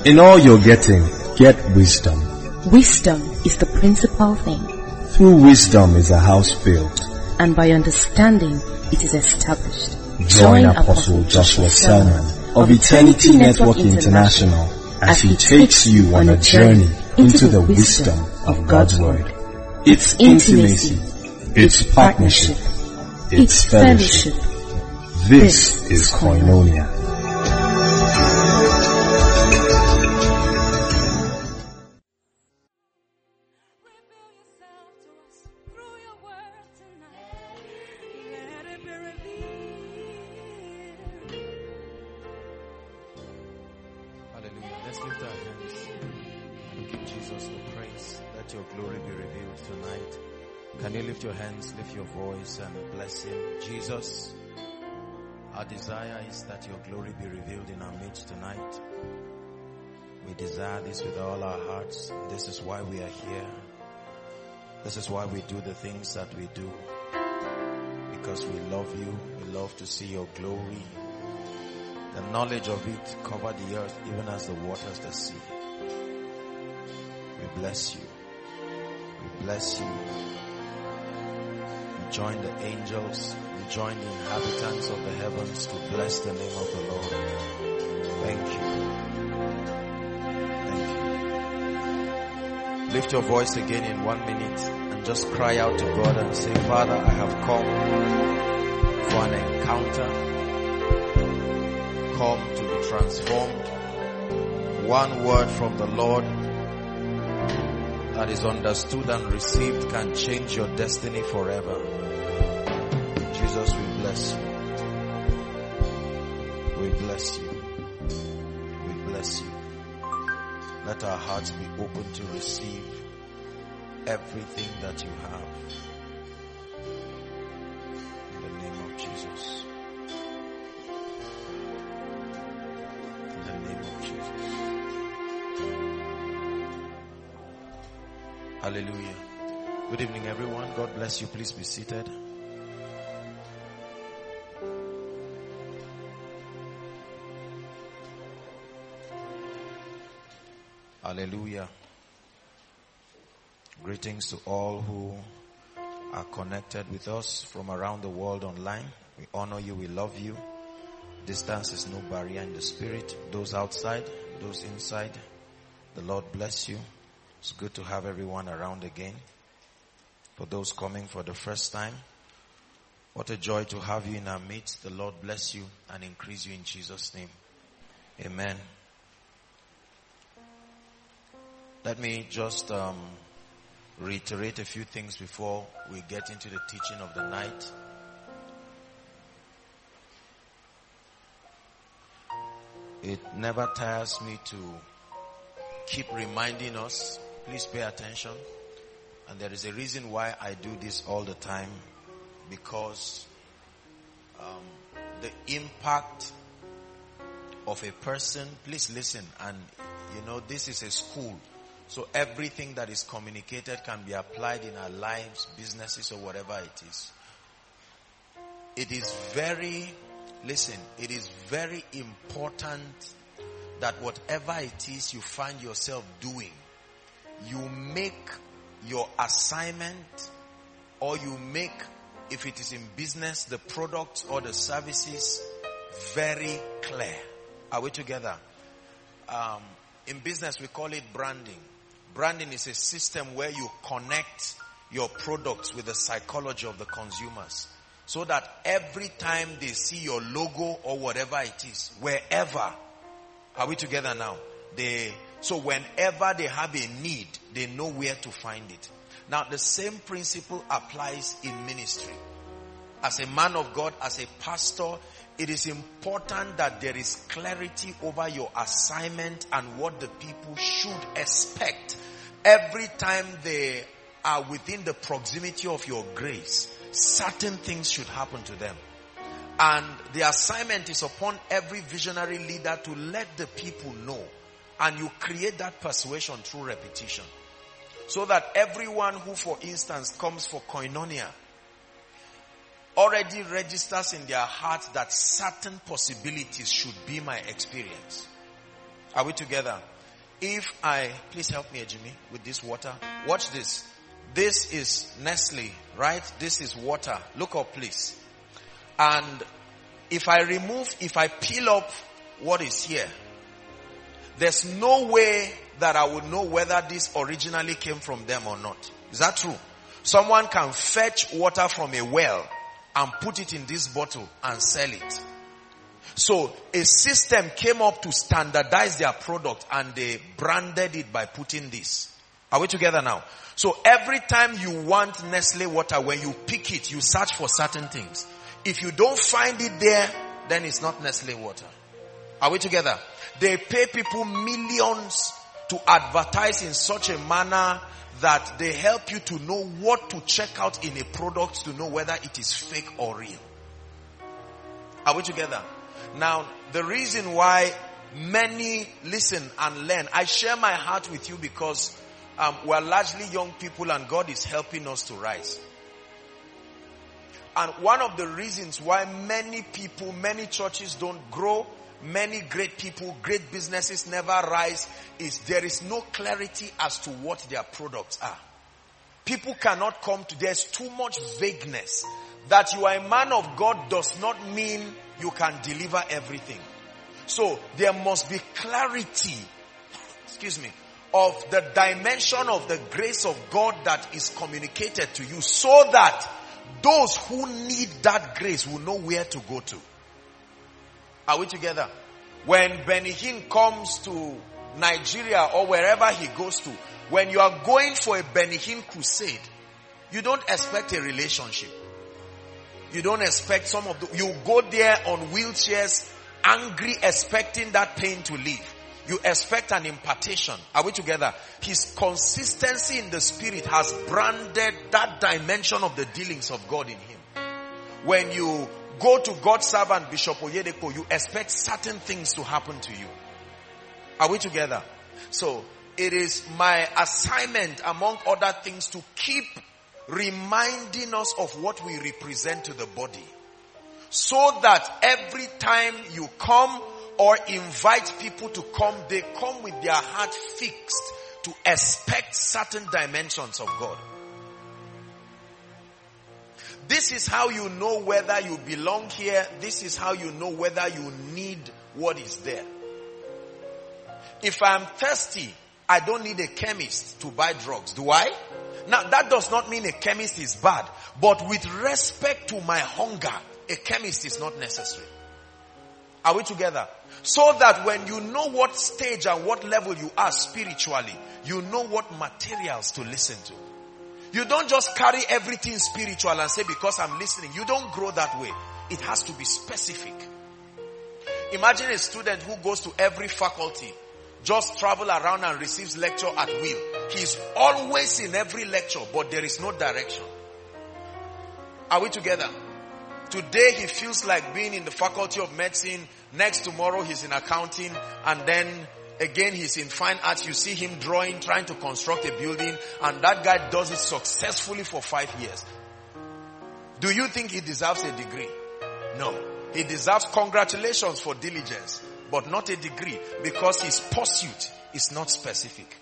In all you're getting, get wisdom. Wisdom is the principal thing, Through wisdom is a house built. and by understanding it is established. Join Apostle Joshua Selman of Eternity Network International as he takes you on a journey into the wisdom of God's Word. It's intimacy, it's partnership, it's fellowship. This is Koinonia. Hallelujah. Let's lift our hands and give Jesus the praise. Let your glory be revealed tonight. Can you lift your hands, lift your voice and bless him? Jesus, our desire is that your glory be revealed in our midst tonight. We desire this with all our hearts. This is why we are here. This is why we do the things that we do. Because we love you. We love to see your glory. The knowledge of it cover the earth even as the waters the sea. We bless you. We bless you. We join the angels. We join the inhabitants of the heavens to bless the name of the Lord. Thank you. Thank you. Lift your voice again in 1 minute and just cry out to God and say, Father, I have come for an encounter. Come to be transformed. One word from the Lord that is understood and received can change your destiny forever. Jesus, we bless you. We bless you. We bless you. Let our hearts be open to receive everything that you have. In the name of Jesus. In the name of Jesus. Hallelujah. Good evening, everyone. God bless you. Please be seated. Hallelujah. Greetings to all who are connected with us from around the world online. We honor you. We love you. Distance is no barrier in the spirit. Those outside, those inside, the Lord bless you. It's good to have everyone around again. For those coming for the first time, what a joy to have you in our midst. The Lord bless you and increase you in Jesus' name. Amen. Let me just reiterate a few things before we get into the teaching of the night. It never tires me to keep reminding us, please pay attention. And there is a reason why I do this all the time, because the impact of a person, please listen, and you know this is a school. So everything that is communicated can be applied in our lives, businesses, or whatever it is. It is very important that whatever it is you find yourself doing, you make your assignment, or you make, if it is in business, the products or the services very clear. Are we together? In business, we call it branding. Branding is a system where you connect your products with the psychology of the consumers, so that every time they see your logo or whatever it is, wherever, are we together now? So whenever they have a need, they know where to find it. Now the same principle applies in ministry. As a man of God, as a pastor, it is important that there is clarity over your assignment and what the people should expect. Every time they are within the proximity of your grace, certain things should happen to them. And the assignment is upon every visionary leader to let the people know. And you create that persuasion through repetition. So that everyone who, for instance, comes for Koinonia already registers in their hearts that certain possibilities should be my experience. Are we together? Please help me, Jimmy, with this water. Watch this. This is Nestle, right? This is water. Look up, please. And if I peel up what is here, there's no way that I would know whether this originally came from them or not. Is that true? Someone can fetch water from a well and put it in this bottle and sell it. So a system came up to standardize their product and they branded it by putting this. Are we together now? So every time you want Nestle water, when you pick it, you search for certain things. If you don't find it there, then it's not Nestle water. Are we together? They pay people millions to advertise in such a manner that they help you to know what to check out in a product to know whether it is fake or real. Are we together? Now, the reason why many listen and learn, I share my heart with you because we're largely young people and God is helping us to rise. And one of the reasons why many people, many churches don't grow, many great people, great businesses never rise is there is no clarity as to what their products are. People cannot come to, there's too much vagueness. That you are a man of God does not mean you can deliver everything. So there must be clarity, of the dimension of the grace of God that is communicated to you so that those who need that grace will know where to go to. Are we together? When Benny Hinn comes to Nigeria or wherever he goes to, when you are going for a Benny Hinn crusade, you don't expect a relationship. You don't expect you go there on wheelchairs, angry, expecting that pain to leave. You expect an impartation. Are we together? His consistency in the spirit has branded that dimension of the dealings of God in him. When you go to God's servant, Bishop Oyedepo, you expect certain things to happen to you. Are we together? So, it is my assignment, among other things, to keep reminding us of what we represent to the body. So that every time you come or invite people to come, they come with their heart fixed to expect certain dimensions of God. This is how you know whether you belong here. This is how you know whether you need what is there. If I'm thirsty, I don't need a chemist to buy drugs, do I? Now, that does not mean a chemist is bad. But with respect to my hunger, a chemist is not necessary. Are we together? So that when you know what stage and what level you are spiritually, you know what materials to listen to. You don't just carry everything spiritual and say, because I'm listening. You don't grow that way. It has to be specific. Imagine a student who goes to every faculty, just travel around and receives lecture at will. He's always in every lecture, but there is no direction. Are we together? Today he feels like being in the faculty of medicine. Next tomorrow he's in accounting. And then again he's in fine arts. You see him drawing, trying to construct a building. And that guy does it successfully for 5 years. Do you think he deserves a degree? No. He deserves congratulations for diligence, but not a degree, because his pursuit is not specific.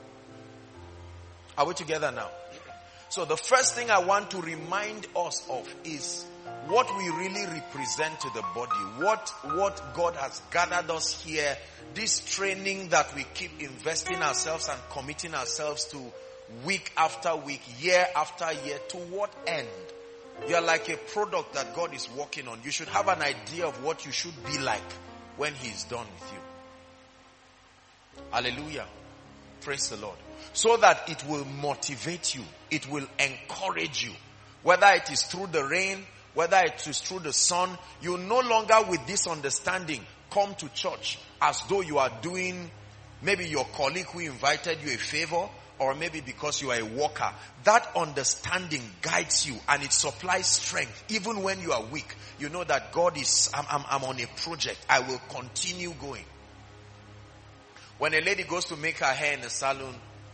Are we together now? So the first thing I want to remind us of is what we really represent to the body. What God has gathered us here. This training that we keep investing ourselves and committing ourselves to week after week, year after year. To what end? You are like a product that God is working on. You should have an idea of what you should be like when He is done with you. Hallelujah. Praise the Lord. So that it will motivate you. It will encourage you. Whether it is through the rain, whether it is through the sun, you no longer with this understanding come to church as though you are doing maybe your colleague who invited you a favor, or maybe because you are a worker. That understanding guides you and it supplies strength. Even when you are weak, you know that God is, I'm on a project. I will continue going. When a lady goes to make her hair in a salon,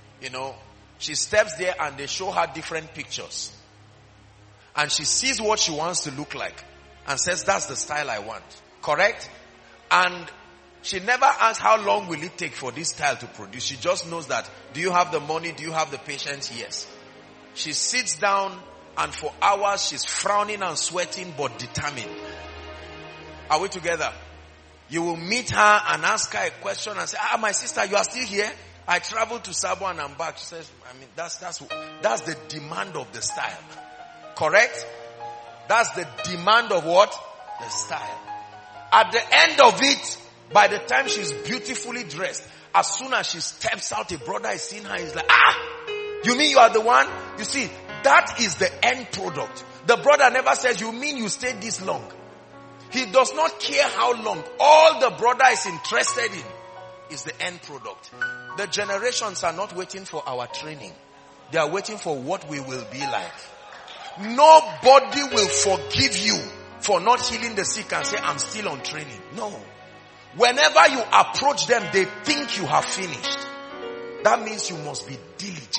she steps there and they show her different pictures. And she sees what she wants to look like and says, that's the style I want. Correct? And She never asks how long will it take for this style to produce. She just knows that, do you have the money? Do you have the patience? Yes. She sits down and for hours she's frowning and sweating but determined. Are we together? You will meet her and ask her a question and say, my sister, you are still here? I traveled to Sabo and I'm back. She says, that's the demand of the style. Correct? That's the demand of what? The style. At the end of it, by the time she's beautifully dressed, as soon as she steps out, a brother is seeing her, he's like, you mean you are the one? You see, that is the end product. The brother never says, you mean you stayed this long? He does not care how long. All the brother is interested in is the end product. The generations are not waiting for our training. They are waiting for what we will be like. Nobody will forgive you for not healing the sick and say, I'm still on training. No. Whenever you approach them, they think you have finished. That means you must be diligent.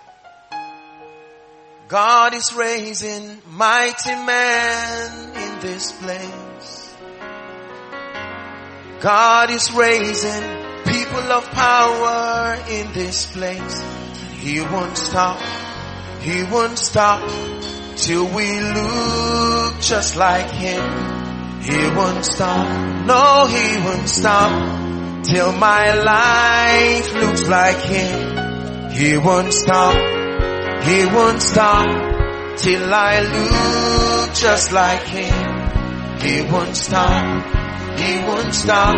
God is raising mighty men in this place. God is raising people of power in this place. He won't stop. He won't stop till we look just like Him. He won't stop. No, He won't stop till my life looks like Him. He won't stop. He won't stop till I look just like Him. He won't stop. He won't stop.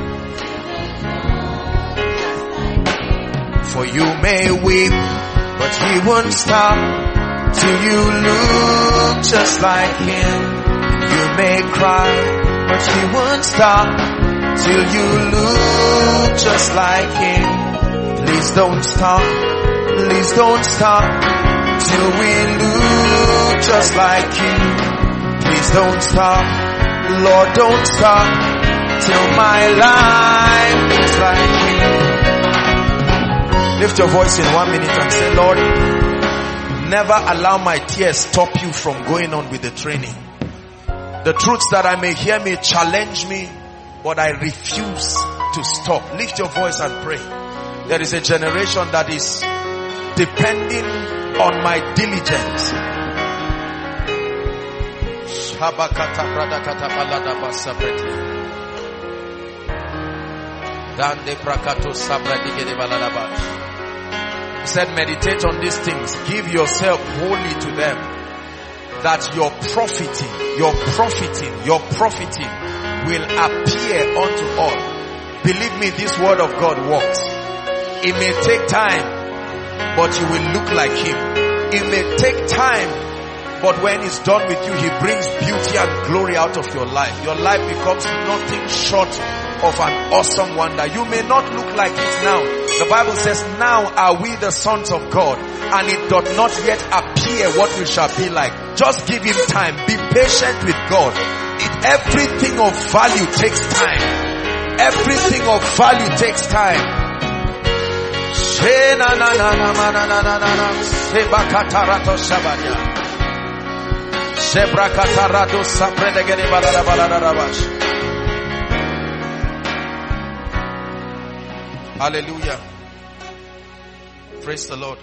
For you may weep, but He won't stop till you look just like Him. You may cry, but He won't stop till you look just like Him. Please don't stop. Please don't stop till we look just like Him. Please don't stop. Lord, don't stop till my life looks like Him. Lift your voice in 1 minute and say, Lord, never allow my tears stop you from going on with the training. The truths that I may hear may challenge me, but I refuse to stop. Lift your voice and pray. There is a generation that is depending on my diligence. He said, meditate on these things. Give yourself wholly to them, that your profiting will appear unto all. Believe me, this word of God works. It may take time, but you will look like Him. It may take time, but when it's done with you, He brings beauty and glory out of your life. Your life becomes nothing short of an awesome wonder. You may not look like it now. The Bible says, now are we the sons of God, and it doth not yet appear what we shall be like. Just give Him time. Be patient with God. Everything of value takes time. Everything of value takes time. Hallelujah. Praise the Lord.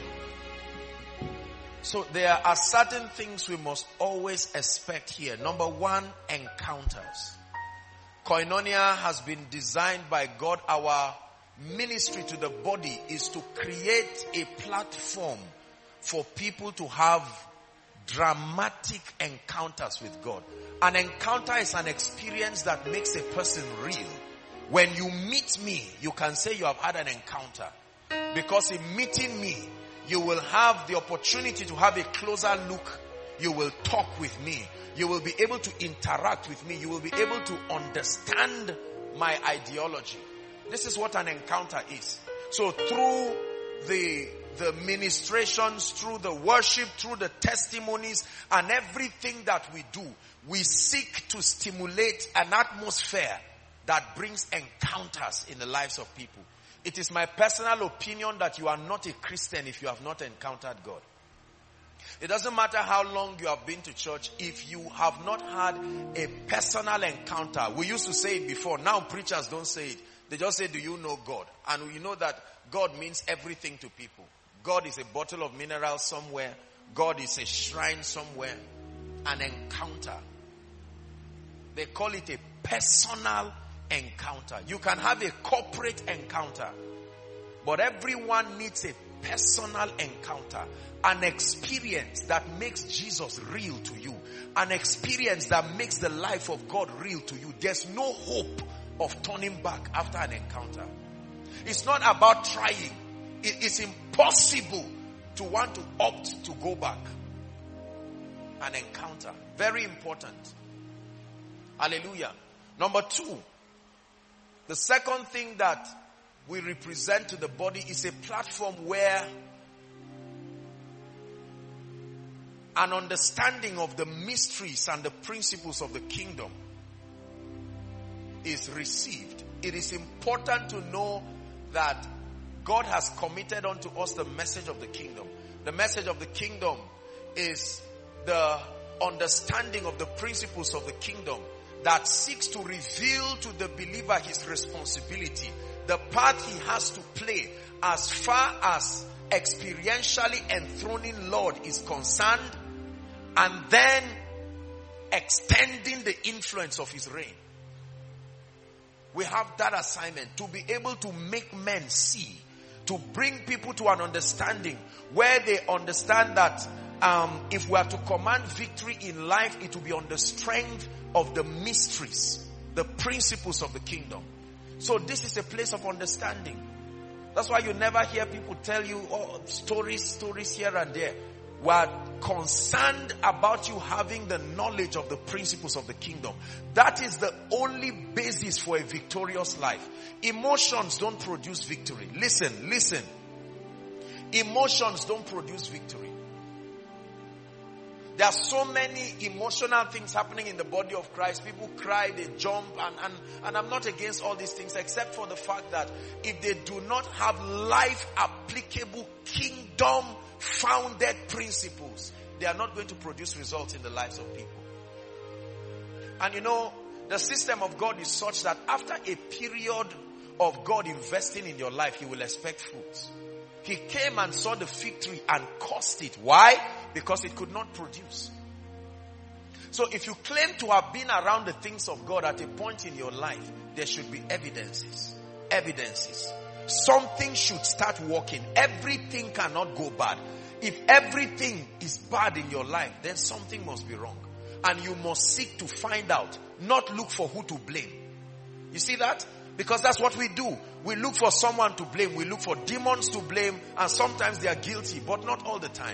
So there are certain things we must always expect here. Number one, encounters. Koinonia has been designed by God. Our ministry to the body is to create a platform for people to have dramatic encounters with God. An encounter is an experience that makes a person real. When you meet me, you can say you have had an encounter. Because in meeting me, you will have the opportunity to have a closer look. You will talk with me. You will be able to interact with me. You will be able to understand my ideology. This is what an encounter is. So through the ministrations, through the worship, through the testimonies, and everything that we do, we seek to stimulate an atmosphere that brings encounters in the lives of people. It is my personal opinion that you are not a Christian if you have not encountered God. It doesn't matter how long you have been to church, if you have not had a personal encounter. We used to say it before. Now preachers don't say it. They just say, do you know God? And you know that God means everything to people. God is a bottle of minerals somewhere. God is a shrine somewhere. An encounter. They call it a personal encounter. You can have a corporate encounter, but everyone needs a personal encounter. An experience that makes Jesus real to you. An experience that makes the life of God real to you. There's no hope of turning back after an encounter. It's not about trying. It's impossible to want to opt to go back. An encounter. Very important. Hallelujah. Number 2. The second thing that we represent to the body is a platform where an understanding of the mysteries and the principles of the kingdom is received. It is important to know that God has committed unto us the message of the kingdom. The message of the kingdom is the understanding of the principles of the kingdom that seeks to reveal to the believer his responsibility, the part he has to play as far as experientially enthroning Lord is concerned, and then extending the influence of his reign. We have that assignment to be able to make men see, to bring people to an understanding where they understand that if we are to command victory in life, it will be on the strength of the mysteries, the principles of the kingdom. So this is a place of understanding. That's why you never hear people tell you stories here and there. We are concerned about you having the knowledge of the principles of the kingdom. That is the only basis for a victorious life. Emotions don't produce victory. Listen. Emotions don't produce victory. There are so many emotional things happening in the body of Christ. People cry, they jump, and I'm not against all these things, except for the fact that if they do not have life-applicable, kingdom-founded principles, they are not going to produce results in the lives of people. And you know, the system of God is such that after a period of God investing in your life, He will expect fruits. He came and saw the fig tree and cursed it. Why? Because it could not produce. So if you claim to have been around the things of God at a point in your life, there should be evidences. Something should start working. Everything cannot go bad. If everything is bad in your life, then something must be wrong. And you must seek to find out, not look for who to blame. You see that? Because that's what we do. We look for someone to blame. We look for demons to blame. And sometimes they are guilty, but not all the time.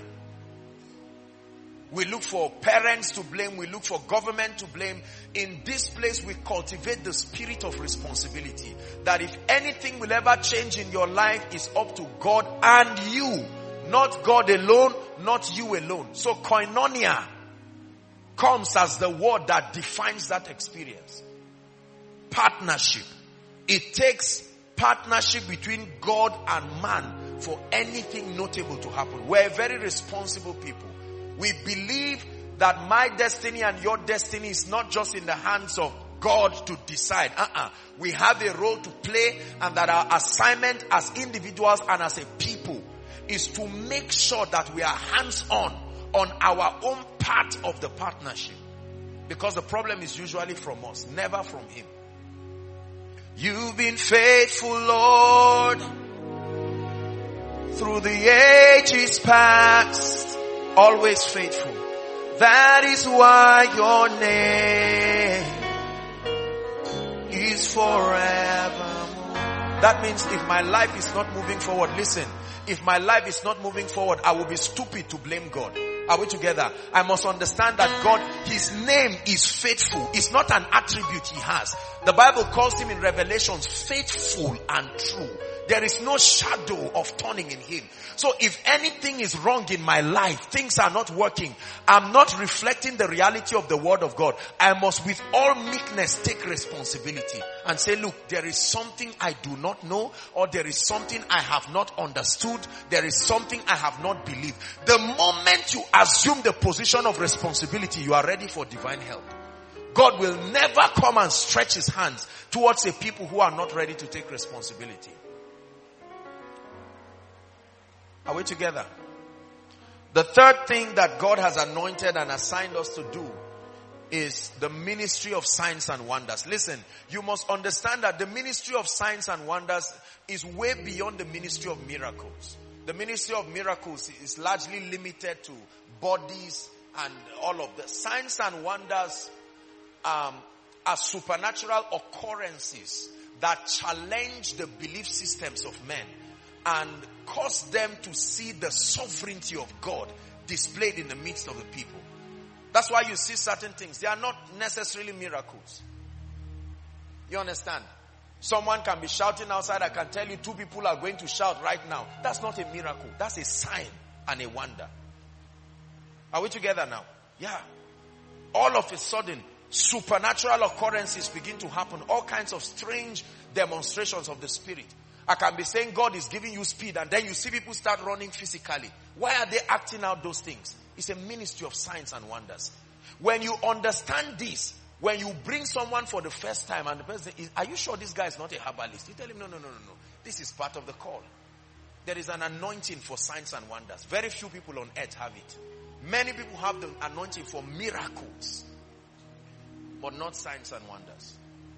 We look for parents to blame. We look for government to blame. In this place, we cultivate the spirit of responsibility. That if anything will ever change in your life, is up to God and you. Not God alone, not you alone. So koinonia comes as the word that defines that experience. Partnership. It takes partnership between God and man for anything notable to happen. We're very responsible people. We believe that my destiny and your destiny is not just in the hands of God to decide. We have a role to play, and that our assignment as individuals and as a people is to make sure that we are hands-on our own part of the partnership. Because the problem is usually from us, never from Him. You've been faithful, Lord, through the ages past, always faithful. That is why your name is forevermore. That means if my life is not moving forward, listen, if my life is not moving forward, I will be stupid to blame God. Are we together? I must understand that God, His name is faithful. It's not an attribute He has. The Bible calls Him in Revelations faithful and true. There is no shadow of turning in him. So if anything is wrong in my life, things are not working, I'm not reflecting the reality of the word of God, I must with all meekness take responsibility and say, look, there is something I do not know, or there is something I have not understood, there is something I have not believed. The moment you assume the position of responsibility, you are ready for divine help. God will never come and stretch his hands towards a people who are not ready to take responsibility. Are we together? The third thing that God has anointed and assigned us to do is the ministry of signs and wonders. Listen, you must understand that the ministry of signs and wonders is way beyond the ministry of miracles. The ministry of miracles is largely limited to bodies and all of the signs and wonders are supernatural occurrences that challenge the belief systems of men and cause them to see the sovereignty of God displayed in the midst of the people. That's why you see certain things. They are not necessarily miracles. You understand? Someone can be shouting outside. I can tell you 2 people are going to shout right now. That's not a miracle. That's a sign and a wonder. Are we together now? Yeah. All of a sudden, supernatural occurrences begin to happen. All kinds of strange demonstrations of the Spirit. I can be saying God is giving you speed, and then you see people start running physically. Why are they acting out those things? It's a ministry of signs and wonders. When you understand this, when you bring someone for the first time and the person is, are you sure this guy is not a herbalist? You tell him, no. This is part of the call. There is an anointing for signs and wonders. Very few people on earth have it. Many people have the anointing for miracles, but not signs and wonders.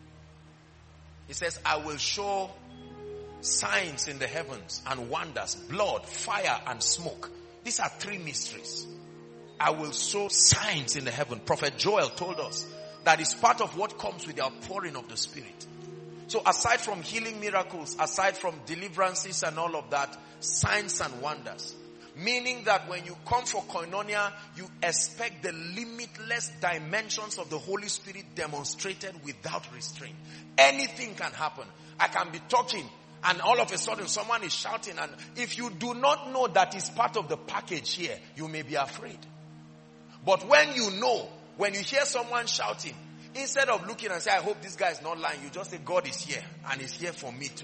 He says, I will show signs in the heavens and wonders, blood, fire, and smoke. These are 3 mysteries. I will show signs in the heaven. Prophet Joel told us that is part of what comes with the outpouring of the Spirit. So aside from healing miracles, aside from deliverances and all of that, signs and wonders. Meaning that when you come for koinonia, you expect the limitless dimensions of the Holy Spirit demonstrated without restraint. Anything can happen. I can be talking and all of a sudden someone is shouting, and if you do not know that is part of the package here, you may be afraid. But when you know, when you hear someone shouting, instead of looking and say, I hope this guy is not lying, you just say, God is here and he's here for me too.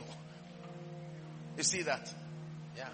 You see that? Yeah.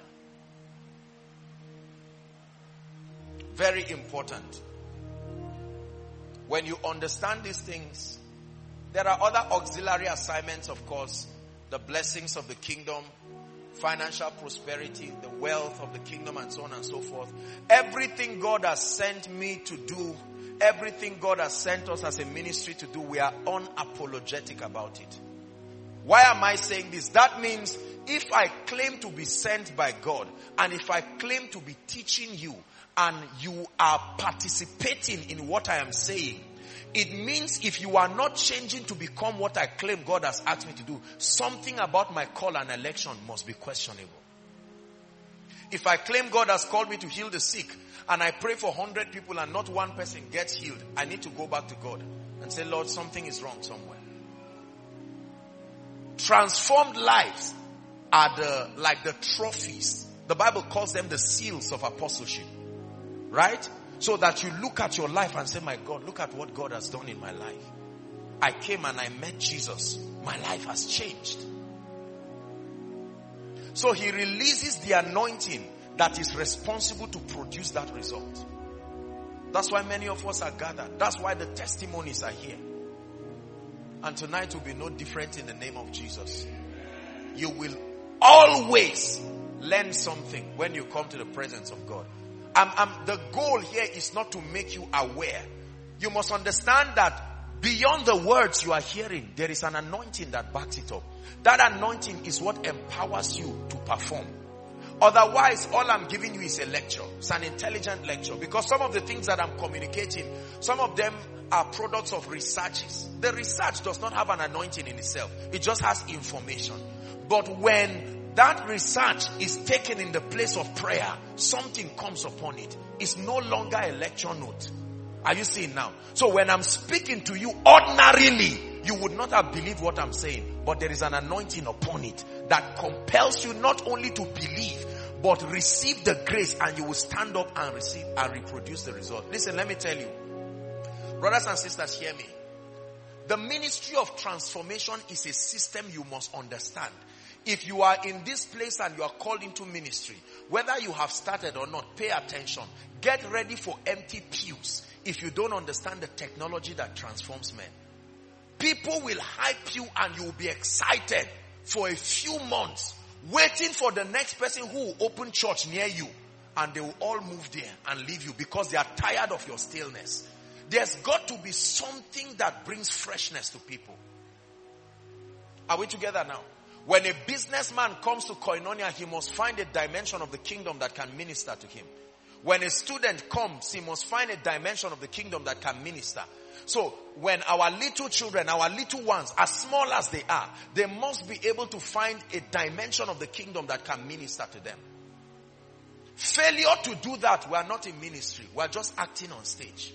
Very important. When you understand these things, there are other auxiliary assignments, of course. The blessings of the kingdom, financial prosperity, the wealth of the kingdom, and so on and so forth. Everything God has sent me to do, everything God has sent us as a ministry to do, we are unapologetic about it. Why am I saying this? That means if I claim to be sent by God, and if I claim to be teaching you, and you are participating in what I am saying, it means if you are not changing to become what I claim God has asked me to do, something about my call and election must be questionable. If I claim God has called me to heal the sick, and I pray for 100 people and not one person gets healed, I need to go back to God and say, Lord, something is wrong somewhere. Transformed lives are like the trophies. The Bible calls them the seals of apostleship. Right? So that you look at your life and say, my God, look at what God has done in my life. I came and I met Jesus. My life has changed. So he releases the anointing that is responsible to produce that result. That's why many of us are gathered. That's why the testimonies are here. And tonight will be no different in the name of Jesus. You will always learn something when you come to the presence of God. The goal here is not to make you aware. You must understand that beyond the words you are hearing, there is an anointing that backs it up. That anointing is what empowers you to perform. Otherwise, all I'm giving you is a lecture. It's an intelligent lecture. Because some of the things that I'm communicating, some of them are products of researches. The research does not have an anointing in itself. It just has information. But when that research is taken in the place of prayer, something comes upon it. It's no longer a lecture note. Are you seeing now? So when I'm speaking to you ordinarily, you would not have believed what I'm saying. But there is an anointing upon it that compels you not only to believe, but receive the grace, and you will stand up and receive and reproduce the result. Listen, let me tell you. Brothers and sisters, hear me. The ministry of transformation is a system you must understand. If you are in this place and you are called into ministry, whether you have started or not, pay attention. Get ready for empty pews if you don't understand the technology that transforms men. People will hype you and you will be excited for a few months, waiting for the next person who will open church near you, and they will all move there and leave you because they are tired of your stillness. There's got to be something that brings freshness to people. Are we together now? When a businessman comes to Koinonia, he must find a dimension of the kingdom that can minister to him. When a student comes, he must find a dimension of the kingdom that can minister. So when our little children, our little ones, as small as they are, they must be able to find a dimension of the kingdom that can minister to them. Failure to do that, we are not in ministry. We are just acting on stage.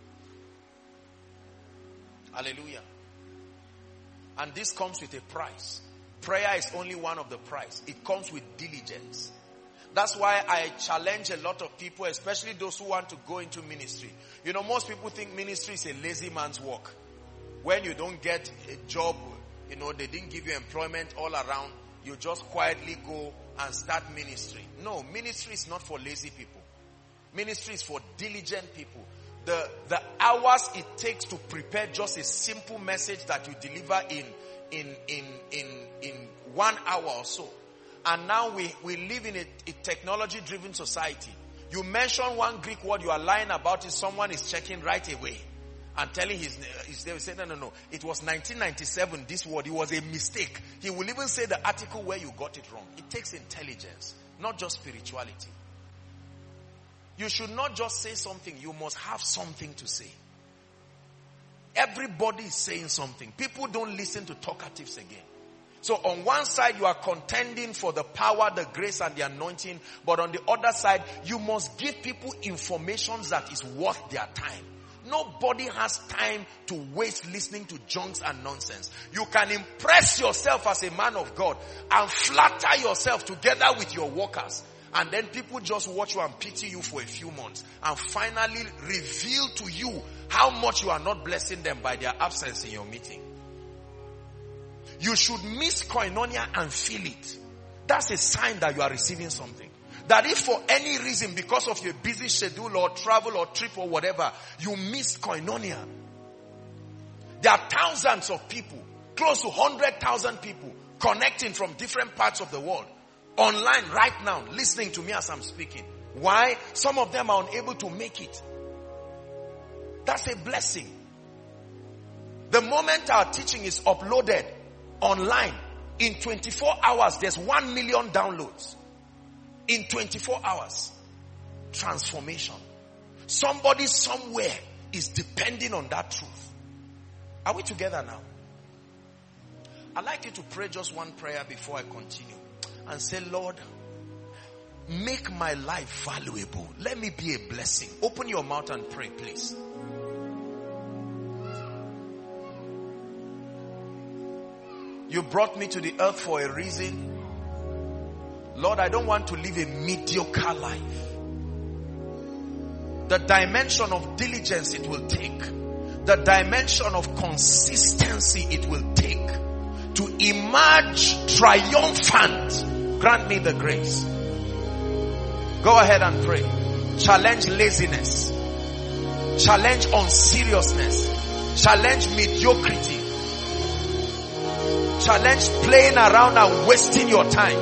Hallelujah. And this comes with a price. Prayer is only one of the price. It comes with diligence. That's why I challenge a lot of people, especially those who want to go into ministry. You know, most people think ministry is a lazy man's work. When you don't get a job, you know, they didn't give you employment all around, you just quietly go and start ministry. No, ministry is not for lazy people. Ministry is for diligent people. The hours it takes to prepare just a simple message that you deliver in 1 hour or so. And now we live in a technology-driven society. You mention one Greek word you are lying about it, someone is checking right away and telling his they will say, no. It was 1997, this word, it was a mistake. He will even say the article where you got it wrong. It takes intelligence, not just spirituality. You should not just say something, you must have something to say. Everybody is saying something. People don't listen to talkatives again. So on one side, you are contending for the power, the grace, and the anointing. But on the other side, you must give people information that is worth their time. Nobody has time to waste listening to junks and nonsense. You can impress yourself as a man of God and flatter yourself together with your workers. And then people just watch you and pity you for a few months. And finally reveal to you how much you are not blessing them by their absence in your meeting. You should miss Koinonia and feel it. That's a sign that you are receiving something. That if for any reason, because of your busy schedule or travel or trip or whatever, you missed Koinonia. There are thousands of people, close to 100,000 people connecting from different parts of the world. Online right now, listening to me as I'm speaking. Why? Some of them are unable to make it. That's a blessing. The moment our teaching is uploaded online, in 24 hours, there's 1 million downloads. In 24 hours. Transformation. Somebody somewhere is depending on that truth. Are we together now? I'd like you to pray just one prayer before I continue. And say, Lord, make my life valuable. Let me be a blessing. Open your mouth and pray, please. You brought me to the earth for a reason. Lord, I don't want to live a mediocre life. The dimension of diligence it will take. The dimension of consistency it will take to emerge triumphant. Grant me the grace. Go ahead and pray. Challenge laziness. Challenge unseriousness. Challenge mediocrity. Challenge playing around and wasting your time.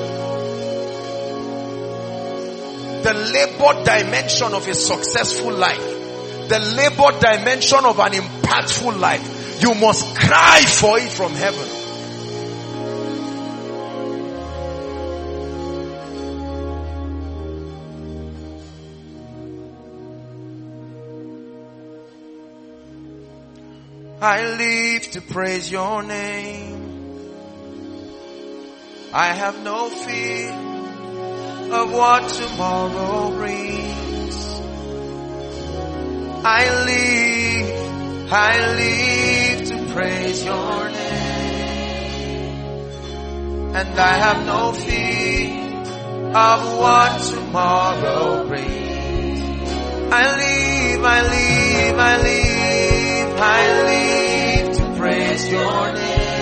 The labor dimension of a successful life. The labor dimension of an impactful life. You must cry for it from heaven. I live to praise your name. I have no fear of what tomorrow brings. I live to praise your name. And I have no fear of what tomorrow brings. I live to praise your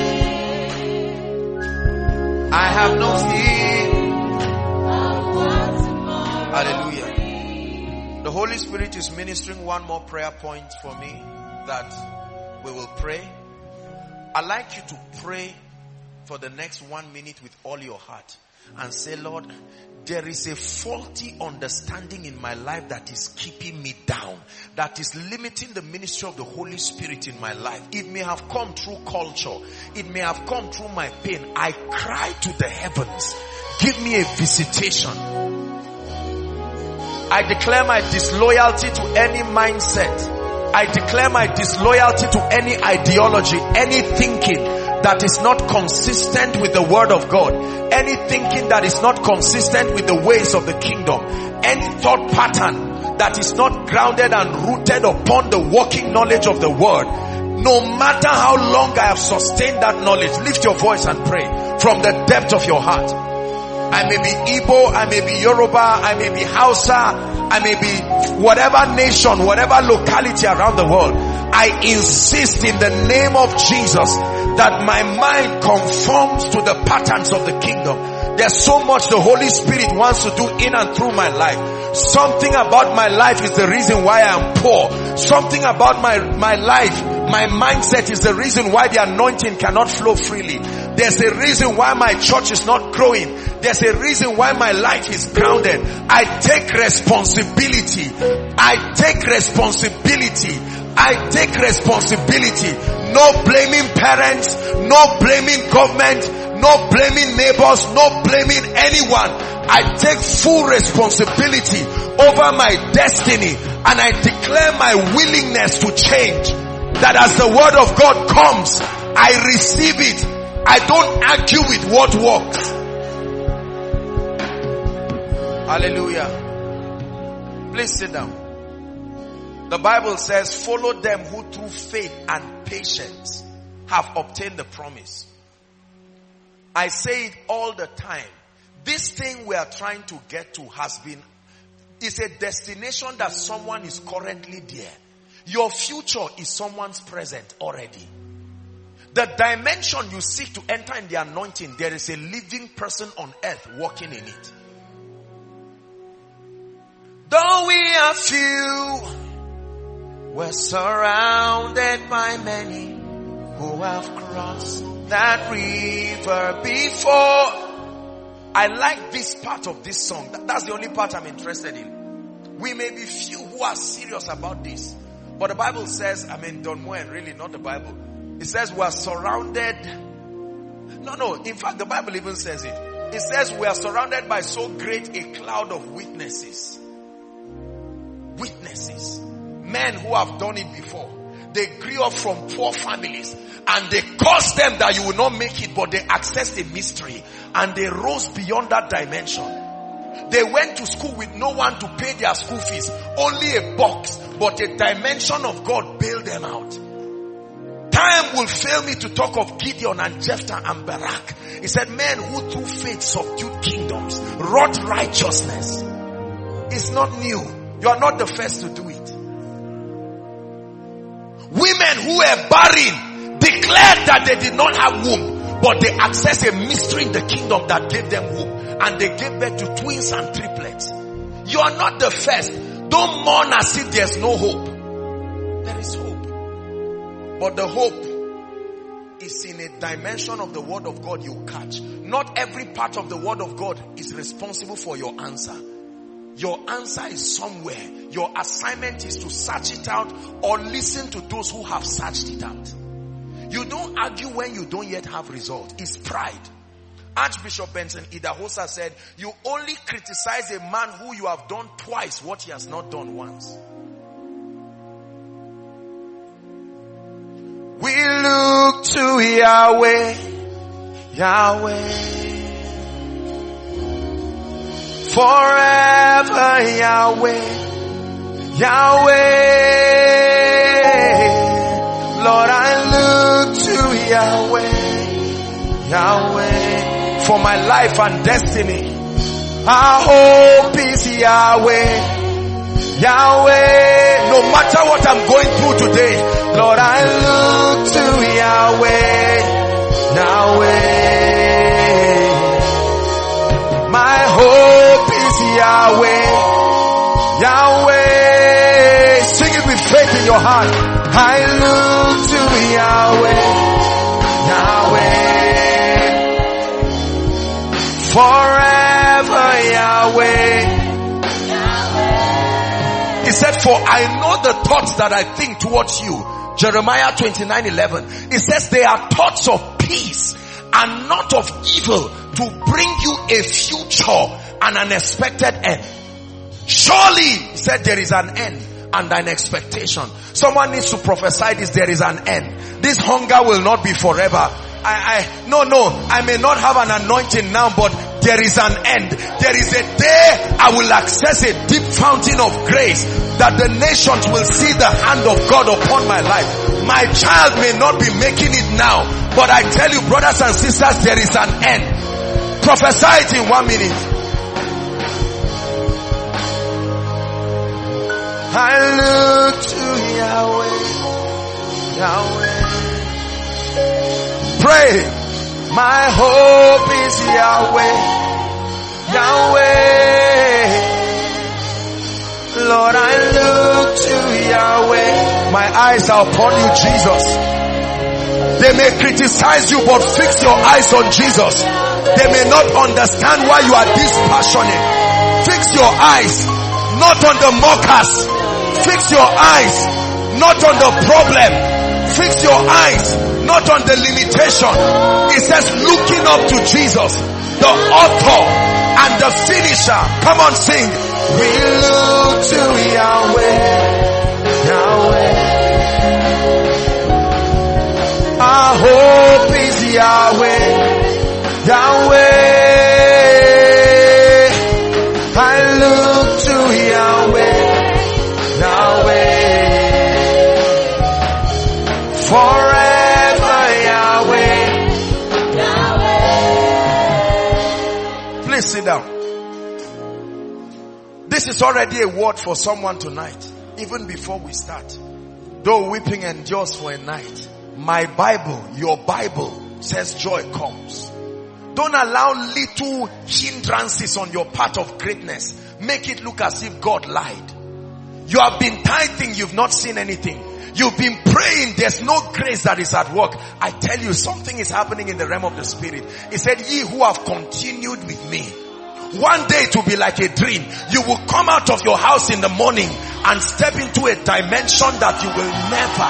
name. I have no fear of what tomorrow. Hallelujah. The Holy Spirit is ministering one more prayer point for me that we will pray. I'd like you to pray for the next 1 minute with all your heart and say, Lord, there is a faulty understanding in my life that is keeping me down, that is limiting the ministry of the Holy Spirit in my life. It may have come through culture. It may have come through my pain. I cry to the heavens. Give me a visitation. I declare my disloyalty to any mindset. I declare my disloyalty to any ideology, any thinking that is not consistent with the word of God, any thinking that is not consistent with the ways of the kingdom, any thought pattern that is not grounded and rooted upon the working knowledge of the word. No matter how long I have sustained that knowledge, lift your voice and pray from the depth of your heart. I may be Igbo, I may be Yoruba, I may be Hausa, I may be whatever nation, whatever locality around the world. I insist in the name of Jesus that my mind conforms to the patterns of the kingdom. There's so much the Holy Spirit wants to do in and through my life. Something about my life is the reason why I'm poor. Something about my life, my mindset is the reason why the anointing cannot flow freely. There's a reason why my church is not growing. There's a reason why my life is grounded. I take responsibility. I take responsibility. I take responsibility. No blaming parents, no blaming government, no blaming neighbors, no blaming anyone. I take full responsibility over my destiny, and I declare my willingness to change. That as the word of God comes, I receive it. I don't argue with what works. Hallelujah. Please sit down. The Bible says, follow them who through faith and patience have obtained the promise. I say it all the time. This thing we are trying to get to is a destination that someone is currently there. Your future is someone's present already. The dimension you seek to enter in the anointing, there is a living person on earth walking in it. Though we are few, we're surrounded by many who have crossed that river before. I like this part of this song. That's the only part I'm interested in. We may be few who are serious about this. But the Bible says, Don Moen, really not the Bible. It says we are surrounded. No. In fact, the Bible even says it. It says we are surrounded by so great a cloud of witnesses. Witnesses. Men who have done it before. They grew up from poor families. And they caused them that you will not make it. But they accessed a mystery. And they rose beyond that dimension. They went to school with no one to pay their school fees. Only a box. But a dimension of God bailed them out. Time will fail me to talk of Gideon and Jephthah and Barak. He said, men who through faith subdued kingdoms, wrought righteousness. It's not new. You are not the first to do it. Women who were barren declared that they did not have womb, but they accessed a mystery in the kingdom that gave them womb. And they gave birth to twins and triplets. You are not the first. Don't mourn as if there's no hope. There is hope. But the hope is in a dimension of the word of God you catch. Not every part of the word of God is responsible for your answer. Your answer is somewhere. Your assignment is to search it out or listen to those who have searched it out. You don't argue when you don't yet have result. It's pride. Archbishop Benson Idahosa said, you only criticize a man who you have done twice what he has not done once. We look to Yahweh, Yahweh, forever Yahweh, Yahweh, Lord, I look to Yahweh, Yahweh, for my life and destiny. Our hope is Yahweh, Yahweh. No matter what I'm going through today, Lord, I look to Yahweh, Yahweh. My hope is Yahweh, Yahweh. Sing it with faith in your heart. I look to Yahweh, Yahweh. Forever Yahweh. He said, for I know the thoughts that I think towards you. Jeremiah 29:11. It says they are thoughts of peace and not of evil, to bring you a future and an expected end. Surely, he said, there is an end and an expectation. Someone needs to prophesy this. There is an end. This hunger will not be forever. I may not have an anointing now, but there is an end. There is a day I will access a deep fountain of grace, that the nations will see the hand of God upon my life. My child may not be making it now, but I tell you, brothers and sisters, there is an end. Prophesy it in 1 minute. I look to Yahweh, Yahweh. Pray. My hope is Yahweh, Yahweh. Lord, I look to Yahweh. My eyes are upon you, Jesus. They may criticize you, but fix your eyes on Jesus. They may not understand why you are this passionate. Fix your eyes, not on the mockers. Fix your eyes, not on the problem. Fix your eyes, not on the limitation. It says looking up to Jesus, the author and the finisher. Come on, sing. We look to Yahweh, Yahweh. Our hope is Yahweh, Yahweh. I look to Yahweh, Yahweh. Forever Yahweh, Yahweh. Please sit down. This is already a word for someone tonight. Even before we start. Though weeping endures for a night, my Bible, your Bible says joy comes. Don't allow little hindrances on your path of greatness make it look as if God lied. You have been tithing, you've not seen anything. You've been praying, there's no grace that is at work. I tell you, something is happening in the realm of the spirit. He said, ye who have continued with me. One day it will be like a dream. You will come out of your house in the morning and step into a dimension that you will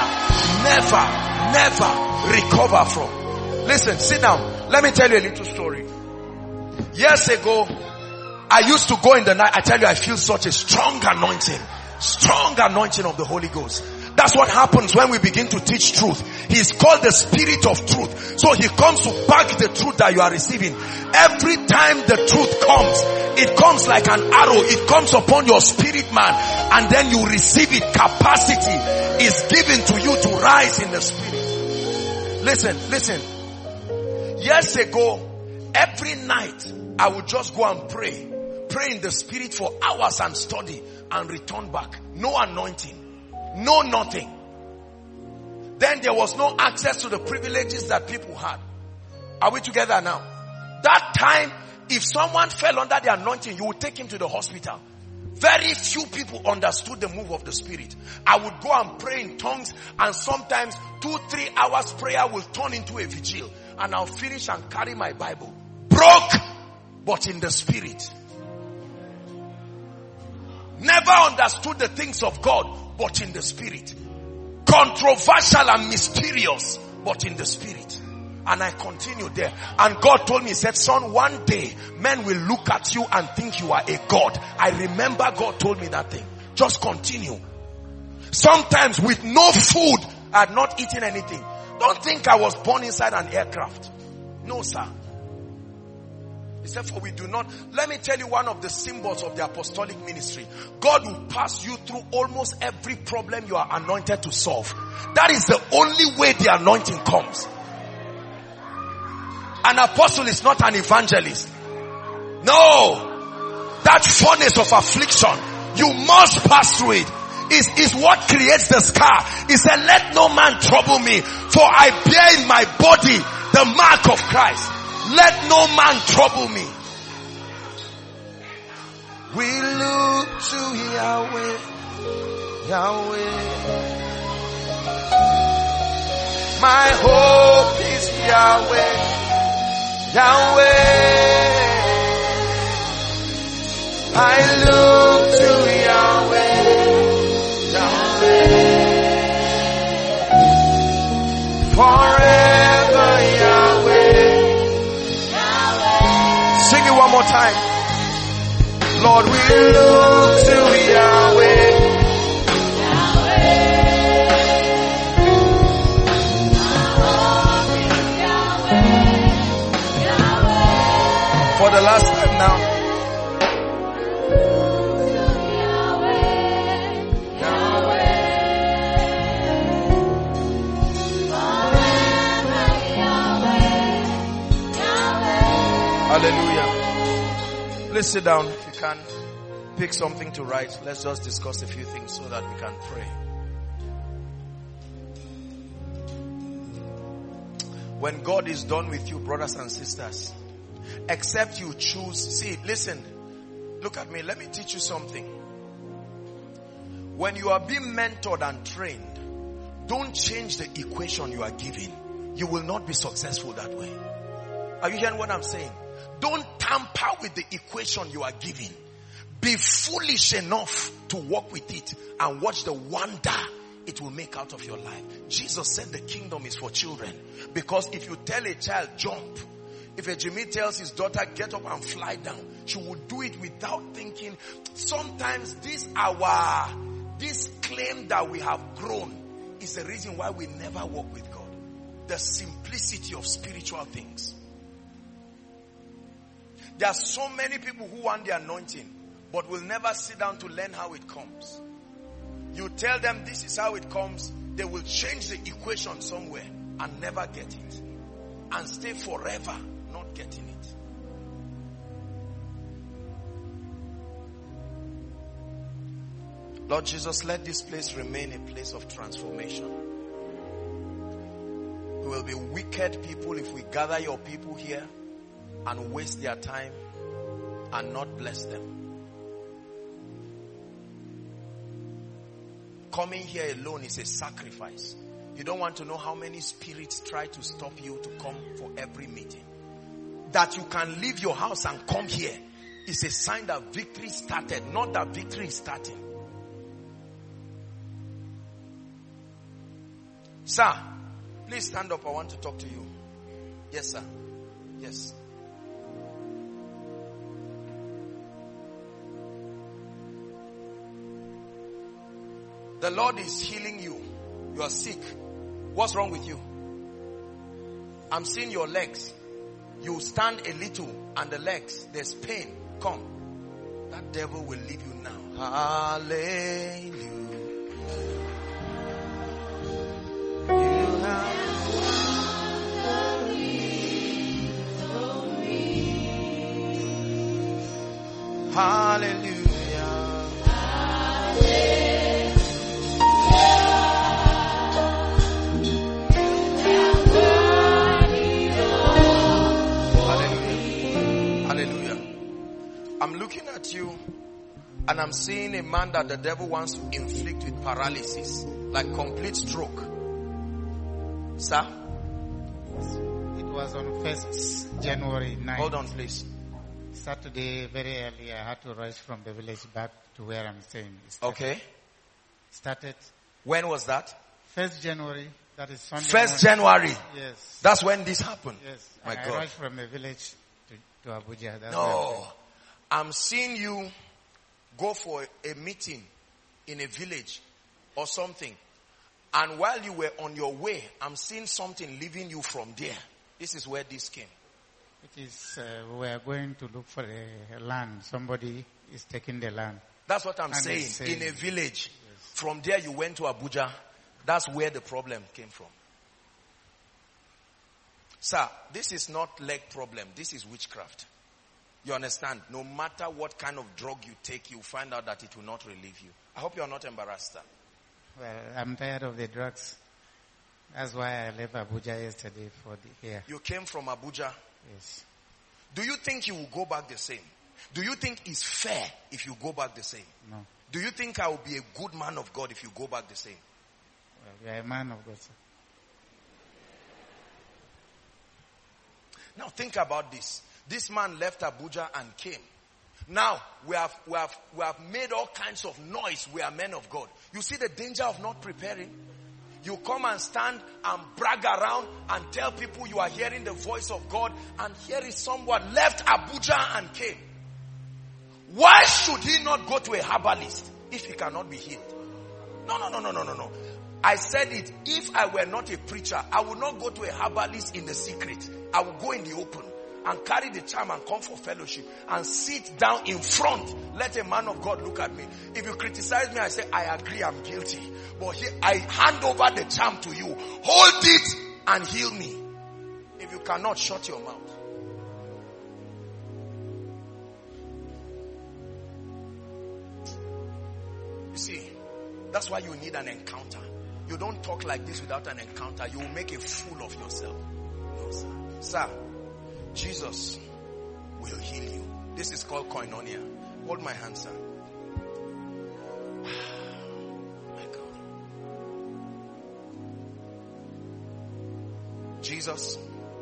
never recover from. Listen, sit down. Let me tell you a little story. Years ago, I used to go in the night. I tell you, I feel such a strong anointing of the Holy Ghost. That's what happens when we begin to teach truth. He's called the Spirit of Truth. So he comes to back the truth that you are receiving. Every time the truth comes, it comes like an arrow. It comes upon your spirit man, and then you receive it. Capacity is given to you to rise in the spirit. Listen. Years ago, every night I would just go and pray in the spirit for hours and study and return back. No anointing. No nothing. Then there was no access to the privileges that people had. Are we together now? That time, if someone fell under the anointing, you would take him to the hospital. Very few people understood the move of the Spirit. I would go and pray in tongues, and sometimes 2-3 hours prayer will turn into a vigil, and I'll finish and carry my Bible. Broke, but in the Spirit. Never understood the things of God, but in the Spirit. Controversial and mysterious, but in the Spirit. And I continued there. And God told me, he said, son, one day men will look at you and think you are a God. I remember God told me that thing. Just continue. Sometimes with no food, I had not eaten anything. Don't think I was born inside an aircraft. No, sir. He said, for we do not. Let me tell you one of the symbols of the apostolic ministry. God will pass you through almost every problem you are anointed to solve. That is the only way the anointing comes. An apostle is not an evangelist. No. That furnace of affliction, you must pass through it. Is what creates the scar. He said, let no man trouble me, for I bear in my body the mark of Christ. Let no man trouble me. We look to Yahweh, Yahweh. My hope is Yahweh, Yahweh. I look to Yahweh, Yahweh. Forever Yahweh. Sing it one more time. Lord, we look to Yahweh. For the last time now. Hallelujah. Please sit down if you can. Pick something to write. Let's just discuss a few things so that we can pray. When God is done with you, brothers and sisters, except you choose. See, listen. Look at me. Let me teach you something. When you are being mentored and trained, don't change the equation you are given. You will not be successful that way. Are you hearing what I'm saying? Don't tamper with the equation you are given. Be foolish enough to walk with it and watch the wonder it will make out of your life. Jesus said the kingdom is for children. Because if you tell a child jump, if a Jimmy tells his daughter get up and fly down, she will do it without thinking. Sometimes this claim that we have grown is the reason why we never walk with God. The simplicity of spiritual things. There are so many people who want the anointing, but will never sit down to learn how it comes. You tell them this is how it comes, they will change the equation somewhere and never get it. And stay forever not getting it. Lord Jesus, let this place remain a place of transformation. We will be wicked people if we gather your people here and waste their time and not bless them. Coming here alone is a sacrifice. You don't want to know how many spirits try to stop you to come for every meeting. That you can leave your house and come here is a sign that victory started, not that victory is starting. Sir, please stand up. I want to talk to you. Yes, sir. Yes. The Lord is healing you. You are sick. What's wrong with you? I'm seeing your legs. You stand a little and the legs, there's pain. Come. That devil will leave you now. Hallelujah. You have hallelujah. I'm looking at you and I'm seeing a man that the devil wants to inflict with paralysis, like complete stroke. Sir? It was on 1st January 9th. Hold on, please. Saturday, very early, I had to rush from the village back to where I'm staying. Okay. Started. When was that? 1st January. That is Sunday. 1st January. Yes. That's when this happened. Yes. My and God. I rushed from the village to Abuja. That's No. I'm seeing you go for a meeting in a village or something. And while you were on your way, I'm seeing something leaving you from there. This is where this came. It is, we are going to look for a land. Somebody is taking the land. That's what I'm And saying. it's saying- In a village. From there you went to Abuja. That's where the problem came from. Sir, this is not leg problem. This is witchcraft. You understand? No matter what kind of drug you take, you find out that it will not relieve you. I hope you are not embarrassed, sir. Well, I'm tired of the drugs. That's why I left Abuja yesterday for here. You came from Abuja. Yes. Do you think you will go back the same? Do you think it's fair if you go back the same? No. Do you think I will be a good man of God if you go back the same? Well, you are a man of God, sir. Now think about this. This man left Abuja and came. Now we have made all kinds of noise. We are men of God. You see the danger of not preparing? You come and stand and brag around and tell people you are hearing the voice of God, and here is someone left Abuja and came. Why should he not go to a herbalist if he cannot be healed? No. I said it. If I were not a preacher, I would not go to a herbalist in the secret. I would go in the open and carry the charm and come for fellowship and sit down in front. Let a man of God look at me. If you criticize me, I say, I agree, I'm guilty. But here, I hand over the charm to you. Hold it and heal me. If you cannot, shut your mouth. You see, that's why you need an encounter. You don't talk like this without an encounter. You will make a fool of yourself. No, sir. Sir, Jesus will heal you. This is called koinonia. Hold my hand, sir. My God. Jesus,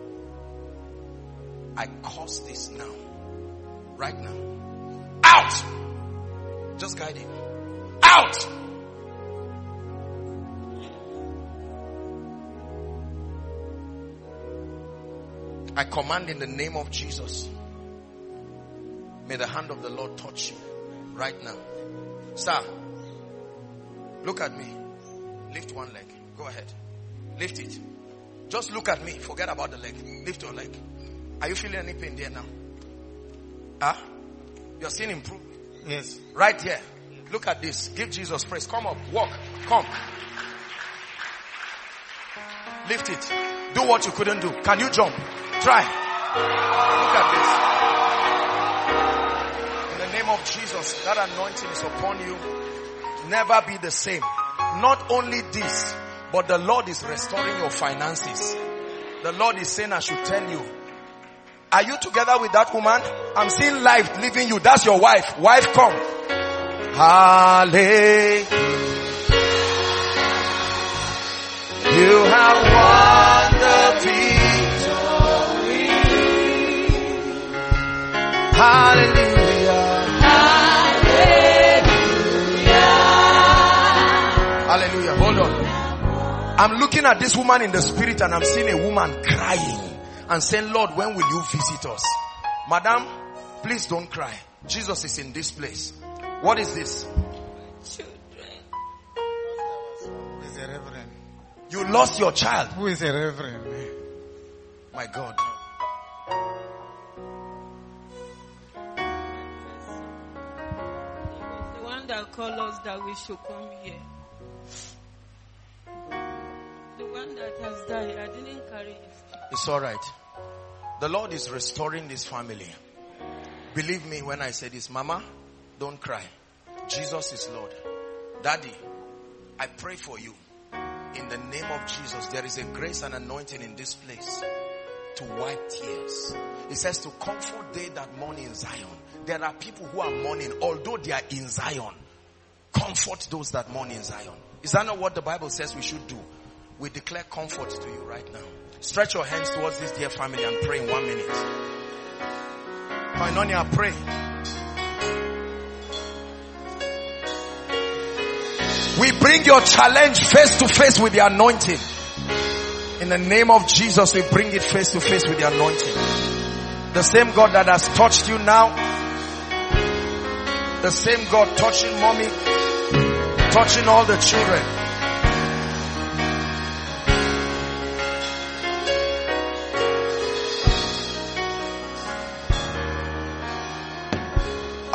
I curse this now. Right now. Out! Just guide him. Out! I command in the name of Jesus. May the hand of the Lord touch you right now. Sir, look at me. Lift one leg. Go ahead. Lift it. Just look at me. Forget about the leg. Lift your leg. Are you feeling any pain there now? Huh? You're seeing improvement? Yes. Right here. Look at this. Give Jesus praise. Come up. Walk. Come. Lift it. Do what you couldn't do. Can you jump? Try. Look at this. In the name of Jesus, that anointing is upon you. Never be the same. Not only this, but the Lord is restoring your finances. The Lord is saying, I should tell you. Are you together with that woman? I'm seeing life leaving you. That's your wife. Wife, come. Hallelujah. You have won the victory. Hallelujah. Hallelujah. Hold on. I'm looking at this woman in the spirit and I'm seeing a woman crying and saying, Lord, when will you visit us? Madam, please don't cry. Jesus is in this place. What is this? Children. Who is a reverend? You lost your child. Who is a reverend? My God. The one that called us that we should come here. The one that has died, I didn't carry his key. It's alright. The Lord is restoring this family. Believe me when I say this. Mama, don't cry. Jesus is Lord. Daddy, I pray for you. In the name of Jesus, there is a grace and anointing in this place to wipe tears. It says to comfort they that mourn in Zion. There are people who are mourning, although they are in Zion. Comfort those that mourn in Zion. Is that not what the Bible says we should do? We declare comfort to you right now. Stretch your hands towards this dear family and pray in 1 minute. Koinonia, pray. We bring your challenge face to face with the anointing. In the name of Jesus, we bring it face to face with the anointing. The same God that has touched you now, the same God touching mommy, touching all the children.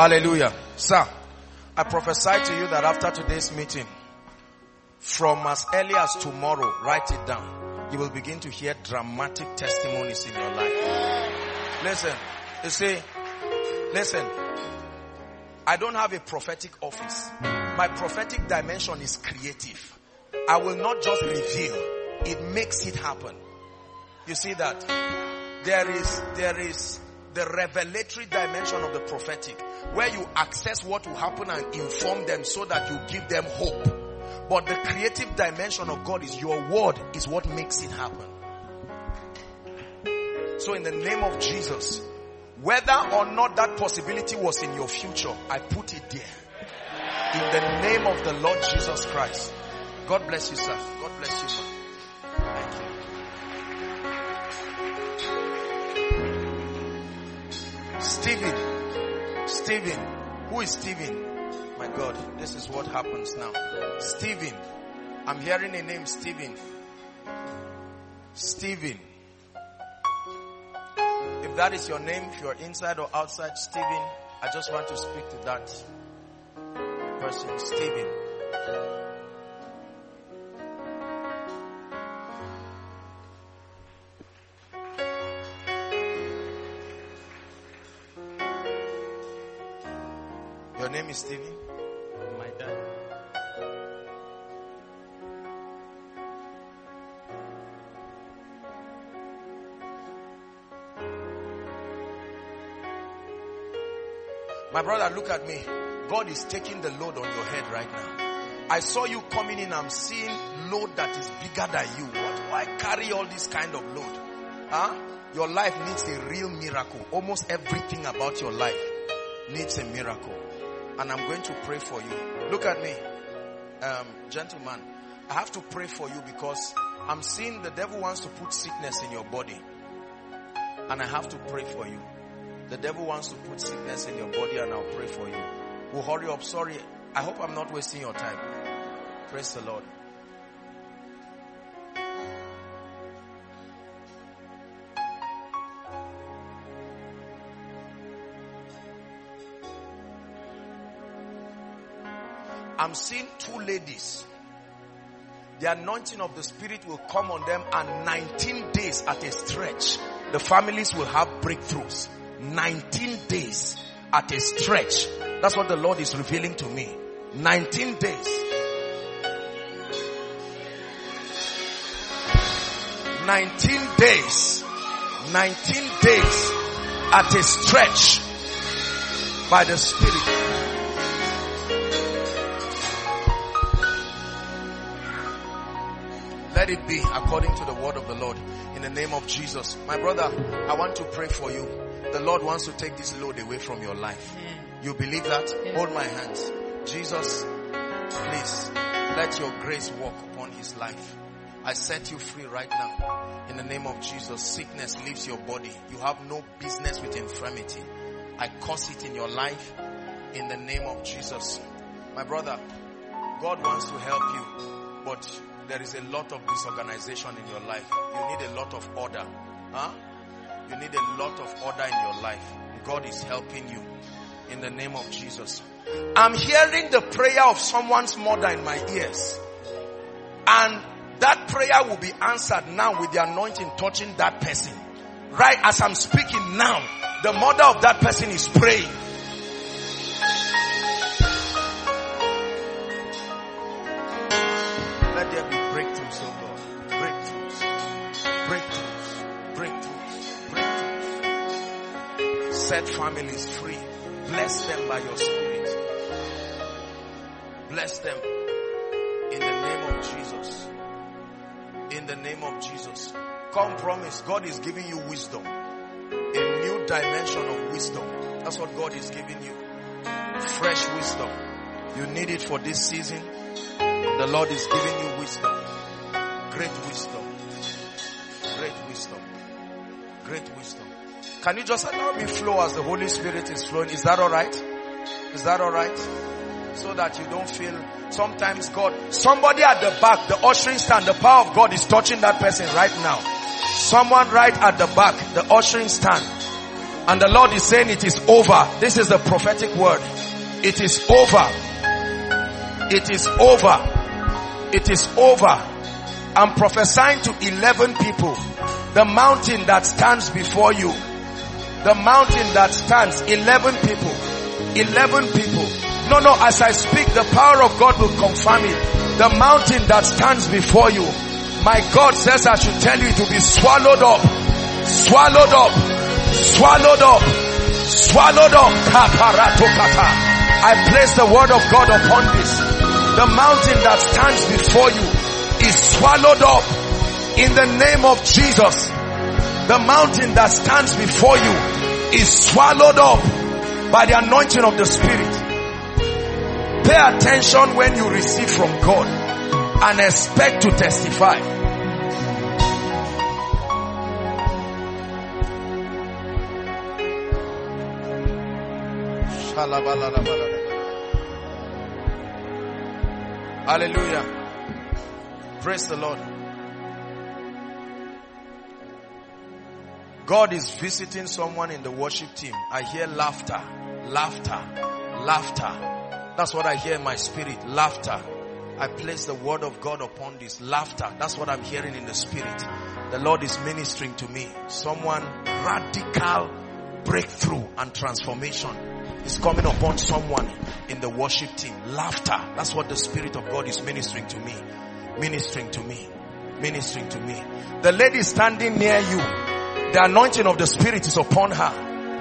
Hallelujah. Sir, I prophesy to you that after today's meeting, from as early as tomorrow, write it down. You will begin to hear dramatic testimonies in your life. Listen, you see, listen, I don't have a prophetic office. My prophetic dimension is creative. I will not just reveal, it makes it happen. You see that? There is the revelatory dimension of the prophetic, where you access what will happen and inform them so that you give them hope. But the creative dimension of God is your word is what makes it happen. So in the name of Jesus, whether or not that possibility was in your future, I put it there. In the name of the Lord Jesus Christ. God bless you, sir. God bless you, man. Thank you. Stephen. Who is Stephen? My God, this is what happens now. Stephen. I'm hearing a name, Stephen. Stephen. If that is your name, if you're inside or outside, Stephen, I just want to speak to that person, Stephen. Your name is Stephen? My dad. My brother, look at me. God is taking the load on your head right now. I saw you coming in. I'm seeing load that is bigger than you. Why carry all this kind of load? Huh? Your life needs a real miracle. Almost everything about your life needs a miracle. And I'm going to pray for you. Look at me. Gentlemen, I have to pray for you because I'm seeing the devil wants to put sickness in your body. And I have to pray for you. The devil wants to put sickness in your body, and I'll pray for you. We'll hurry up. Sorry, I hope I'm not wasting your time. Praise the Lord. I'm seeing two ladies. The anointing of the Spirit will come on them, and 19 days at a stretch, the families will have breakthroughs. 19 days at a stretch. That's what the Lord is revealing to me. 19 days. 19 days. 19 days at a stretch by the Spirit. Let it be according to the word of the Lord in the name of Jesus. My brother, I want to pray for you. The Lord wants to take this load away from your life. You believe that? Hold my hands. Jesus, please let your grace walk upon his life. I set you free right now. In the name of Jesus, sickness leaves your body. You have no business with infirmity. I curse it in your life in the name of Jesus. My brother, God wants to help you, but there is a lot of disorganization in your life. You need a lot of order. You need a lot of order in your life. God is helping you in the name of Jesus. I'm hearing the prayer of someone's mother in my ears. And that prayer will be answered now with the anointing touching that person. Right as I'm speaking now, the mother of that person is praying. Let there be breakthroughs, oh God. Breakthroughs. Breakthroughs. Breakthroughs. Breakthroughs. Set families free. Bless them by your Spirit. Bless them in the name of Jesus. In the name of Jesus. Come promise. God is giving you wisdom. A new dimension of wisdom. That's what God is giving you. Fresh wisdom. You need it for this season. The Lord is giving you wisdom. Great wisdom. Great wisdom. Great wisdom. Can you just allow me flow as the Holy Spirit is flowing? Is that alright? Is that alright? So that you don't feel, sometimes God, somebody at the back, the ushering stand, the power of God is touching that person right now. Someone right at the back, the ushering stand. And the Lord is saying it is over. This is the prophetic word. It is over. It is over. It is over. I'm prophesying to 11 people. The mountain that stands before you. The mountain that stands. 11 people. 11 people. No, as I speak, the power of God will confirm it. The mountain that stands before you. My God says I should tell you to be swallowed up. Swallowed up. Swallowed up. Swallowed up. I place the word of God upon this. The mountain that stands before you is swallowed up in the name of Jesus. The mountain that stands before you is swallowed up by the anointing of the Spirit. Pay attention when you receive from God and expect to testify. Hallelujah. Praise the Lord. God is visiting someone in the worship team. I hear laughter, laughter, laughter. That's what I hear in my spirit. Laughter. I place the word of God upon this. Laughter. That's what I'm hearing in the spirit. The Lord is ministering to me. Someone radical breakthrough and transformation is coming upon someone in the worship team. Laughter. That's what the Spirit of God is ministering to me. Ministering to me. Ministering to me. The lady standing near you, the anointing of the Spirit is upon her.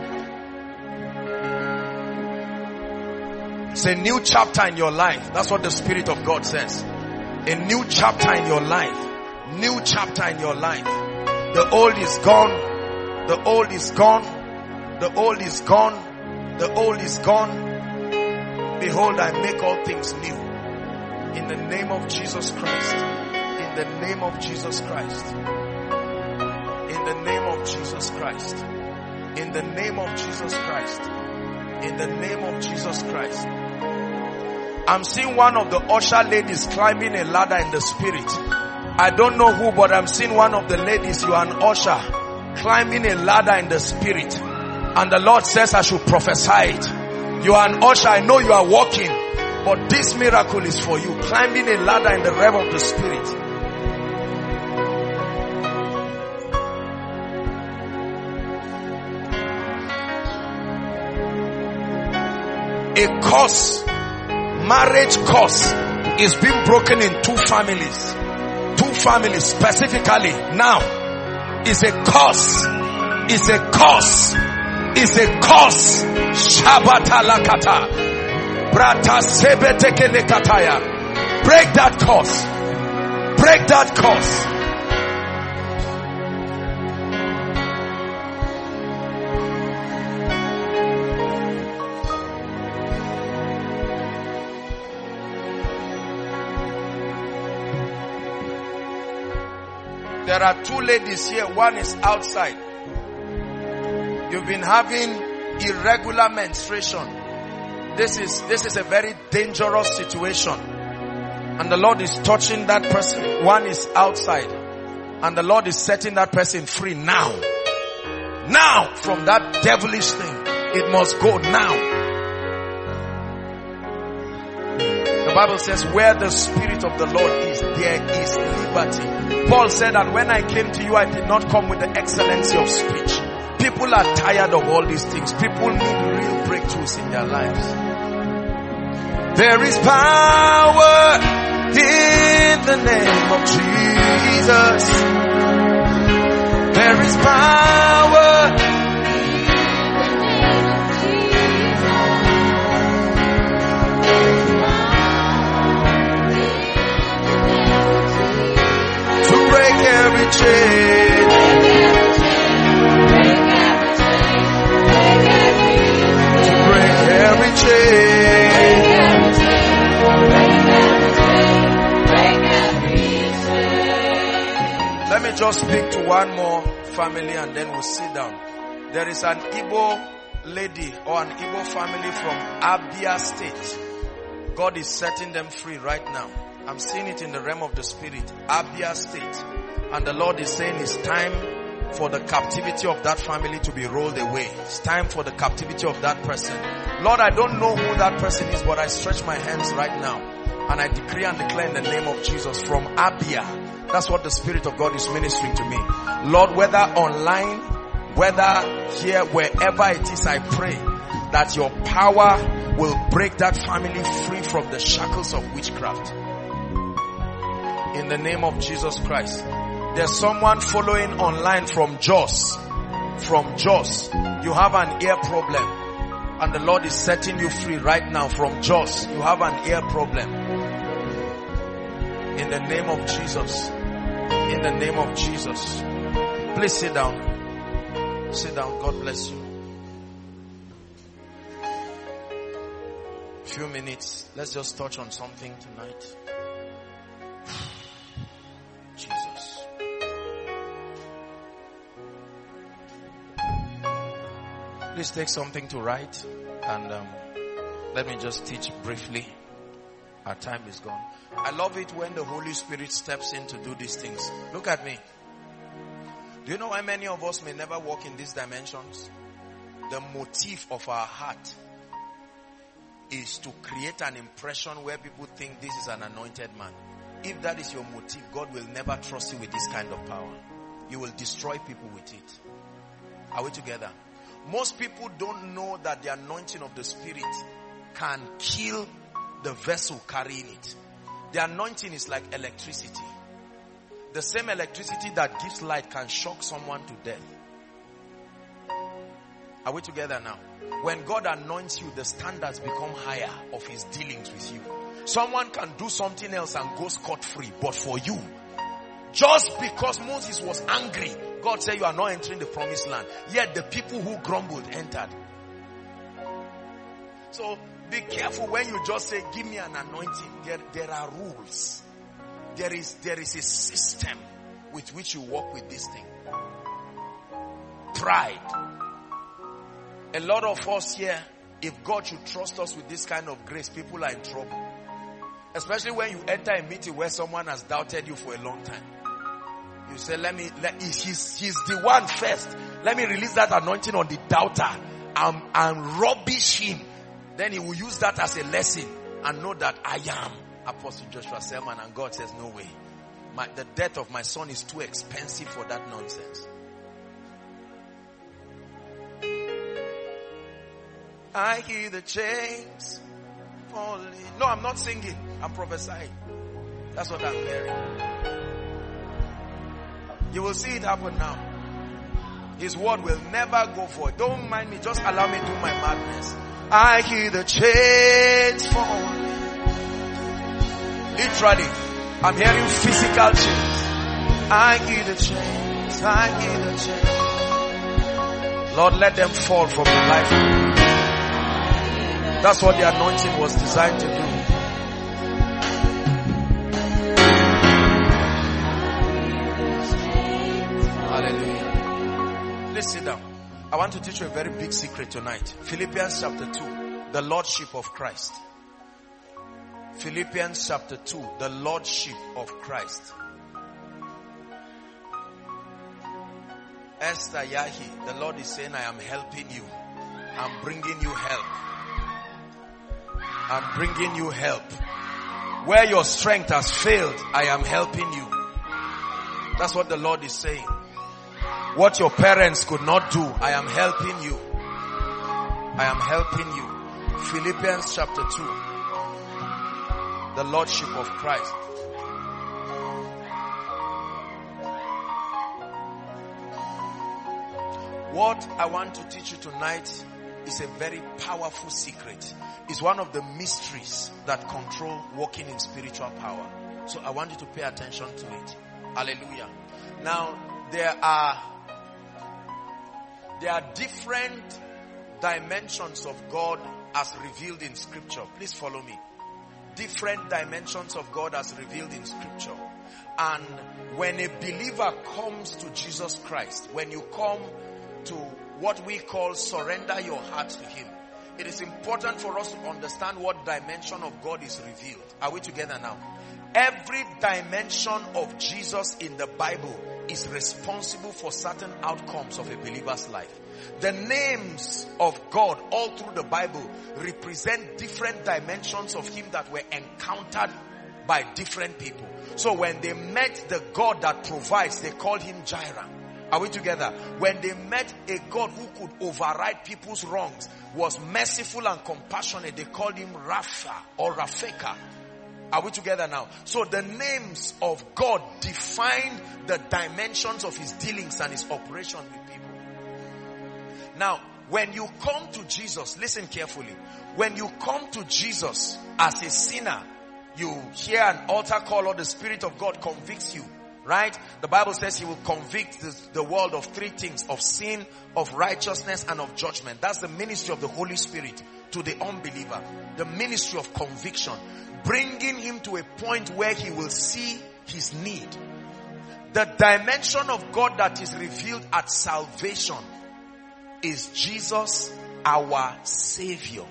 It's a new chapter in your life. That's what the Spirit of God says. A new chapter in your life. New chapter in your life. The old is gone. The old is gone. The old is gone. The old is gone. Behold, I make all things new. In the name of Jesus Christ. In the name of Jesus Christ. In the name of Jesus Christ. In the name of Jesus Christ. In the name of Jesus Christ. I'm seeing one of the usher ladies climbing a ladder in the spirit. I don't know who, but I'm seeing one of the ladies, you are an usher, climbing a ladder in the spirit. And the Lord says I should prophesy it. You are an usher, I know you are walking, but this miracle is for you. Climbing a ladder in the realm of the Spirit. A curse, marriage curse, is being broken in two families. Two families specifically. Now, is a curse. Is a curse. Is a curse. Shabata lakata. Brata sebeteke lekataya. Break that curse. Break that curse. There are two ladies here. One is outside. You've been having irregular menstruation. This is a very dangerous situation. And the Lord is touching that person. One is outside. And the Lord is setting that person free now. Now, from that devilish thing. It must go now. The Bible says, where the Spirit of the Lord is, there is liberty. Paul said, and when I came to you, I did not come with the excellency of speech. People are tired of all these things. People need real breakthroughs in their lives. There is power in the name of Jesus. There is power. To break every chain. Every chain. Let me just speak to one more family and then we'll sit down. There is an Igbo lady or an Igbo family from Abia State. God is setting them free right now. I'm seeing it in the realm of the Spirit. Abia State. And the Lord is saying it's time for the captivity of that family to be rolled away. It's time for the captivity of that person. Lord, I don't know who that person is, but I stretch my hands right now and I decree and declare in the name of Jesus from Abia. That's what the Spirit of God is ministering to me. Lord, whether online, whether here, wherever it is, I pray that your power will break that family free from the shackles of witchcraft. In the name of Jesus Christ. There's someone following online from Jos. From Jos. You have an ear problem. And the Lord is setting you free right now from Jos. You have an ear problem. In the name of Jesus. In the name of Jesus. Please sit down. Sit down. God bless you. Few minutes. Let's just touch on something tonight. Jesus. Please take something to write and let me just teach briefly. Our time is gone. I love it when the Holy Spirit steps in to do these things. Look at me. Do you know why many of us may never walk in these dimensions? The motive of our heart is to create an impression where people think this is an anointed man. If that is your motive, God will never trust you with this kind of power. You will destroy people with it. Are we together? Most people don't know that the anointing of the Spirit can kill the vessel carrying it. The anointing is like electricity. The same electricity that gives light can shock someone to death. Are we together now? When God anoints you, the standards become higher of his dealings with you. Someone can do something else and go scot-free, but for you, just because Moses was angry, God said you are not entering the promised land. Yet the people who grumbled entered. So be careful when you just say, give me an anointing. There are rules. There is a system with which you walk with this thing. Pride. A lot of us here, if God should trust us with this kind of grace, people are in trouble. Especially when you enter a meeting where someone has doubted you for a long time. You say, he's the one first. Let me release that anointing on the doubter and rubbish him. Then he will use that as a lesson and know that I am Apostle Joshua Selman, and God says, no way. The death of my son is too expensive for that nonsense. I hear the chains falling. No, I'm not singing. I'm prophesying. That's what I'm hearing. You will see it happen now. His word will never go forward. Don't mind me. Just allow me to do my madness. I hear the chains falling. Literally, I'm hearing physical chains. I hear the chains. I hear the chains. Lord, let them fall from your life. That's what the anointing was designed to do. Hallelujah. Please sit down. I want to teach you a very big secret tonight. Philippians chapter 2, the Lordship of Christ. Philippians chapter 2, the Lordship of Christ. Esther Yahi, the Lord is saying, I am helping you. I'm bringing you help. I'm bringing you help. Where your strength has failed, I am helping you. That's what the Lord is saying. What your parents could not do, I am helping you. I am helping you. Philippians chapter 2. The Lordship of Christ. What I want to teach you tonight is a very powerful secret. It's one of the mysteries that control walking in spiritual power. So I want you to pay attention to it. Hallelujah. Now, there are different dimensions of God as revealed in Scripture. Please follow me. Different dimensions of God as revealed in Scripture. And when a believer comes to Jesus Christ, when you come to what we call surrender your heart to Him, it is important for us to understand what dimension of God is revealed. Are we together now? Every dimension of Jesus in the Bible is responsible for certain outcomes of a believer's life. The names of God all through the Bible represent different dimensions of Him that were encountered by different people. So when they met the God that provides, they called Him Jireh. Are we together? When they met a God who could override people's wrongs, was merciful and compassionate, they called Him Rapha or Rafeka. Are we together now? So the names of God define the dimensions of His dealings and His operation with people. Now, when you come to Jesus, listen carefully. When you come to Jesus as a sinner, you hear an altar call or the Spirit of God convicts you, right? The Bible says He will convict the world of three things: of sin, of righteousness, and of judgment. That's the ministry of the Holy Spirit to the unbeliever. The ministry of conviction. Bringing him to a point where he will see his need. The dimension of God that is revealed at salvation is Jesus, our Savior.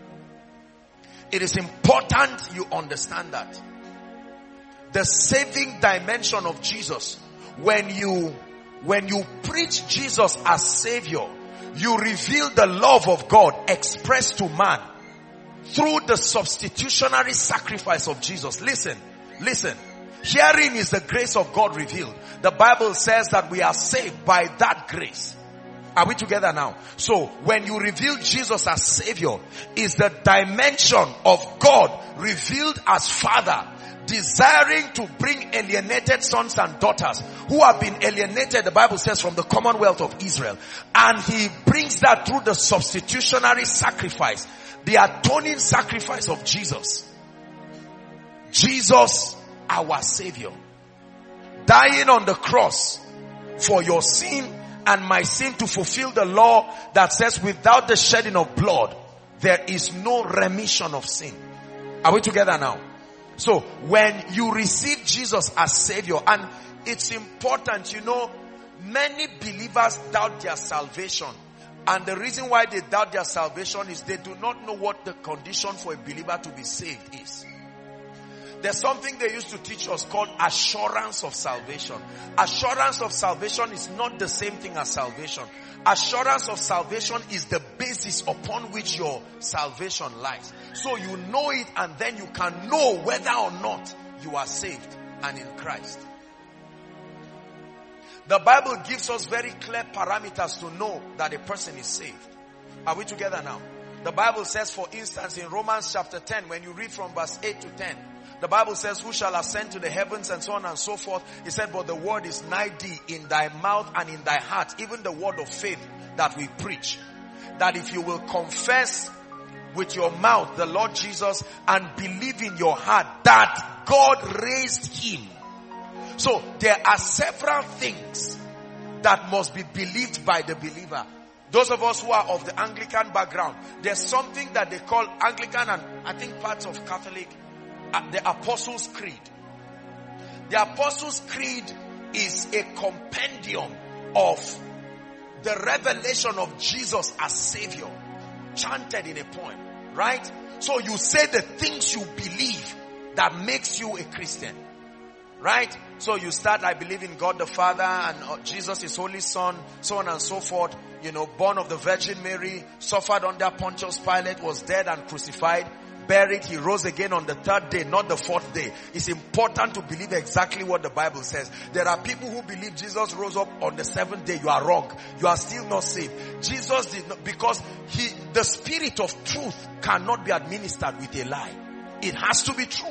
It is important you understand that. The saving dimension of Jesus. When you preach Jesus as Savior, you reveal the love of God expressed to man through the substitutionary sacrifice of Jesus. Listen. Herein is the grace of God revealed. The Bible says that we are saved by that grace. Are we together now? So when you reveal Jesus as Savior, is the dimension of God revealed as Father, desiring to bring alienated sons and daughters who have been alienated, the Bible says, from the commonwealth of Israel. And He brings that through the substitutionary sacrifice, the atoning sacrifice of Jesus. Jesus, our Savior, dying on the cross for your sin and my sin, to fulfill the law that says without the shedding of blood, there is no remission of sin. Are we together now? So when you receive Jesus as Savior, and it's important, many believers doubt their salvation. And the reason why they doubt their salvation is they do not know what the condition for a believer to be saved is. There's something they used to teach us called assurance of salvation. Assurance of salvation is not the same thing as salvation. Assurance of salvation is the basis upon which your salvation lies. So you know it, and then you can know whether or not you are saved and in Christ. The Bible gives us very clear parameters to know that a person is saved. Are we together now? The Bible says, for instance, in Romans chapter 10, when you read from verse 8 to 10, the Bible says, who shall ascend to the heavens, and so on and so forth. He said, but the word is nigh thee, in thy mouth and in thy heart, even the word of faith that we preach. That if you will confess with your mouth the Lord Jesus and believe in your heart that God raised Him. So there are several things that must be believed by the believer. Those of us who are of the Anglican background, there's something that they call Anglican, and I think parts of Catholic, the Apostles' Creed. The Apostles' Creed is a compendium of the revelation of Jesus as Savior, chanted in a poem, right? So you say the things you believe that makes you a Christian, right? So you start, I believe in God the Father and Jesus His Holy Son, so on and so forth. Born of the Virgin Mary, suffered under Pontius Pilate, was dead and crucified, buried, He rose again on the third day, not the fourth day. It's important to believe exactly what the Bible says. There are people who believe Jesus rose up on the seventh day. You are wrong. You are still not saved. Jesus did not, because the Spirit of truth cannot be administered with a lie. It has to be true.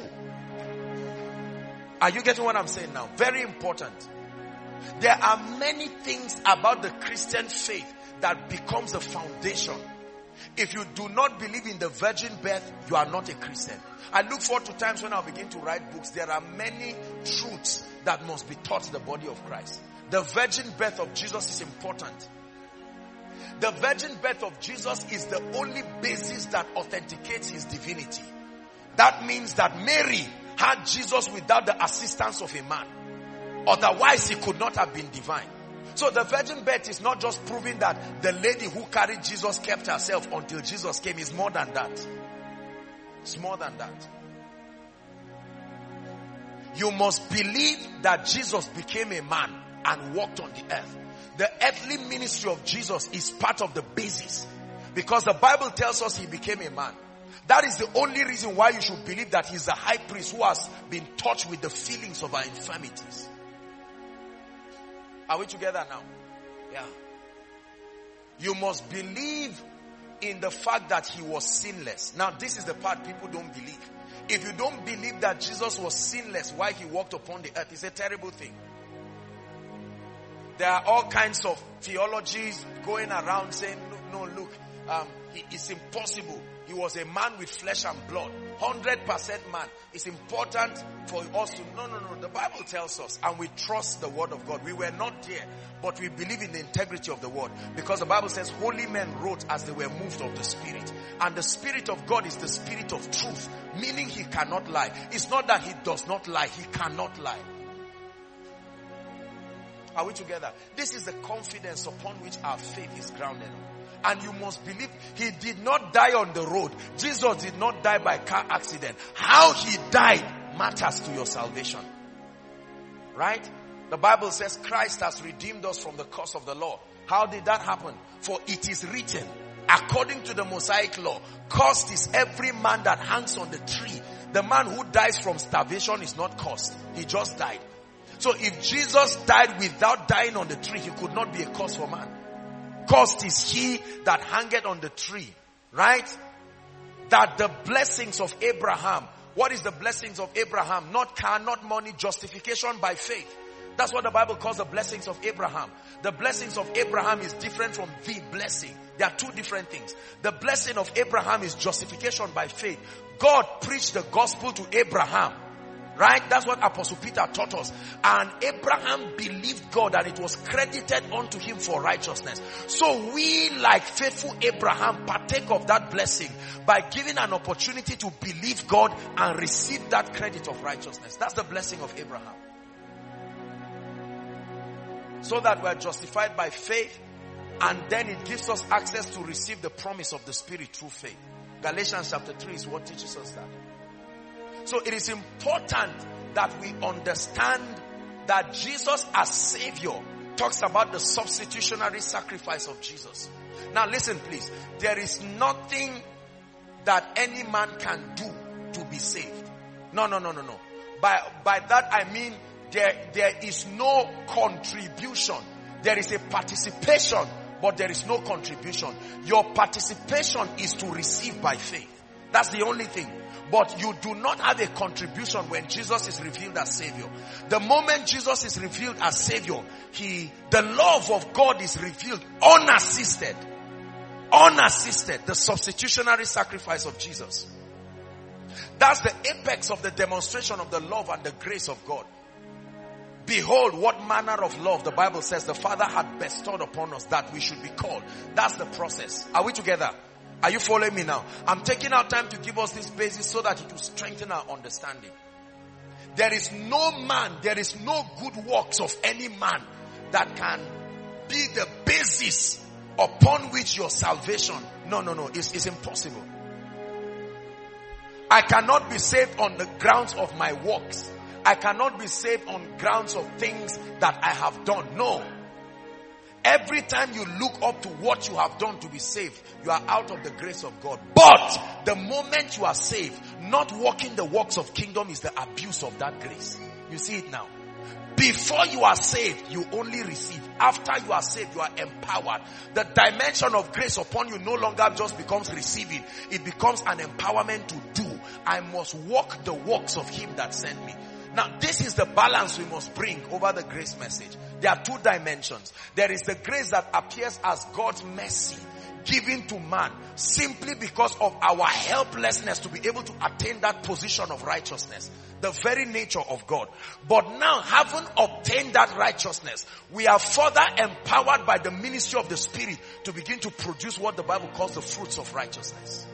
Are you getting what I'm saying now? Very important. There are many things about the Christian faith that becomes a foundation. If you do not believe in the virgin birth, you are not a Christian. I look forward to times when I'll begin to write books. There are many truths that must be taught the body of Christ. The virgin birth of Jesus is important. The virgin birth of Jesus is the only basis that authenticates His divinity. That means that Mary had Jesus without the assistance of a man. Otherwise, He could not have been divine. So the virgin birth is not just proving that the lady who carried Jesus kept herself until Jesus came. It's more than that. It's more than that. You must believe that Jesus became a man and walked on the earth. The earthly ministry of Jesus is part of the basis, because the Bible tells us he became a man. That is the only reason why you should believe that he's the high priest who has been touched with the feelings of our infirmities. Are we together now? Yeah. You must believe in the fact that he was sinless. Now this is the part people don't believe. If you don't believe that Jesus was sinless while he walked upon the earth, it's a terrible thing. There are all kinds of theologies going around saying, look, it's impossible. He was a man with flesh and blood. 100% man. It's important for us to, no. The Bible tells us, and we trust the word of God. We were not there, but we believe in the integrity of the word. Because the Bible says, holy men wrote as they were moved of the Spirit. And the Spirit of God is the Spirit of truth. Meaning he cannot lie. It's not that he does not lie. He cannot lie. Are we together? This is the confidence upon which our faith is grounded on. And you must believe he did not die on the road. Jesus did not die by car accident. How he died matters to your salvation. Right? The Bible says Christ has redeemed us from the curse of the law. How did that happen? For it is written, according to the Mosaic law, cursed is every man that hangs on the tree. The man who dies from starvation is not cursed. He just died. So if Jesus died without dying on the tree, he could not be a curse for man. Cursed is he that hangeth on the tree. Right? That the blessings of Abraham. What is the blessings of Abraham? Not car, not money, justification by faith. That's what the Bible calls the blessings of Abraham. The blessings of Abraham is different from the blessing. There are two different things. The blessing of Abraham is justification by faith. God preached the gospel to Abraham. Right? That's what Apostle Peter taught us. And Abraham believed God and it was credited unto him for righteousness. So we, like faithful Abraham, partake of that blessing by giving an opportunity to believe God and receive that credit of righteousness. That's the blessing of Abraham. So that we are justified by faith, and then it gives us access to receive the promise of the Spirit through faith. Galatians chapter 3 is what teaches us that. So it is important that we understand that Jesus as Savior talks about the substitutionary sacrifice of Jesus. Now listen please. There is nothing that any man can do to be saved. No. By that I mean there is no contribution. There is a participation, but there is no contribution. Your participation is to receive by faith. That's the only thing. But you do not have a contribution when Jesus is revealed as Savior. The moment Jesus is revealed as Savior, the love of God is revealed unassisted. Unassisted. The substitutionary sacrifice of Jesus. That's the apex of the demonstration of the love and the grace of God. Behold, what manner of love, the Bible says, the Father had bestowed upon us that we should be called. That's the process. Are we together? Are you following me now? I'm taking our time to give us this basis so that it will strengthen our understanding. There is no man, there is no good works of any man that can be the basis upon which your salvation. No. It's impossible. I cannot be saved on the grounds of my works. I cannot be saved on grounds of things that I have done. No. Every time you look up to what you have done to be saved, you are out of the grace of God. But the moment you are saved, not walking the works of kingdom is the abuse of that grace. You see it now. Before you are saved, you only receive. After you are saved, you are empowered. The dimension of grace upon you no longer just becomes receiving. It becomes an empowerment to do. I must walk the works of him that sent me. Now, this is the balance we must bring over the grace message. There are two dimensions. There is the grace that appears as God's mercy given to man simply because of our helplessness to be able to attain that position of righteousness. The very nature of God. But now, having obtained that righteousness, we are further empowered by the ministry of the Spirit to begin to produce what the Bible calls the fruits of righteousness.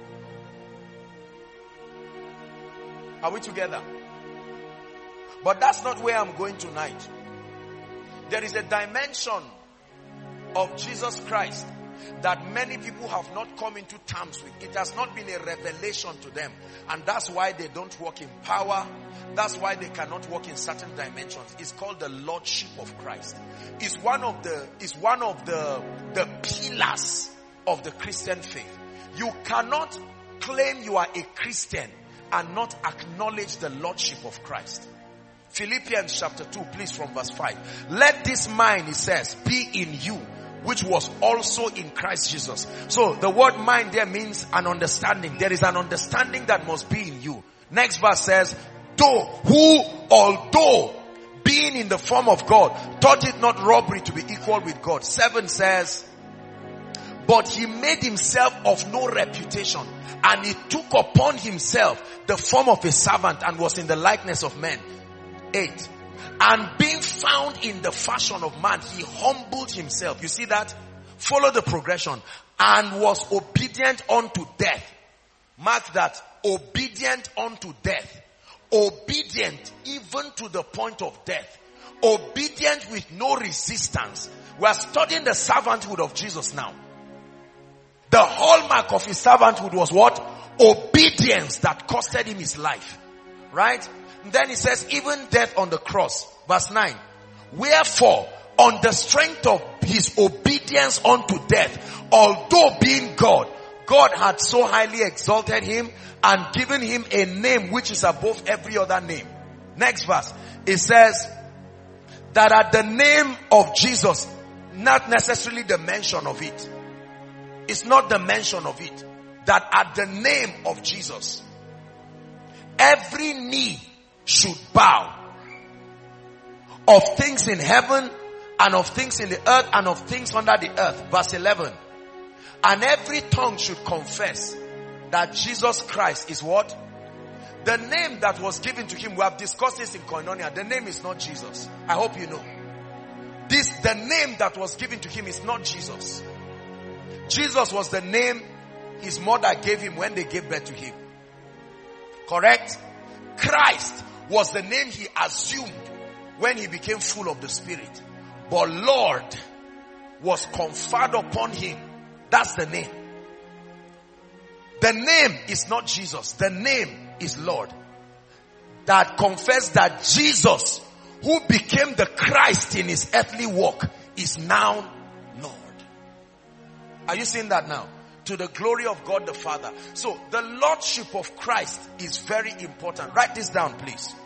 Are we together? But that's not where I'm going tonight. There is a dimension of Jesus Christ that many people have not come into terms with. It has not been a revelation to them. And that's why they don't walk in power. That's why they cannot walk in certain dimensions. It's called the Lordship of Christ. It's one of the pillars of the Christian faith. You cannot claim you are a Christian and not acknowledge the Lordship of Christ. Philippians chapter 2, please, from verse 5. Let this mind, it says, be in you, which was also in Christ Jesus. So the word mind there means an understanding. There is an understanding that must be in you. Next verse says, although being in the form of God, thought it not robbery to be equal with God. 7 says, but he made himself of no reputation, and he took upon himself the form of a servant and was in the likeness of men. 8. And being found in the fashion of man, he humbled himself. You see that? Follow the progression. And was obedient unto death. Mark that. Obedient unto death. Obedient even to the point of death. Obedient with no resistance. We are studying the servanthood of Jesus now. The hallmark of his servanthood was what? Obedience that costed him his life. Right? Then he says, even death on the cross. Verse 9. Wherefore, on the strength of his obedience unto death, although being God, God had so highly exalted him and given him a name which is above every other name. Next verse. It says that at the name of Jesus, not necessarily the mention of it. It's not the mention of it. That at the name of Jesus, every knee should bow, of things in heaven and of things in the earth and of things under the earth. Verse 11. And every tongue should confess that Jesus Christ is what? The name that was given to him. We have discussed this in Koinonia. The name is not Jesus. I hope you know. The name that was given to him is not Jesus. Jesus was the name his mother gave him when they gave birth to him. Correct? Christ was the name he assumed when he became full of the Spirit. But Lord was conferred upon him. That's the name. The name is not Jesus. The name is Lord. That confessed that Jesus, who became the Christ in his earthly walk, is now Lord. Are you seeing that now? To the glory of God the Father. So the Lordship of Christ is very important. Write this down, please.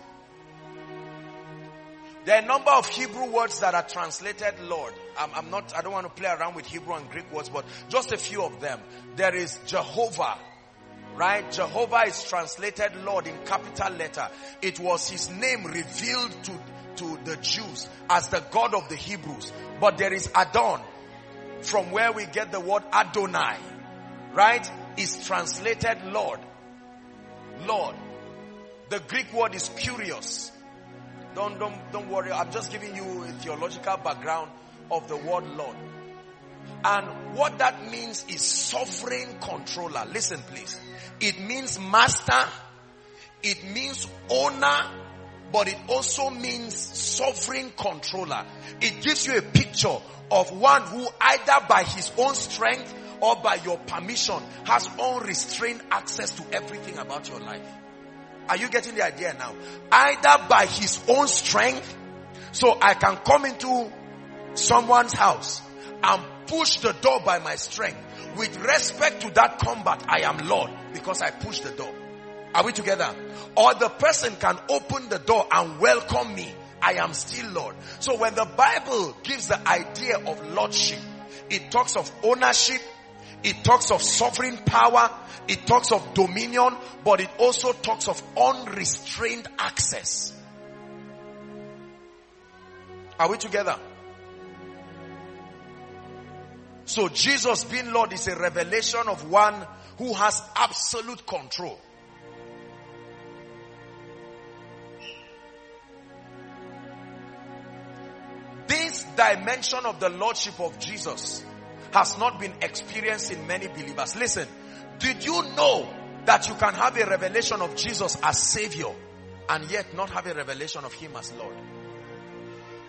There are a number of Hebrew words that are translated Lord. I don't want to play around with Hebrew and Greek words, but just a few of them. There is Jehovah, right? Jehovah is translated Lord in capital letter. It was his name revealed to the Jews as the God of the Hebrews. But there is Adon, from where we get the word Adonai, right? Is translated Lord. Lord. The Greek word is Kyrios. Don't worry. I'm just giving you a theological background of the word Lord. And what that means is sovereign controller. Listen, please. It means master. It means owner. But it also means sovereign controller. It gives you a picture of one who either by his own strength or by your permission has unrestrained access to everything about your life. Are you getting the idea now? Either by his own strength, so I can come into someone's house and push the door by my strength. With respect to that combat, I am Lord because I pushed the door. Are we together? Or the person can open the door and welcome me. I am still Lord. So when the Bible gives the idea of lordship, it talks of ownership, it talks of sovereign power, it talks of dominion, but it also talks of unrestrained access. Are we together? So Jesus being Lord is a revelation of one who has absolute control. This dimension of the Lordship of Jesus has not been experienced in many believers. Listen, did you know that you can have a revelation of Jesus as Savior and yet not have a revelation of Him as Lord?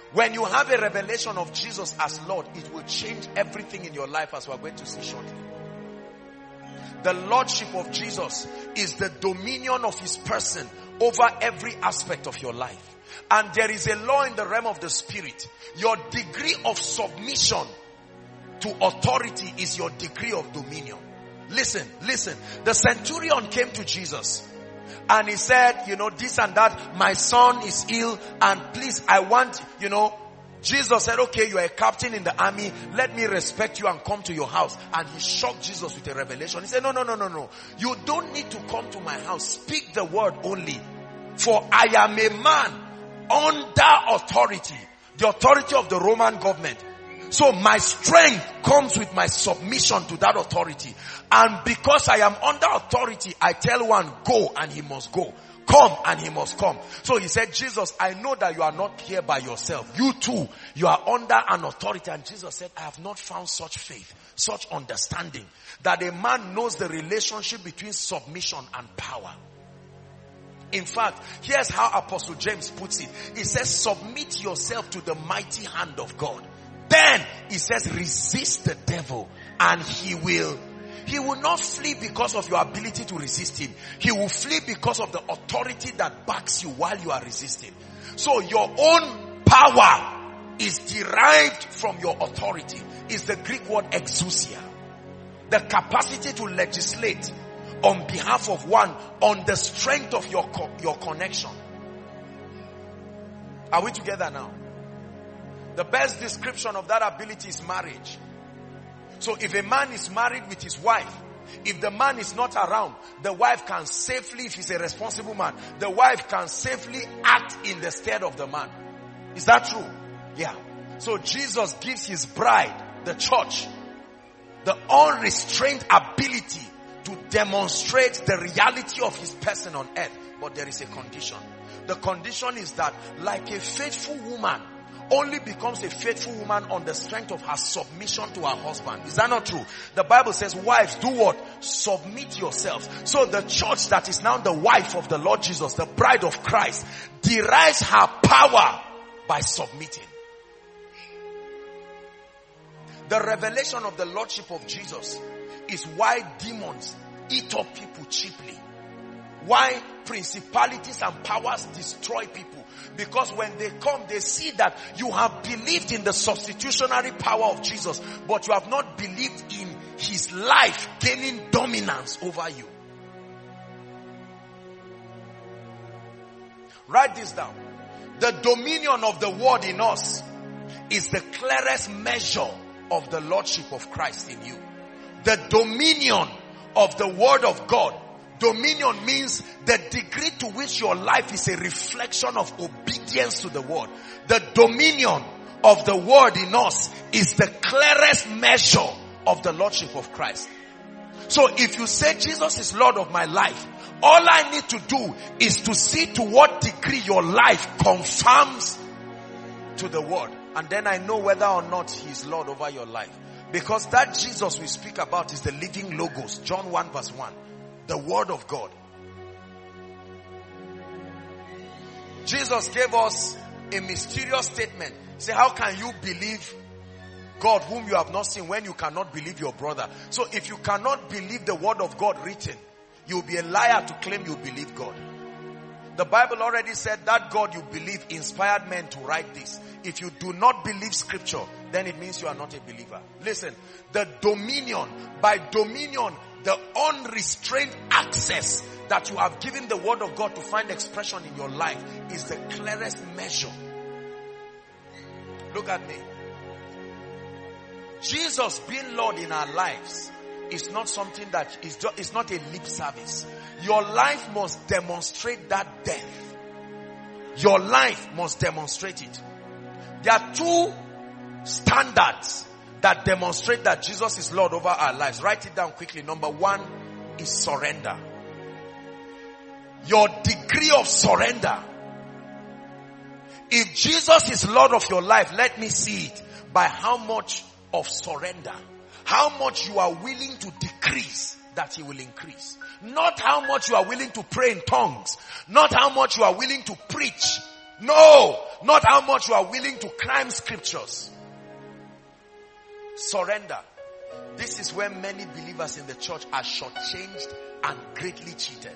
When you have a revelation of Jesus as Lord, it will change everything in your life, as we are going to see shortly. The Lordship of Jesus is the dominion of his person over every aspect of your life. And there is a law in the realm of the spirit. Your degree of submission to authority is your degree of dominion. Listen. The centurion came to Jesus and he said, this and that, my son is ill and please, I want, Jesus said, okay, you are a captain in the army. Let me respect you and come to your house. And he shocked Jesus with a revelation. He said, no. You don't need to come to my house. Speak the word only. For I am a man under authority. The authority of the Roman government. So my strength comes with my submission to that authority. And because I am under authority, I tell one, go, and he must go. Come, and he must come. So he said, Jesus, I know that you are not here by yourself. You too, you are under an authority. And Jesus said, I have not found such faith, such understanding, that a man knows the relationship between submission and power. In fact, here's how Apostle James puts it. He says, submit yourself to the mighty hand of God. Then, he says, resist the devil and he will not flee because of your ability to resist him. He will flee because of the authority that backs you while you are resisting. So your own power is derived from your authority. It's the Greek word exousia. The capacity to legislate on behalf of one on the strength of your connection. Are we together now? The best description of that ability is marriage. So if a man is married with his wife, if the man is not around, the wife can safely, if he's a responsible man, the wife can safely act in the stead of the man. Is that true? Yeah. So Jesus gives his bride, the church, the unrestrained ability to demonstrate the reality of his person on earth. But there is a condition. The condition is that, like a faithful woman only becomes a faithful woman on the strength of her submission to her husband. Is that not true? The Bible says, wives, do what? Submit yourselves. So the church that is now the wife of the Lord Jesus, the bride of Christ, derives her power by submitting. The revelation of the Lordship of Jesus is why demons eat up people cheaply. Why principalities and powers destroy people. Because when they come, they see that you have believed in the substitutionary power of Jesus, but you have not believed in his life gaining dominance over you. Write this down. The dominion of the word in us is the clearest measure of the Lordship of Christ in you. The dominion of the word of God. Dominion means the degree to which your life is a reflection of obedience to the word. The dominion of the word in us is the clearest measure of the Lordship of Christ. So if you say Jesus is Lord of my life, all I need to do is to see to what degree your life conforms to the word. And then I know whether or not he is Lord over your life. Because that Jesus we speak about is the living logos. John 1 verse 1. The word of God. Jesus gave us a mysterious statement. Say, how can you believe God whom you have not seen when you cannot believe your brother? So if you cannot believe the word of God written, you'll be a liar to claim you believe God. The Bible already said that God you believe inspired men to write this. If you do not believe scripture, then it means you are not a believer. Listen, the dominion, by dominion, the unrestrained access that you have given the word of God to find expression in your life is the clearest measure. Look at me. Jesus being Lord in our lives is not something that is not a lip service. Your life must demonstrate that death. Your life must demonstrate it. There are two standards that demonstrate that Jesus is Lord over our lives. Write it down quickly. Number one is surrender. Your degree of surrender. If Jesus is Lord of your life, let me see it by how much of surrender. How much you are willing to decrease that he will increase. Not how much you are willing to pray in tongues. Not how much you are willing to preach No, not how much you are willing to climb scriptures. Surrender. This is where many believers in the church are shortchanged and greatly cheated.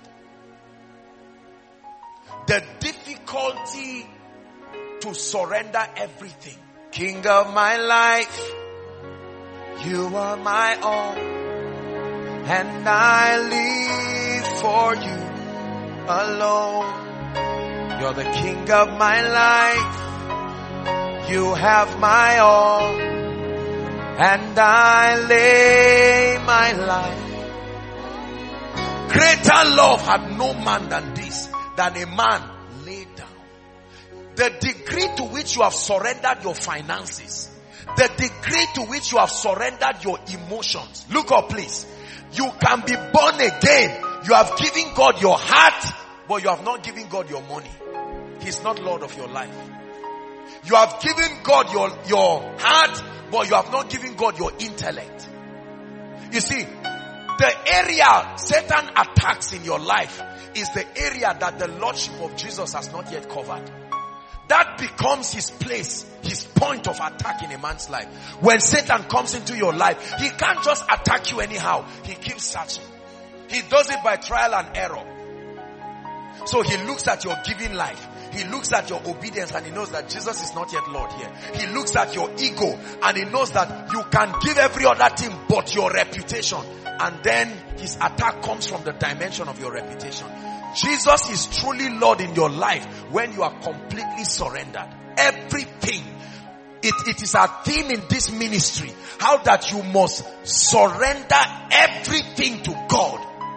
The difficulty to surrender everything. King of my life, you are my all, and I live for you alone. You're the king of my life. You have my all, and I lay my life. Greater love had no man than this, than a man laid down. The degree to which you have surrendered your finances, the degree to which you have surrendered your emotions. Look up, please. You can be born again. You have given God your heart, but you have not given God your money. He's not Lord of your life. You have given God your heart, but you have not given God your intellect. You see, the area Satan attacks in your life is the area that the Lordship of Jesus has not yet covered. That becomes his place, his point of attack in a man's life. When Satan comes into your life, he can't just attack you anyhow. He keeps searching. He does it by trial and error. So he looks at your giving life. He looks at your obedience and he knows that Jesus is not yet Lord here. He looks at your ego and he knows that you can give every other thing but your reputation. And then his attack comes from the dimension of your reputation. Jesus is truly Lord in your life when you are completely surrendered. Everything. It is a theme in this ministry. How that you must surrender everything to God.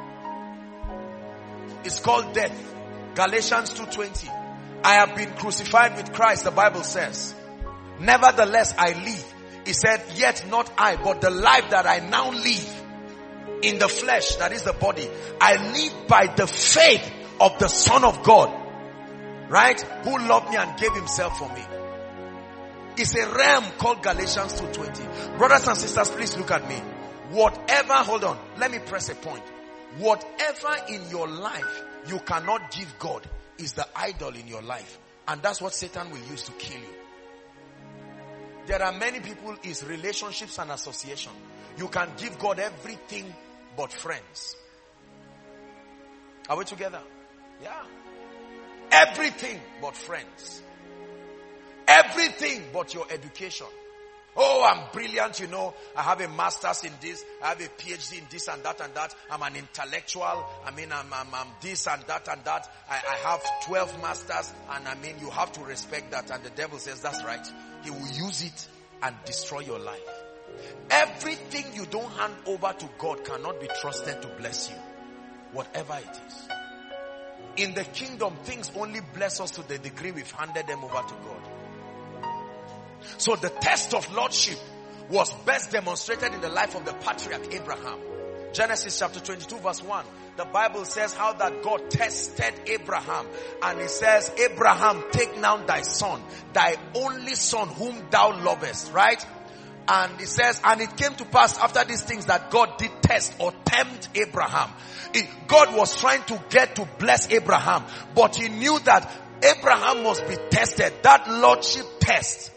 It's called death. Galatians 2:20. I have been crucified with Christ, the Bible says. Nevertheless I live. He said, yet not I, but the life that I now live in the flesh, that is the body, I live by the faith of the Son of God, right? Who loved me and gave himself for me. It's a realm called Galatians 2:20. Brothers and sisters, please look at me. Whatever, hold on, let me press a point. Whatever in your life you cannot give God is the idol in your life. And that's what Satan will use to kill you. There are many people, is relationships and association. You can give God everything but friends. Are we together? Yeah. Everything but friends. Everything but your education. Oh, I'm brilliant, you know. I have a master's in this. I have a PhD in this and that and that. I'm an intellectual. I'm this and that and that. I have 12 masters. And you have to respect that. And the devil says, that's right. He will use it and destroy your life. Everything you don't hand over to God cannot be trusted to bless you. Whatever it is. In the kingdom, things only bless us to the degree we've handed them over to God. So the test of lordship was best demonstrated in the life of the patriarch Abraham. Genesis chapter 22 verse 1. The Bible says how that God tested Abraham. And he says, Abraham, take now thy son, thy only son whom thou lovest. Right? And he says, and it came to pass after these things that God did test or tempt Abraham. God was trying to get to bless Abraham. But he knew that Abraham must be tested. That lordship test.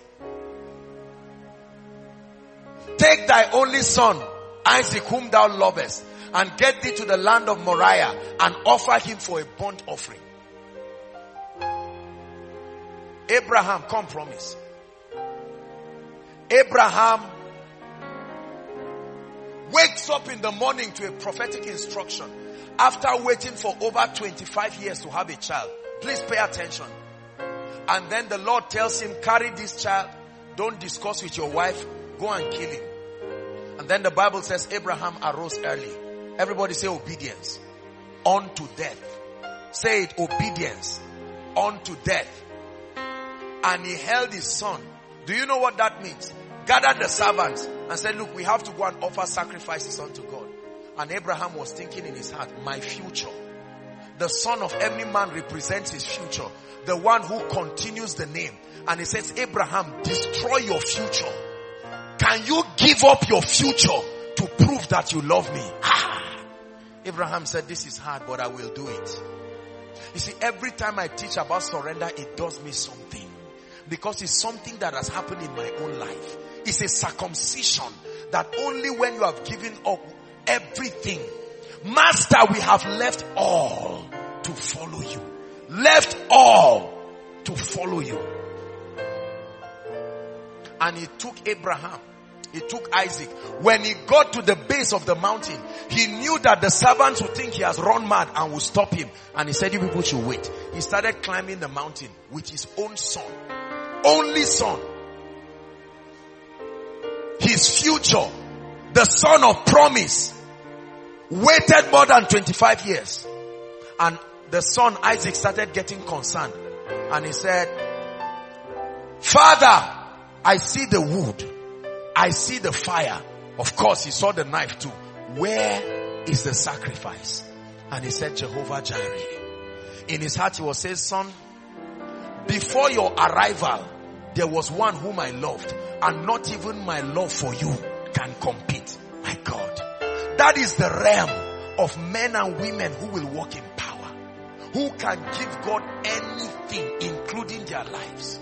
Take thy only son, Isaac, whom thou lovest, and get thee to the land of Moriah, and offer him for a burnt offering. Abraham, come promise. Abraham wakes up in the morning to a prophetic instruction after waiting for over 25 years to have a child. Please pay attention. And then the Lord tells him, carry this child, don't discuss with your wife, go and kill him. And then the Bible says Abraham arose early. Everybody say obedience. Unto death. Say it, obedience. Unto death. And he held his son. Do you know what that means? Gathered the servants and said, look, we have to go and offer sacrifices unto God. And Abraham was thinking in his heart, my future. The son of every man represents his future. The one who continues the name. And he says, Abraham, destroy your future. Can you give up your future to prove that you love me? Abraham said, this is hard, but I will do it. You see, every time I teach about surrender, it does me something. Because it's something that has happened in my own life. It's a circumcision that only when you have given up everything, Master, we have left all to follow you. Left all to follow you. And he took Abraham. He took Isaac. When he got to the base of the mountain, he knew that the servants would think he has run mad and would stop him. And he said, you people should wait. He started climbing the mountain with his own son. Only son. His future. The son of promise. Waited more than 25 years. And the son Isaac started getting concerned. And he said, Father, I see the wood. I see the fire. Of course, he saw the knife too. Where is the sacrifice? And he said, Jehovah Jireh. In his heart he was saying, son, before your arrival, there was one whom I loved. And not even my love for you can compete. My God. That is the realm of men and women who will walk in power. Who can give God anything, including their lives.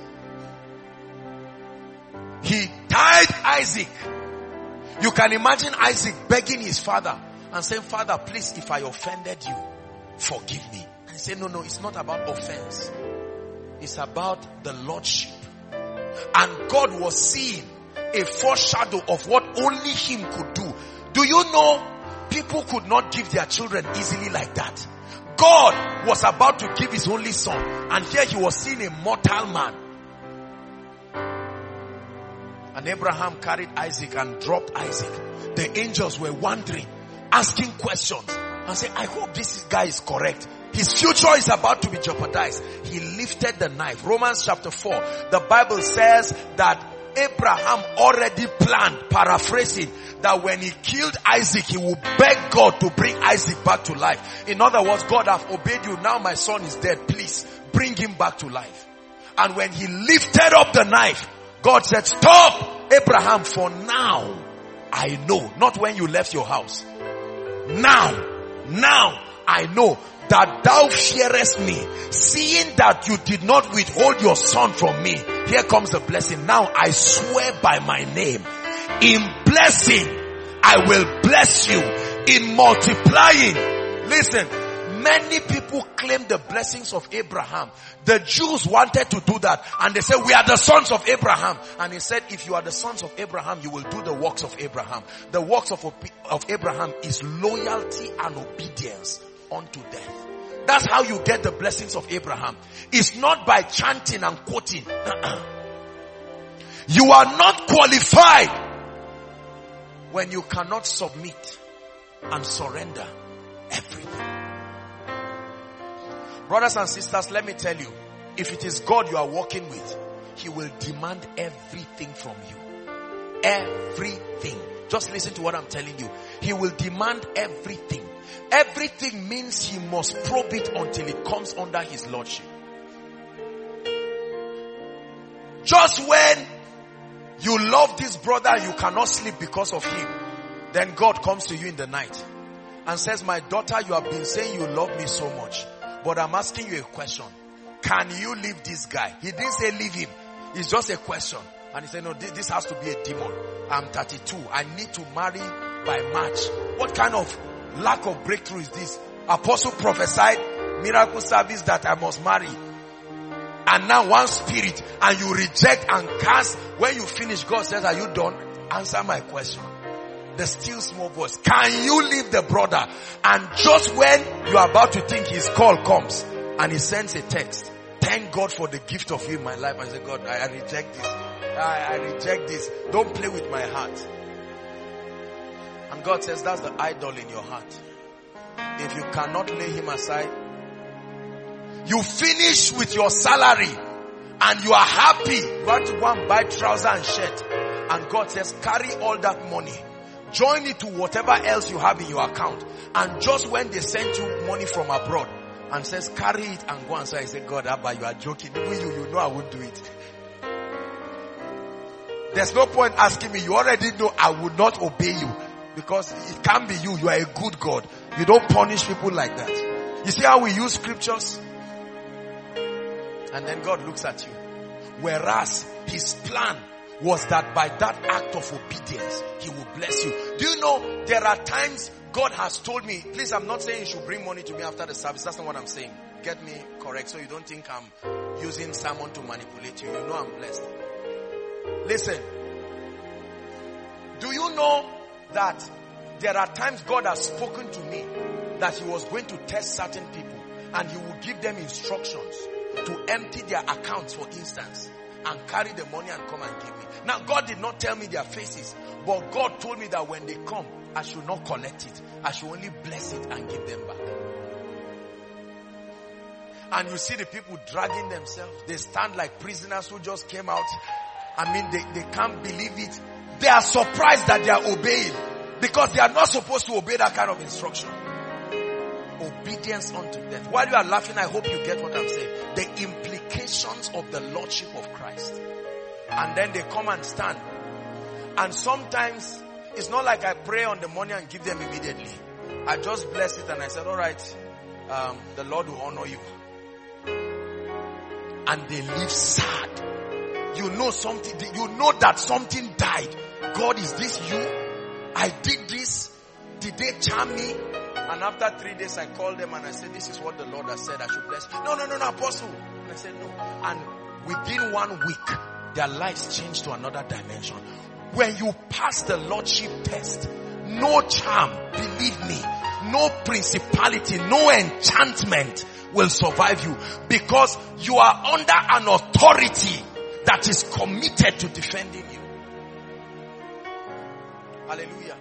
He tied Isaac. You can imagine Isaac begging his father and saying, Father, please, if I offended you, forgive me. And he said, no, it's not about offense. It's about the lordship. And God was seeing a foreshadow of what only him could do. Do you know people could not give their children easily like that? God was about to give his only son. And here he was seeing a mortal man. And Abraham carried Isaac and dropped Isaac. The angels were wondering, asking questions. And saying, I hope this guy is correct. His future is about to be jeopardized. He lifted the knife. Romans chapter 4. The Bible says that Abraham already planned, paraphrasing, that when he killed Isaac, he would beg God to bring Isaac back to life. In other words, God, I've obeyed you. Now my son is dead. Please bring him back to life. And when he lifted up the knife, God said, stop, Abraham, for now I know. Not when you left your house. Now I know that thou fearest me, seeing that you did not withhold your son from me. Here comes the blessing. Now I swear by my name, in blessing I will bless you, in multiplying. Listen, many people claim the blessings of Abraham. The Jews wanted to do that, and they said, we are the sons of Abraham. And he said, if you are the sons of Abraham, you will do the works of Abraham. The works of Abraham is loyalty and obedience unto death. That's how you get the blessings of Abraham. It's not by chanting and quoting. You are not qualified when you cannot submit and surrender everything. Brothers and sisters, let me tell you, if it is God you are working with, He will demand everything from you. Everything. Just listen to what I'm telling you. He will demand everything. Everything means He must probe it until it comes under His lordship. Just when you love this brother, you cannot sleep because of him, then God comes to you in the night and says, my daughter, you have been saying you love me so much, but I'm asking you a question. Can you leave this guy? He didn't say leave him. It's just a question. And he said, no, this has to be a demon. I'm 32. I need to marry by March. What kind of lack of breakthrough is this? Apostle prophesied miracle service that I must marry. And now one spirit, and you reject and cast. When you finish, God says, are you done? Answer my question. The still small voice. Can you leave the brother? And just when you are about to think his call comes, and he sends a text, thank God for the gift of you in my life. I say, God, I reject this. I reject this. Don't play with my heart. And God says, that's the idol in your heart. If you cannot lay him aside, you finish with your salary and you are happy. You want to go and buy trousers and shirt. And God says, carry all that money. Join it to whatever else you have in your account. And just when they send you money from abroad and says, carry it and go and say, I say, God, Abba, you are joking. Even you know I won't do it. There's no point asking me. You already know I would not obey you. Because it can't be you. You are a good God. You don't punish people like that. You see how we use scriptures? And then God looks at you. Whereas his plan was that by that act of obedience, he will bless you. Do you know, there are times God has told me, please, I'm not saying you should bring money to me after the service. That's not what I'm saying. Get me correct so you don't think I'm using sermon to manipulate you. You know I'm blessed. Listen. Do you know that there are times God has spoken to me that he was going to test certain people and he would give them instructions to empty their accounts, for instance, and carry the money and come and give me. Now, God did not tell me their faces, but God told me that when they come, I should not collect it. I should only bless it and give them back. And you see the people dragging themselves. They stand like prisoners who just came out. I mean, they can't believe it. They are surprised that they are obeying, because they are not supposed to obey that kind of instruction. Obedience unto death. While you are laughing, I hope you get what I'm saying. The implications of the Lordship of Christ. And then they come and stand. And sometimes, it's not like I pray on the money and give them immediately. I just bless it and I said, all right, the Lord will honor you. And they leave sad. You know something, you know that something died. God, is this you? I did this. Did they charm me? And after 3 days, I called them and I said, this is what the Lord has said. I should bless you. No, apostle. And I said, no. And within 1 week, their lives changed to another dimension. When you pass the Lordship test, no charm, believe me, no principality, no enchantment will survive you, because you are under an authority that is committed to defending you. Hallelujah.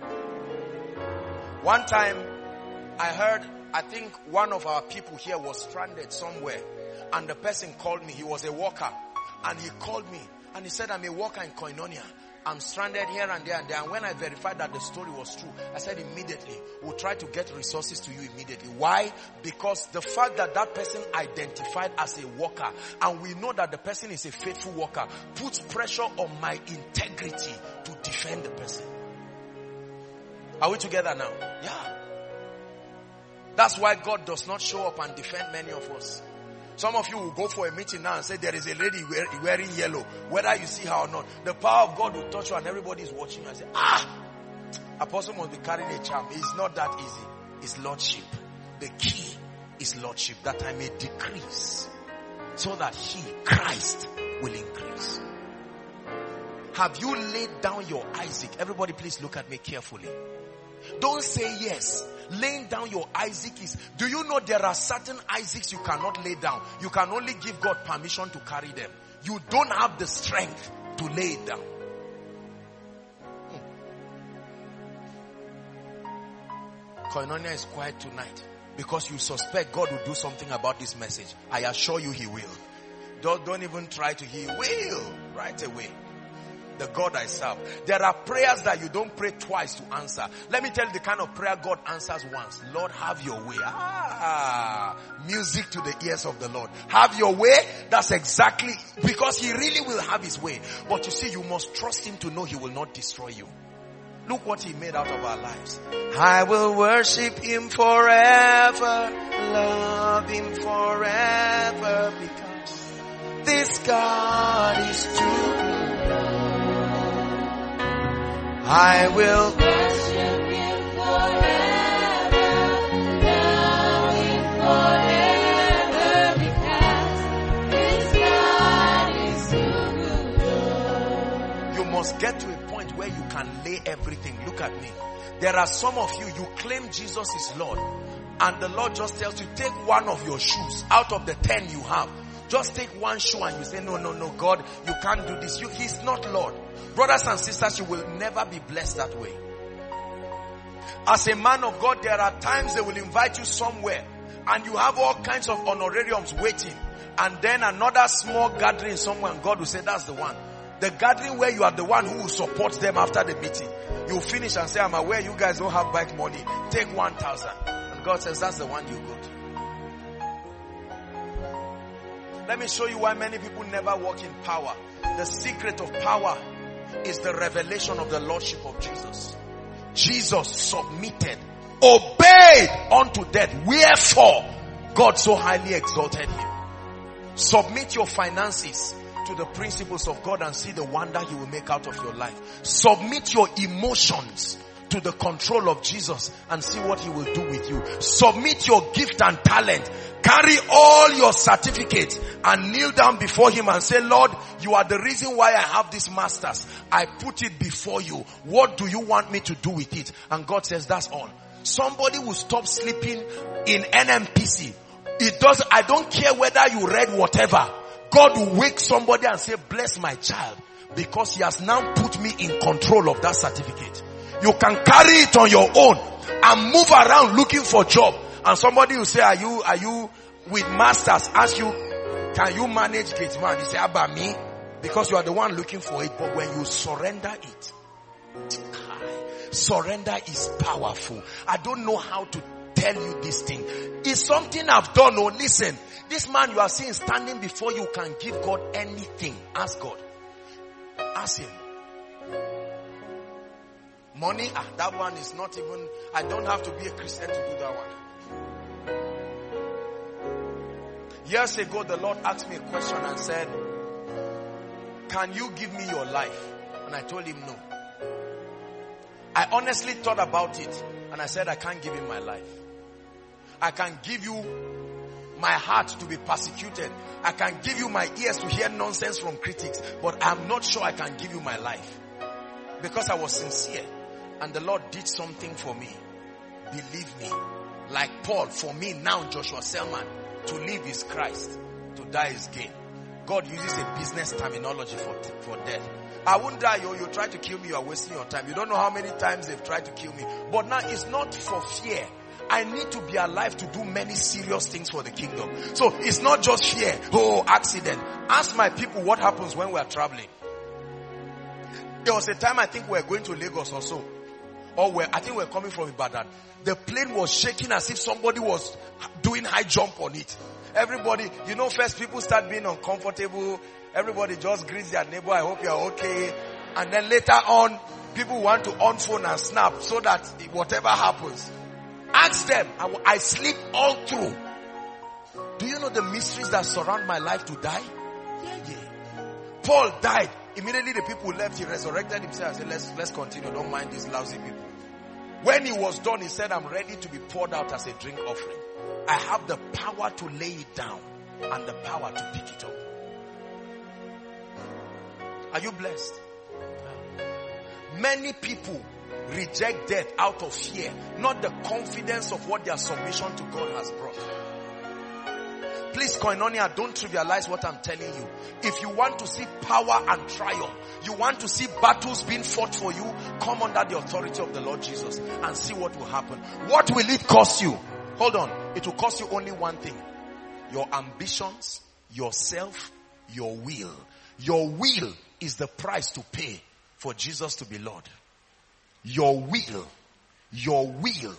One time, I heard, I think one of our people here was stranded somewhere, and the person called me. He was a worker, and he called me and he said, I'm a worker in Koinonia. I'm stranded here and there and there. And when I verified that the story was true, I said immediately, we'll try to get resources to you immediately. Why? Because the fact that that person identified as a worker, and we know that the person is a faithful worker, puts pressure on my integrity to defend the person. Are we together now? Yeah. That's why God does not show up and defend many of us. Some of you will go for a meeting now and say there is a lady wearing yellow, whether you see her or not. The power of God will touch you and everybody is watching you and say, apostle must be carrying a charm. It's not that easy. It's Lordship. The key is Lordship, that I may decrease so that he, Christ, will increase. Have you laid down your Isaac? Everybody please look at me carefully. Don't say yes. Laying down your Isaac is, do you know there are certain Isaacs you cannot lay down? You can only give God permission to carry them. You don't have the strength to lay it down. Koinonia is quiet tonight because you suspect God will do something about this message. I assure you he will. Don't even try to, he will right away. The God I serve. There are prayers that you don't pray twice to answer. Let me tell you the kind of prayer God answers once. Lord, have your way. Music to the ears of the Lord. Have your way. That's exactly, because he really will have his way. But you see, you must trust him to know he will not destroy you. Look what he made out of our lives. I will worship him forever, love him forever, because this God is true. I will worship him forever, love him forever, because this God is too good. You must get to a point where you can lay everything. Look at me. There are some of you, you claim Jesus is Lord, and the Lord just tells you, take one of your shoes out of the 10 you have. Just take one shoe and you say, no, God, you can't do this. He's not Lord. Brothers and sisters, you will never be blessed that way. As a man of God, there are times they will invite you somewhere and you have all kinds of honorariums waiting. And then another small gathering somewhere and God will say, that's the one. The gathering where you are the one who will support them after the meeting. You finish and say, I'm aware you guys don't have bike money. Take 1,000. And God says, that's the one you go to. Let me show you why many people never walk in power. The secret of power is the revelation of the Lordship of Jesus. Jesus submitted, obeyed unto death. Wherefore God so highly exalted him. Submit your finances to the principles of God and see the wonder He will make out of your life. Submit your emotions to the control of Jesus and see what He will do with you. Submit your gift and talent. Carry all your certificates and kneel down before Him and say, Lord, you are the reason why I have this masters. I put it before you. What do you want me to do with it? And God says, that's all. Somebody will stop sleeping in NMPC. I don't care whether you read whatever. God will wake somebody and say, bless my child, because He has now put me in control of that certificate. You can carry it on your own and move around looking for job. And somebody will say, are you with masters? Ask you, can you manage gate man? You say, about me, because you are the one looking for it. But when you surrender it, surrender is powerful. I don't know how to tell you this thing. It's something I've done. Oh, listen, this man you are seeing standing before you can give God anything. Ask God. Ask Him. Money, that one is not even, I don't have to be a Christian to do that one. Years ago, the Lord asked me a question and said, can you give me your life? And I told Him no. I honestly thought about it and I said, I can't give Him my life. I can give you my heart to be persecuted. I can give you my ears to hear nonsense from critics, but I'm not sure I can give you my life. Because I was sincere. And the Lord did something for me. Believe me. Like Paul, for me now, Joshua Selman, to live is Christ, to die is gain. God uses a business terminology for death. I won't die. You try to kill me, you are wasting your time. You don't know how many times they've tried to kill me. But now it's not for fear. I need to be alive to do many serious things for the kingdom. So it's not just fear. Oh, accident. Ask my people what happens when we are traveling. There was a time I think we were going to Lagos or so. I think we were coming from Ibadan. The plane was shaking as if somebody was doing high jump on it. Everybody, first people start being uncomfortable. Everybody just greets their neighbor, I hope you are okay. And then later on, people want to on phone and snap so that whatever happens. Ask them. I sleep all through. Do you know the mysteries that surround my life to die? Yeah. Paul died. Immediately the people left. He resurrected himself and said, let's continue. Don't mind these lousy people. When he was done, he said, I'm ready to be poured out as a drink offering. I have the power to lay it down and the power to pick it up. Are you blessed? Many people reject death out of fear, not the confidence of what their submission to God has brought. Please, Koinonia, don't trivialize what I'm telling you. If you want to see power and triumph, you want to see battles being fought for you, come under the authority of the Lord Jesus and see what will happen. What will it cost you? Hold on. It will cost you only one thing. Your ambitions, yourself, your will. Your will is the price to pay for Jesus to be Lord. Your will. Your will.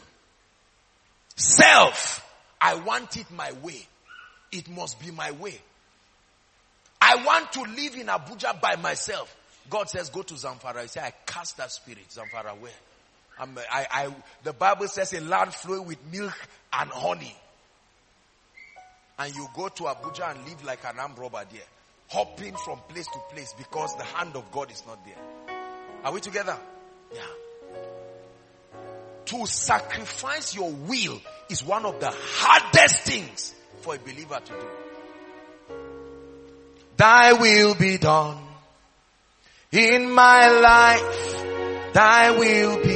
Self. I want it my way. It must be my way. I want to live in Abuja by myself. God says, go to Zamfara. He said, I cast that spirit. Zamfara where? The Bible says a land flowing with milk and honey. And you go to Abuja and live like an armed robber there. Hopping from place to place because the hand of God is not there. Are we together? Yeah. To sacrifice your will is one of the hardest things for a believer to do. Thy will be done in my life. Thy will be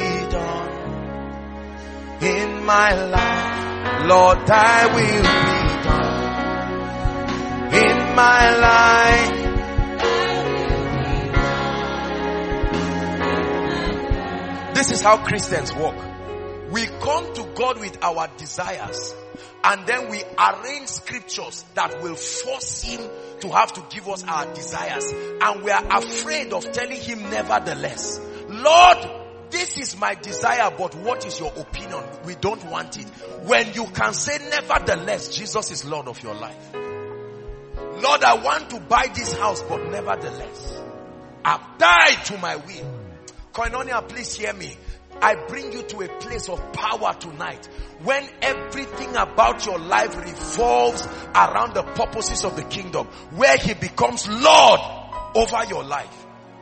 done in my life. Lord, thy will be done in my life. This is how Christians walk. We come to God with our desires and then we arrange scriptures that will force Him to have to give us our desires. And we are afraid of telling Him nevertheless. Lord, this is my desire, but what is your opinion? We don't want it. When you can say nevertheless, Jesus is Lord of your life. Lord, I want to buy this house, but nevertheless, I've died to my will. Koinonia, please hear me. I bring you to a place of power tonight when everything about your life revolves around the purposes of the kingdom, where he becomes Lord over your life.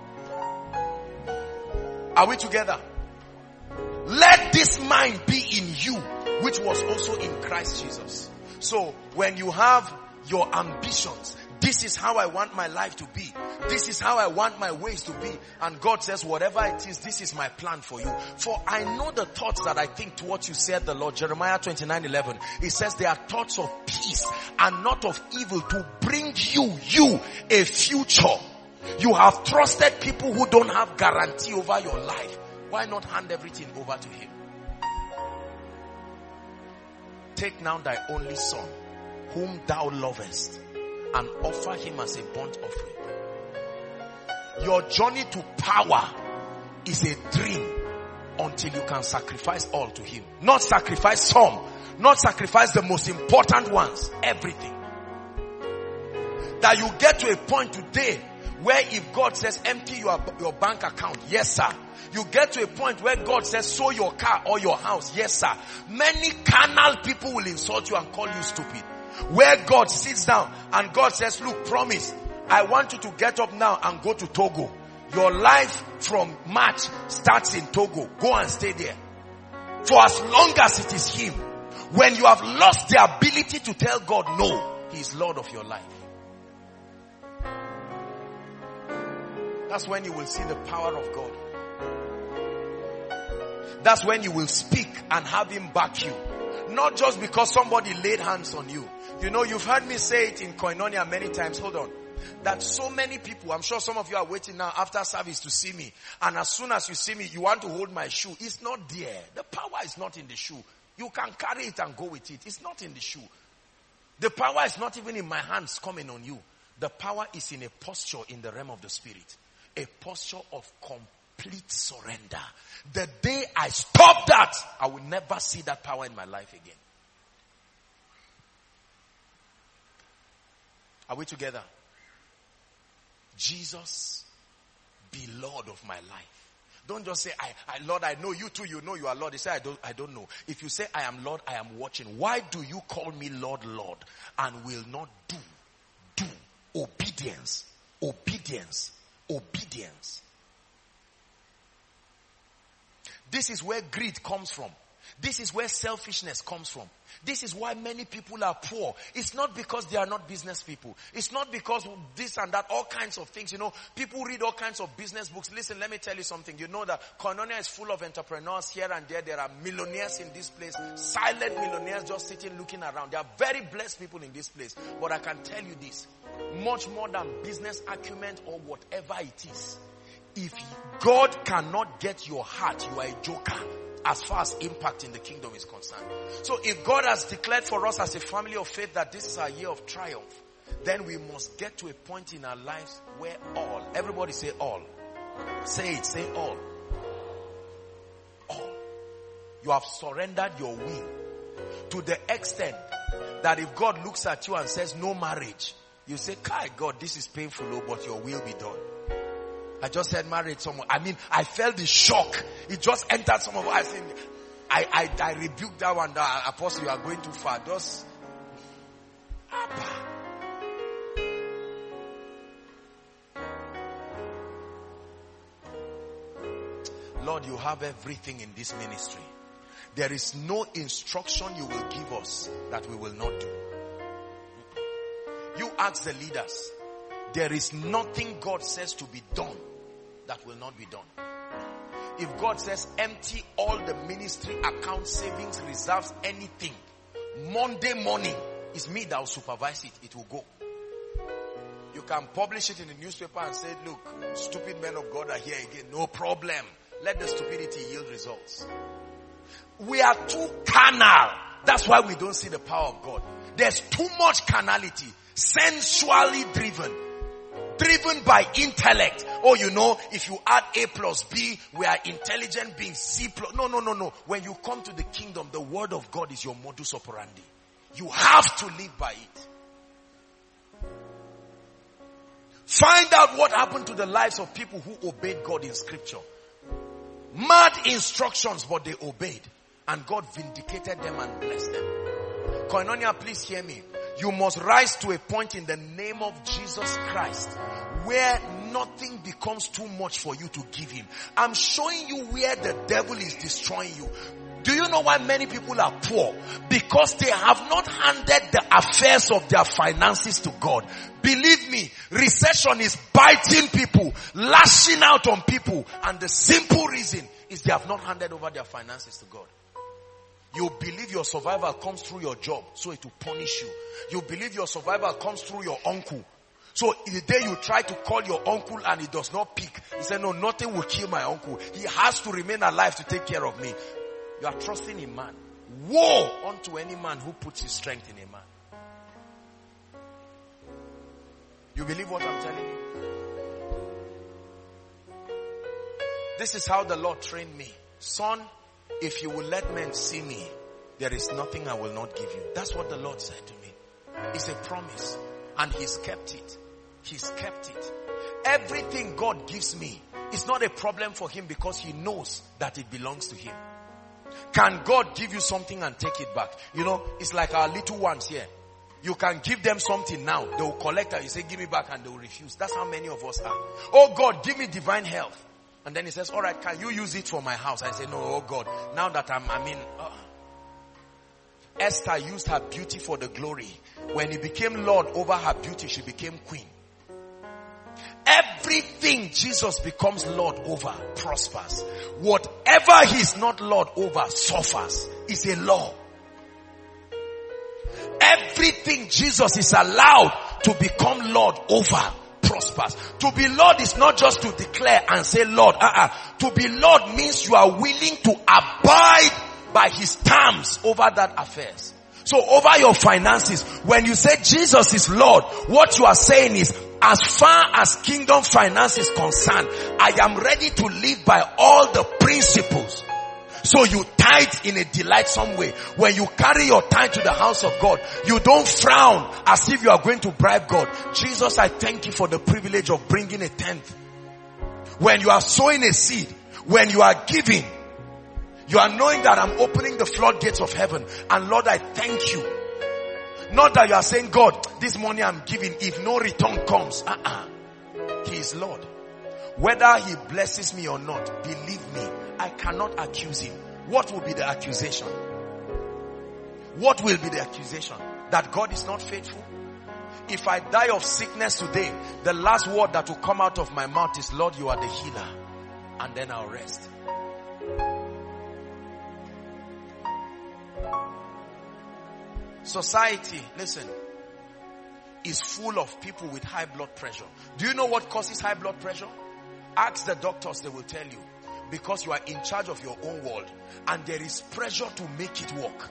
Are we together? Let this mind be in you, which was also in Christ Jesus. So when you have your ambitions, this is how I want my life to be. This is how I want my ways to be. And God says, whatever it is, this is my plan for you. For I know the thoughts that I think towards you, said the Lord. Jeremiah 29:11. It says they are thoughts of peace and not of evil, to bring you a future. You have trusted people who don't have guarantee over your life. Why not hand everything over to him? Take now thy only son, whom thou lovest, and offer him as a burnt offering. Your journey to power is a dream until you can sacrifice all to him. Not sacrifice some, not sacrifice the most important ones, everything. That you get to a point today where if God says empty your bank account, yes sir. You get to a point where God says sow your car or your house, yes sir. Many carnal people will insult you and call you stupid. Where God sits down and God says, look, promise, I want you to get up now and go to Togo. Your life from March starts in Togo. Go and stay there. For as long as it is him. When you have lost the ability to tell God no, he is Lord of your life. That's when you will see the power of God. That's when you will speak and have him back you. Not just because somebody laid hands on you. You know, you've heard me say it in Koinonia many times. Hold on. That so many people, I'm sure some of you are waiting now after service to see me. And as soon as you see me, you want to hold my shoe. It's not there. The power is not in the shoe. You can carry it and go with it. It's not in the shoe. The power is not even in my hands coming on you. The power is in a posture in the realm of the spirit. A posture of complete surrender. The day I stop that, I will never see that power in my life again. Are we together? Jesus, be Lord of my life. Don't just say, Lord, I know you too, you know you are Lord. You say, I don't know. If you say, I am Lord, I am watching. Why do you call me Lord, Lord, and will not do? Obedience. Obedience. Obedience. This is where greed comes from. This is where selfishness comes from. This is why many people are poor. It's not because they are not business people. It's not because this and that, all kinds of things. You know, people read all kinds of business books. Listen, let me tell you something. You know that Koinonia is full of entrepreneurs here and there. There are millionaires in this place. Silent millionaires just sitting looking around. There are very blessed people in this place. But I can tell you this. Much more than business acumen or whatever it is. If God cannot get your heart, you are a joker as far as impact in the kingdom is concerned. So if God has declared for us as a family of faith that this is our year of triumph, then we must get to a point in our lives where all, everybody say all. Say it, say all. All. You have surrendered your will to the extent that if God looks at you and says no marriage, you say, Kai, God, this is painful, but your will be done. I just said married someone. I mean, I felt the shock. It just entered some of us. I rebuked that one. Apostle, you are going too far. Just, Abba. Lord, you have everything in this ministry. There is no instruction you will give us that we will not do. You ask the leaders. There is nothing God says to be done that will not be done. If God says empty all the ministry account, savings, reserves, anything, Monday morning, it's me that will supervise it. It will go. You can publish it in the newspaper and say, look, stupid men of God are here again. No problem. Let the stupidity yield results. We are too carnal. That's why we don't see the power of God. There's too much carnality. Sensually driven by intellect. Oh, you know, if you add A plus B, we are intelligent beings. C plus. No. When you come to the kingdom, the word of God is your modus operandi. You have to live by it. Find out what happened to the lives of people who obeyed God in scripture. Mad instructions, but they obeyed. And God vindicated them and blessed them. Koinonia, please hear me. You must rise to a point in the name of Jesus Christ where nothing becomes too much for you to give him. I'm showing you where the devil is destroying you. Do you know why many people are poor? Because they have not handed the affairs of their finances to God. Believe me, recession is biting people, lashing out on people. And the simple reason is they have not handed over their finances to God. You believe your survival comes through your job, so it will punish you. You believe your survival comes through your uncle. So the day you try to call your uncle and he does not pick, he said, no, nothing will kill my uncle. He has to remain alive to take care of me. You are trusting in man. Woe unto any man who puts his strength in a man. You believe what I'm telling you? This is how the Lord trained me. Son, if you will let men see me, there is nothing I will not give you. That's what the Lord said to me. It's a promise. And he's kept it. He's kept it. Everything God gives me is not a problem for him because he knows that it belongs to him. Can God give you something and take it back? You know, it's like our little ones here. You can give them something now. They will collect it. You say, give me back, and they will refuse. That's how many of us are. Oh God, give me divine health. And then he says, all right, can you use it for my house? I say, no, oh God, now that Esther used her beauty for the glory. When he became Lord over her beauty, she became queen. Everything Jesus becomes Lord over prospers. Whatever he's not Lord over suffers. Is a law. Everything Jesus is allowed to become Lord over prospers. To be Lord is not just to declare and say Lord. To be Lord means you are willing to abide by his terms over that affairs. So over your finances, when you say Jesus is Lord, what you are saying is, as far as kingdom finance is concerned, I am ready to live by all the principles. So you tithe in a delightsome way. When you carry your tithe to the house of God, you don't frown as if you are going to bribe God. Jesus, I thank you for the privilege of bringing a tenth. When you are sowing a seed, when you are giving, you are knowing that I'm opening the floodgates of heaven. And Lord, I thank you. Not that you are saying, God, this money I'm giving, if no return comes. He is Lord. Whether he blesses me or not, believe me, I cannot accuse him. What will be the accusation? What will be the accusation? That God is not faithful? If I die of sickness today, the last word that will come out of my mouth is, Lord, you are the healer. And then I'll rest. Society, listen, is full of people with high blood pressure. Do you know what causes high blood pressure? Ask the doctors, they will tell you. Because you are in charge of your own world. And there is pressure to make it work.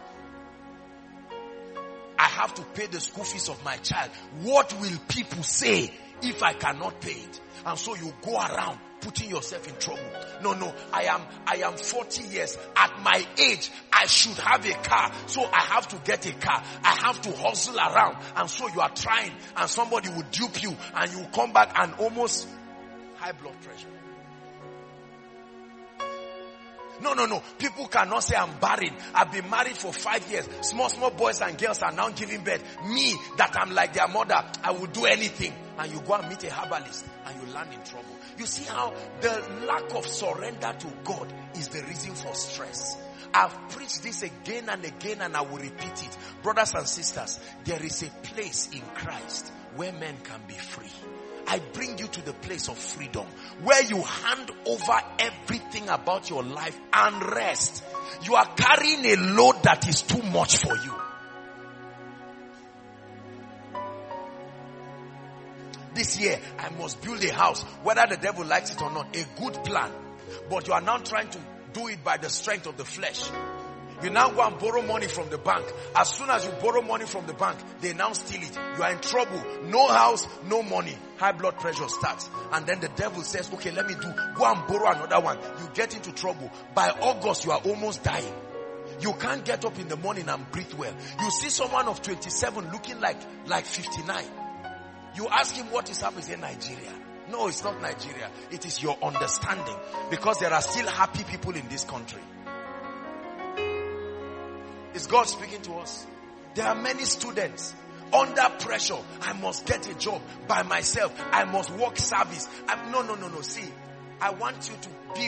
I have to pay the school fees of my child. What will people say if I cannot pay it? And so you go around putting yourself in trouble. No, I am 40 years. At my age, I should have a car. So I have to get a car. I have to hustle around. And so you are trying. And somebody will dupe you. And you come back and almost high blood pressure. No. People cannot say I'm barren. I've been married for 5 years. Small boys and girls are now giving birth. Me, that I'm like their mother, I will do anything. And you go and meet a herbalist and you land in trouble. You see how the lack of surrender to God is the reason for stress. I've preached this again and again and I will repeat it. Brothers and sisters, there is a place in Christ where men can be free. I bring you to the place of freedom where you hand over everything about your life and rest. You are carrying a load that is too much for you. This year, I must build a house, whether the devil likes it or not. A good plan. But you are now trying to do it by the strength of the flesh. You now go and borrow money from the bank. As soon as you borrow money from the bank, they now steal it. You are in trouble. No house, no money. High blood pressure starts. And then the devil says, okay, let me go and borrow another one. You get into trouble. By August, you are almost dying. You can't get up in the morning and breathe well. You see someone of 27 looking like 59. You ask him what is happening in Nigeria. No, it's not Nigeria. It is your understanding. Because there are still happy people in this country. Is God speaking to us? There are many students under pressure. I must get a job by myself. I must work service. No. See, I want you to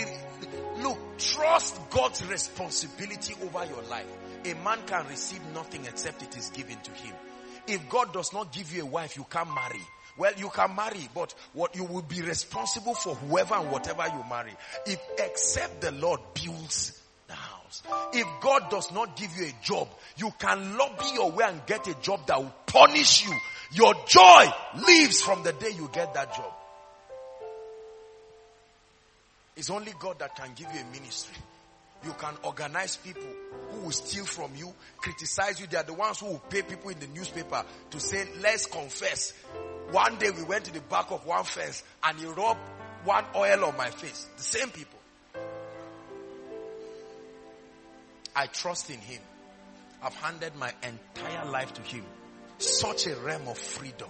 trust God's responsibility over your life. A man can receive nothing except it is given to him. If God does not give you a wife, you can't marry. Well, you can marry, but what you will be responsible for whoever and whatever you marry. If except the Lord builds the house. If God does not give you a job, you can lobby your way and get a job that will punish you. Your joy lives from the day you get that job. It's only God that can give you a ministry. You can organize people who will steal from you, criticize you. They are the ones who will pay people in the newspaper to say, let's confess. One day we went to the back of one fence and he rubbed one oil on my face. The same people. I trust in him. I've handed my entire life to him. Such a realm of freedom.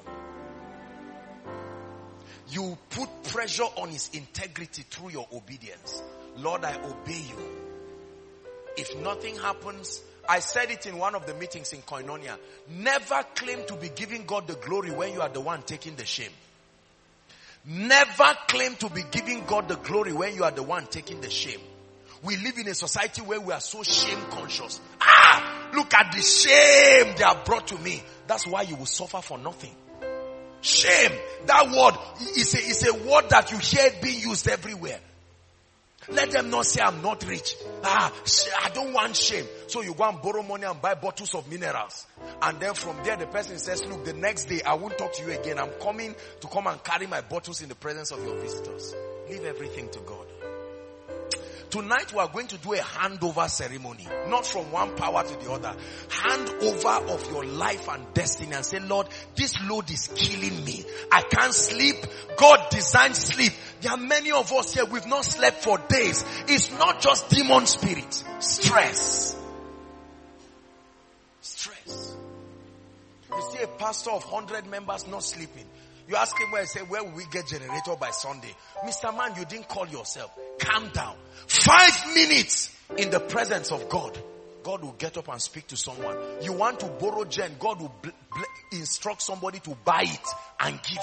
You put pressure on his integrity through your obedience. Lord, I obey you. If nothing happens, I said it in one of the meetings in Koinonia. Never claim to be giving God the glory when you are the one taking the shame. Never claim to be giving God the glory when you are the one taking the shame. We live in a society where we are so shame conscious. Look at the shame they have brought to me. That's why you will suffer for nothing. Shame. That word is a word that you hear being used everywhere. Let them not say I'm not rich. I don't want shame. So you go and borrow money and buy bottles of minerals. And then from there the person says, look, the next day I won't talk to you again. I'm coming to come and carry my bottles in the presence of your visitors. Leave everything to God. Tonight we are going to do a handover ceremony. Not from one power to the other. Handover of your life and destiny and say, Lord, this load is killing me. I can't sleep. God designed sleep. There are many of us here, we've not slept for days. It's not just demon spirit. Stress. Stress. You see a pastor of 100 members not sleeping. You ask him where, he say, where will we get generator by Sunday? Mr. Man, you didn't call yourself. Calm down. 5 minutes in the presence of God. God will get up and speak to someone. You want to borrow gen, God will instruct somebody to buy it and give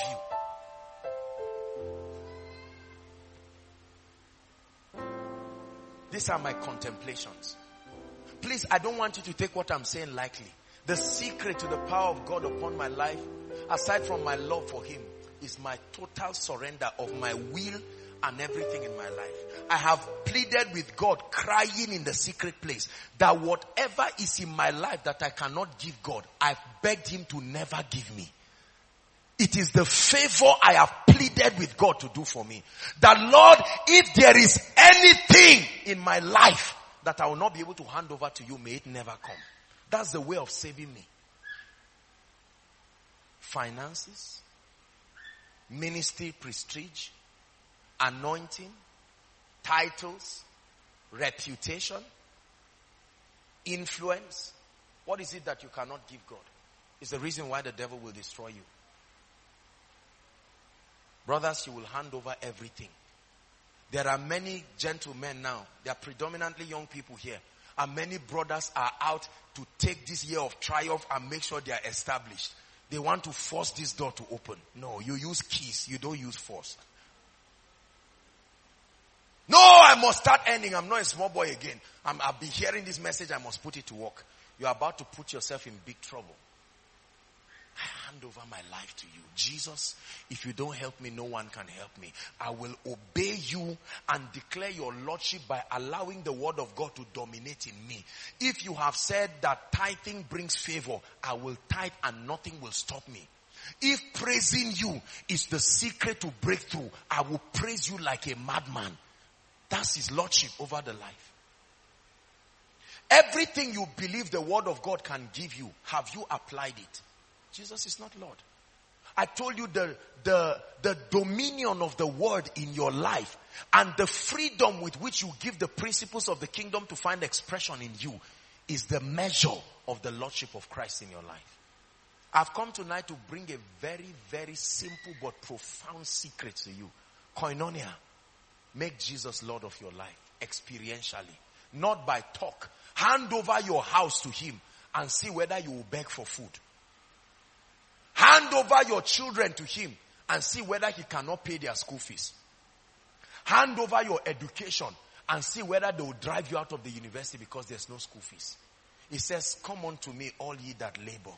you. These are my contemplations. Please, I don't want you to take what I'm saying lightly. The secret to the power of God upon my life, aside from my love for him, is my total surrender of my will and everything in my life. I have pleaded with God, crying in the secret place, that whatever is in my life that I cannot give God, I've begged him to never give me. It is the favor I have pleaded with God to do for me. That Lord, if there is anything in my life that I will not be able to hand over to you, may it never come. That's the way of saving me. Finances, ministry prestige, anointing, titles, reputation, influence. What is it that you cannot give God? It's the reason why the devil will destroy you. Brothers, you will hand over everything. There are many gentlemen now. There are predominantly young people here. And many brothers are out to take this year of triumph and make sure they are established. They want to force this door to open. No, you use keys. You don't use force. No, I must start earning. I'm not a small boy again. I'll be hearing this message. I must put it to work. You're about to put yourself in big trouble. I hand over my life to you. Jesus, if you don't help me, no one can help me. I will obey you and declare your lordship by allowing the word of God to dominate in me. If you have said that tithing brings favor, I will tithe and nothing will stop me. If praising you is the secret to breakthrough, I will praise you like a madman. That's his lordship over the life. Everything you believe the word of God can give you, have you applied it? Jesus is not Lord. I told you the dominion of the word in your life and the freedom with which you give the principles of the kingdom to find expression in you is the measure of the lordship of Christ in your life. I've come tonight to bring a very, very simple but profound secret to you. Koinonia. Make Jesus Lord of your life. Experientially. Not by talk. Hand over your house to him and see whether you will beg for food. Hand over your children to him and see whether he cannot pay their school fees. Hand over your education and see whether they will drive you out of the university because there's no school fees. He says, come unto me, all ye that labor.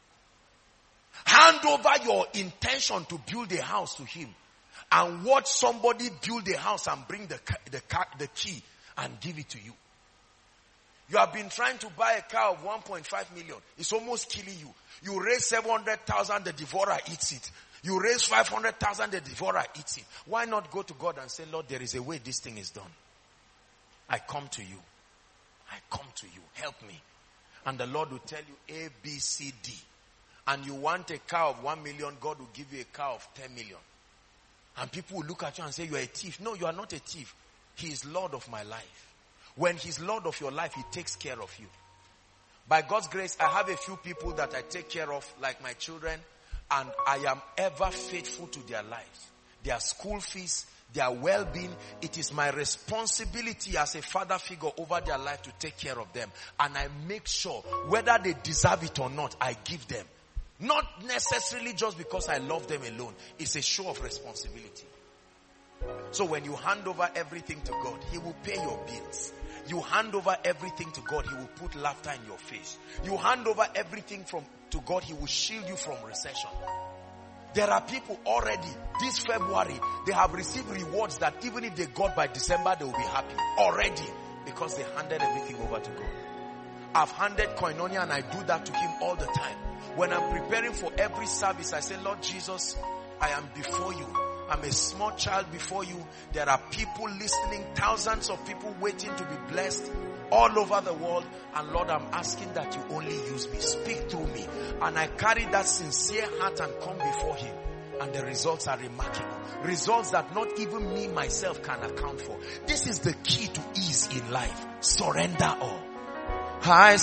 Hand over your intention to build a house to him and watch somebody build a house and bring the key and give it to you. You have been trying to buy a car of 1.5 million. It's almost killing you. You raise 700,000, the devourer eats it. You raise 500,000, the devourer eats it. Why not go to God and say, Lord, there is a way this thing is done. I come to you. I come to you. Help me. And the Lord will tell you A, B, C, D. And you want a car of 1 million, God will give you a car of 10 million. And people will look at you and say, you are a thief. No, you are not a thief. He is Lord of my life. When he's Lord of your life, he takes care of you. By God's grace, I have a few people that I take care of, like my children, and I am ever faithful to their lives. Their school fees, their well-being. It is my responsibility as a father figure over their life to take care of them. And I make sure, whether they deserve it or not, I give them. Not necessarily just because I love them alone. It's a show of responsibility. So when you hand over everything to God, he will pay your bills. You hand over everything to God, he will put laughter in your face. You hand over everything to God, he will shield you from recession. There are people already, this February, they have received rewards that even if they got by December, they will be happy. Already. Because they handed everything over to God. I've handed Koinonia and I do that to him all the time. When I'm preparing for every service, I say, Lord Jesus, I am before you. I'm a small child before you. There are people listening, thousands of people waiting to be blessed all over the world. And Lord, I'm asking that you only use me. Speak through me. And I carry that sincere heart and come before him. And the results are remarkable. Results that not even me myself can account for. This is the key to ease in life. Surrender all. I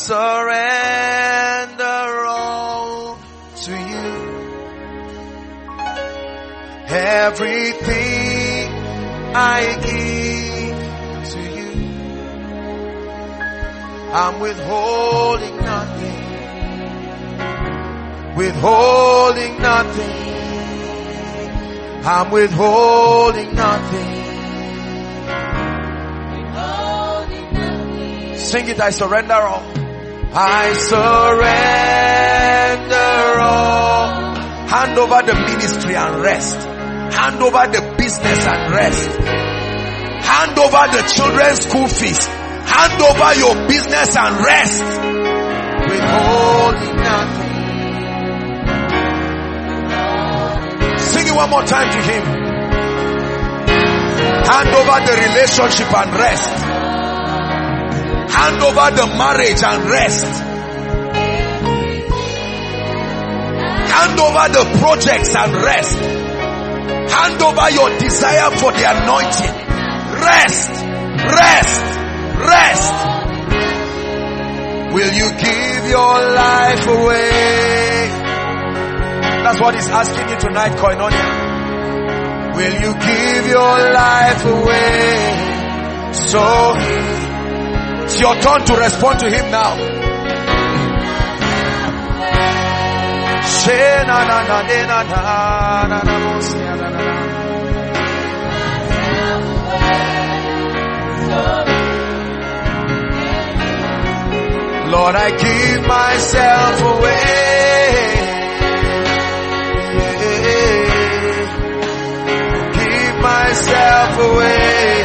surrender all to you. Everything I give to you. I'm withholding nothing. Withholding nothing. I'm withholding nothing. Withholding nothing. Sing it, I surrender all. I surrender all. Hand over the ministry and rest. Hand over the business and rest. Hand over the children's school fees. Hand over your business and rest. Withholding nothing. Sing it one more time to him. Hand over the relationship and rest. Hand over the marriage and rest. Hand over the projects and rest. Hand over your desire for the anointing. Rest. Rest. Rest. Will you give your life away? That's what he's asking you tonight, Koinonia. Will you give your life away? So it's your turn to respond to him now. Lord, I give myself away. Give myself away.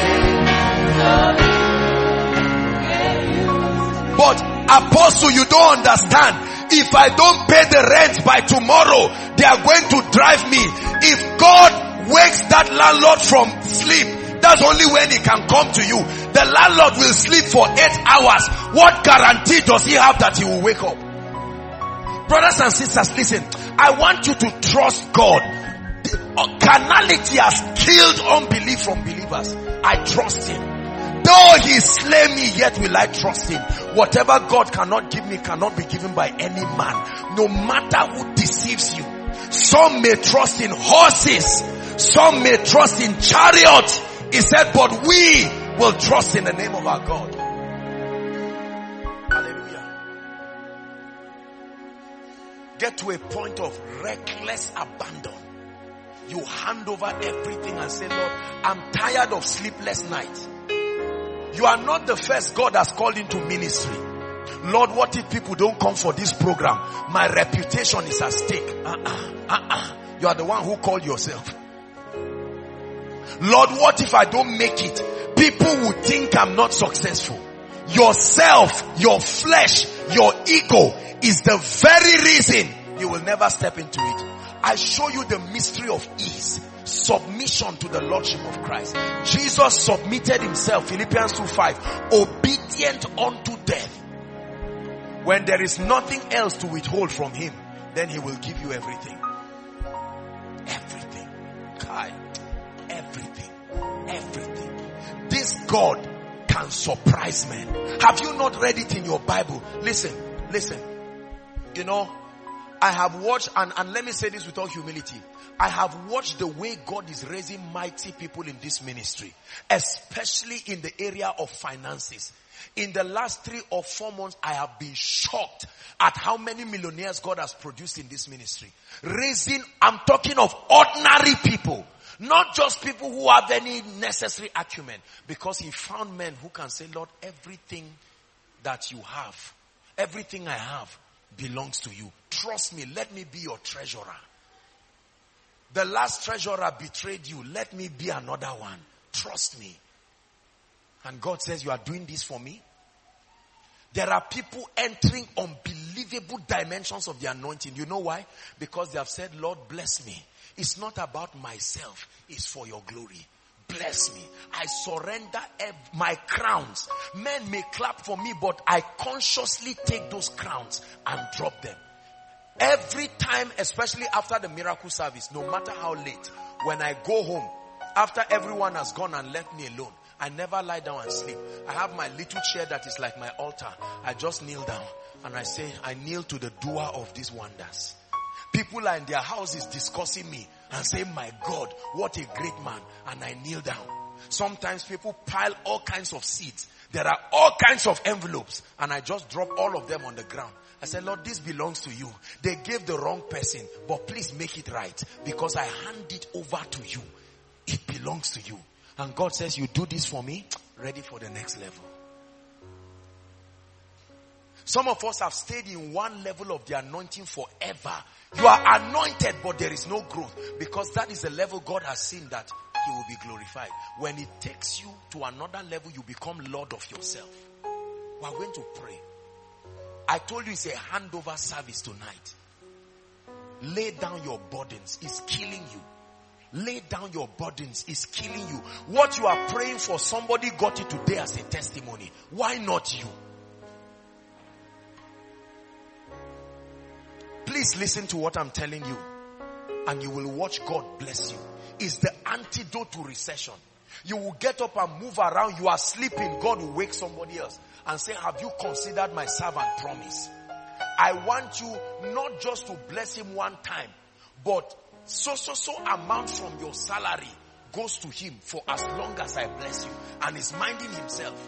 But Apostle, you don't understand. If I don't pay the rent by tomorrow, they are going to drive me. If God wakes that landlord from sleep, that's only when he can come to you. The landlord will sleep for 8 hours. What guarantee does he have that he will wake up? Brothers and sisters, listen. I want you to trust God. Carnality has killed unbelief from believers. I trust him. Though he slay me, yet will I trust him. Whatever God cannot give me cannot be given by any man. no matter who deceives you. Some may trust in horses, some may trust in chariots. He said, but we will trust in the name of our God. Hallelujah. Get to a point of reckless abandon. You hand over everything and say, Lord, I'm tired of sleepless nights. You are not the first God has called into ministry. Lord, what if people don't come for this program? My reputation is at stake. You are the one who called yourself. Lord, what if I don't make it? People will think I'm not successful. Yourself, your flesh, your ego is the very reason you will never step into it. I show you the mystery of ease. Submission to the Lordship of Christ. Jesus submitted himself, Philippians 2:5, obedient unto death. When there is nothing else to withhold from him, then he will give you everything. Everything. Kai. Everything. Everything. This God can surprise men. Have you not read it in your Bible? Listen. You know, I have watched, and let me say this with all humility, I have watched the way God is raising mighty people in this ministry, especially in the area of finances. In the last 3 or 4 months, I have been shocked at how many millionaires God has produced in this ministry. Raising, I'm talking of ordinary people, not just people who have any necessary acumen, because he found men who can say, Lord, everything that you have, everything I have belongs to you. Trust me, let me be your treasurer. The last treasurer betrayed you. Let me be another one. Trust me. And God says, you are doing this for me. There are people entering unbelievable dimensions of the anointing. You know why? Because they have said, Lord, bless me. It's not about myself. It's for your glory. Bless me. I surrender my crowns. Men may clap for me, but I consciously take those crowns and drop them. Every time, especially after the miracle service, no matter how late, when I go home, after everyone has gone and left me alone, I never lie down and sleep. I have my little chair that is like my altar. I just kneel down and I say, I kneel to the doer of these wonders. People are in their houses discussing me and say, my God, what a great man. And I kneel down. Sometimes people pile all kinds of seeds. There are all kinds of envelopes and I just drop all of them on the ground. I said, Lord, this belongs to you. They gave the wrong person, but please make it right because I hand it over to you. It belongs to you. And God says, you do this for me, ready for the next level. Some of us have stayed in one level of the anointing forever. You are anointed, but there is no growth because that is the level God has seen that he will be glorified. When it takes you to another level, you become Lord of yourself. We are going to pray. I told you it's a handover service tonight. Lay down your burdens. It's killing you. Lay down your burdens. It's killing you. What you are praying for, somebody got it today as a testimony. Why not you? Please listen to what I'm telling you. And you will watch God bless you. It's the antidote to recession. You will get up and move around. You are sleeping. God will wake somebody else and say, have you considered my servant promise? I want you not just to bless him one time, but so amount from your salary goes to him for as long as I bless you. And he's minding himself.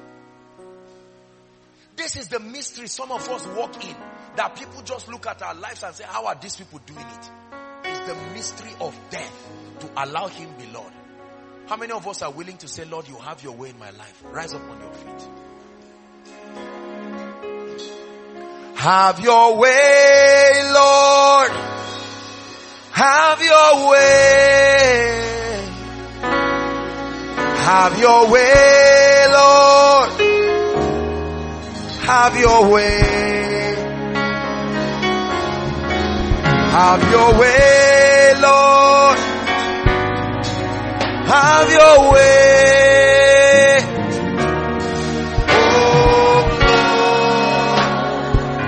This is the mystery some of us walk in. That people just look at our lives and say, how are these people doing it? It's the mystery of death to allow him be Lord. How many of us are willing to say, Lord, you have your way in my life? Rise up on your feet. Have your way, Lord. Have your way. Have your way, Lord. Have your way. Have your way, Lord. Have your way. Oh, Lord.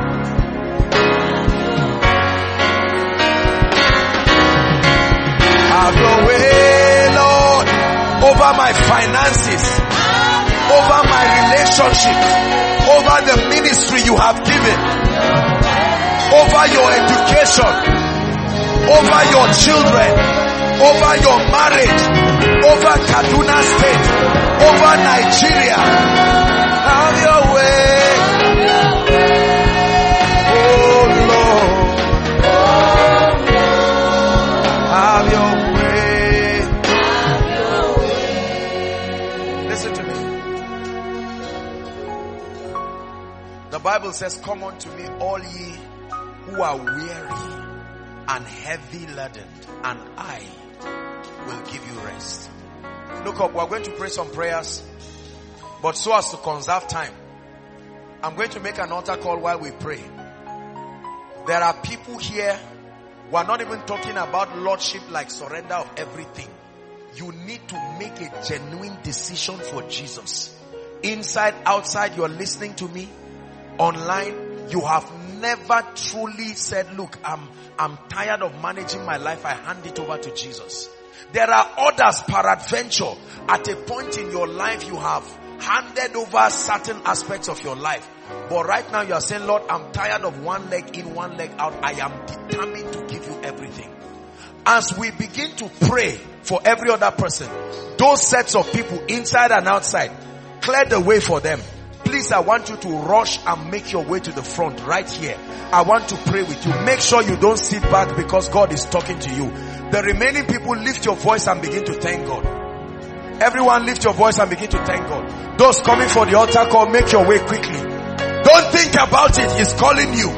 Have your way, Lord, over my finances, over my relationship, over the ministry you have given, over over your education, over your children, over your marriage, over Kaduna State, over Nigeria. Have your way. Oh Lord. Have your way. Listen to me. The Bible says, come unto me all ye who are weary and heavy laden, and I will give you rest. Look up, we're going to pray some prayers, but so as to conserve time, I'm going to make an altar call while we pray. There are people here, we're not even talking about lordship like surrender of everything. You need to make a genuine decision for Jesus. Inside, outside, you're listening to me. Online, you have never truly said, look, I'm tired of managing my life. I hand it over to Jesus. There are others, peradventure, at a point in your life you have handed over certain aspects of your life. But right now you are saying, Lord, I'm tired of one leg in, one leg out. I am determined to give you everything. As we begin to pray for every other person, those sets of people inside and outside, clear the way for them. Please, I want you to rush and make your way to the front right here. I want to pray with you. Make sure you don't sit back because God is talking to you. The remaining people, lift your voice and begin to thank God. Everyone lift your voice and begin to thank God. Those coming for the altar call, make your way quickly. Don't think about it. He's calling you.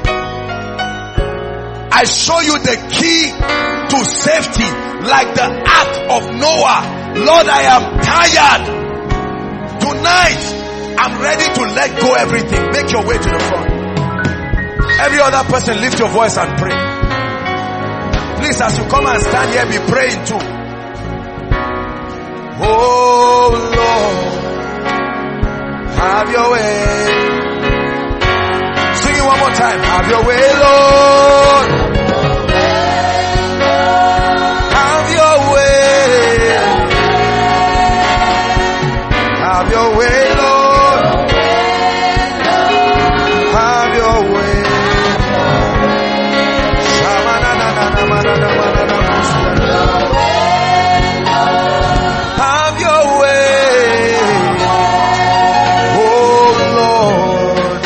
I show you the key to safety, like the ark of Noah. Lord, I am tired. Tonight, I'm ready to let go everything. Make your way to the front. Every other person, lift your voice and pray. Please, as you come and stand here, be praying too. Oh Lord, have your way. Sing it one more time. Have your way, Lord. Have your way. Have your way, Lord. Have your way. Have your way. Oh Lord.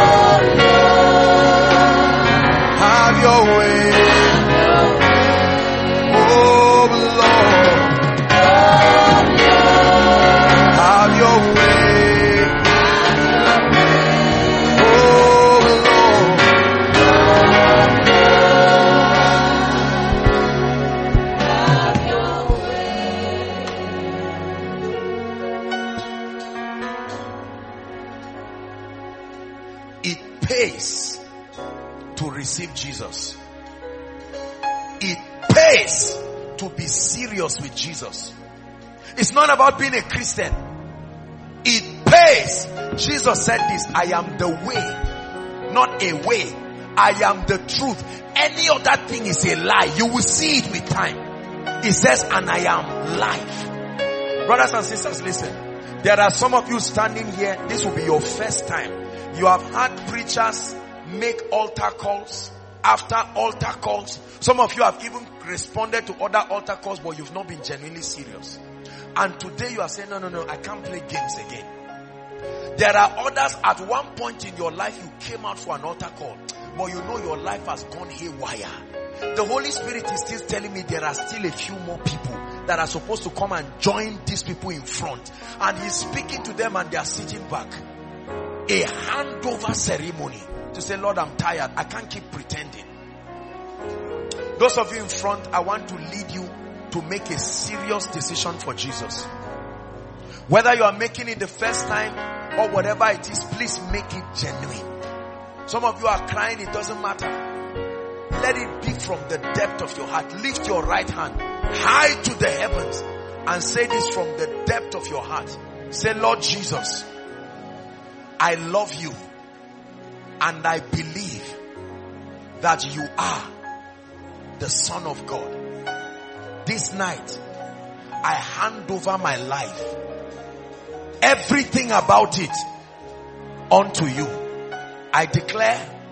Have your way. Oh Lord. Have your way. Oh Lord. It pays to receive Jesus. It pays to be serious with Jesus. It's not about being a Christian. It pays. Jesus said this, I am the way, not a way. I am the truth. Any other thing is a lie. You will see it with time. It says, and I am life. Brothers and sisters, listen. There are some of you standing here. This will be your first time. You have had preachers make altar calls after altar calls. Some of you have even responded to other altar calls, but you've not been genuinely serious. And today you are saying, no, I can't play games again. There are others, at one point in your life, you came out for an altar call, but you know your life has gone haywire. The Holy Spirit is still telling me there are still a few more people that are supposed to come and join these people in front. And He's speaking to them and they are sitting back. A handover ceremony to say, Lord, I'm tired. I can't keep pretending. Those of you in front, I want to lead you to make a serious decision for Jesus. Whether you are making it the first time or whatever it is, please make it genuine. Some of you are crying, it doesn't matter. Let it be from the depth of your heart. Lift your right hand high to the heavens and say this from the depth of your heart. Say, Lord Jesus, I love you and I believe that you are the Son of God. This night, I hand over my life, everything about it, unto you. I declare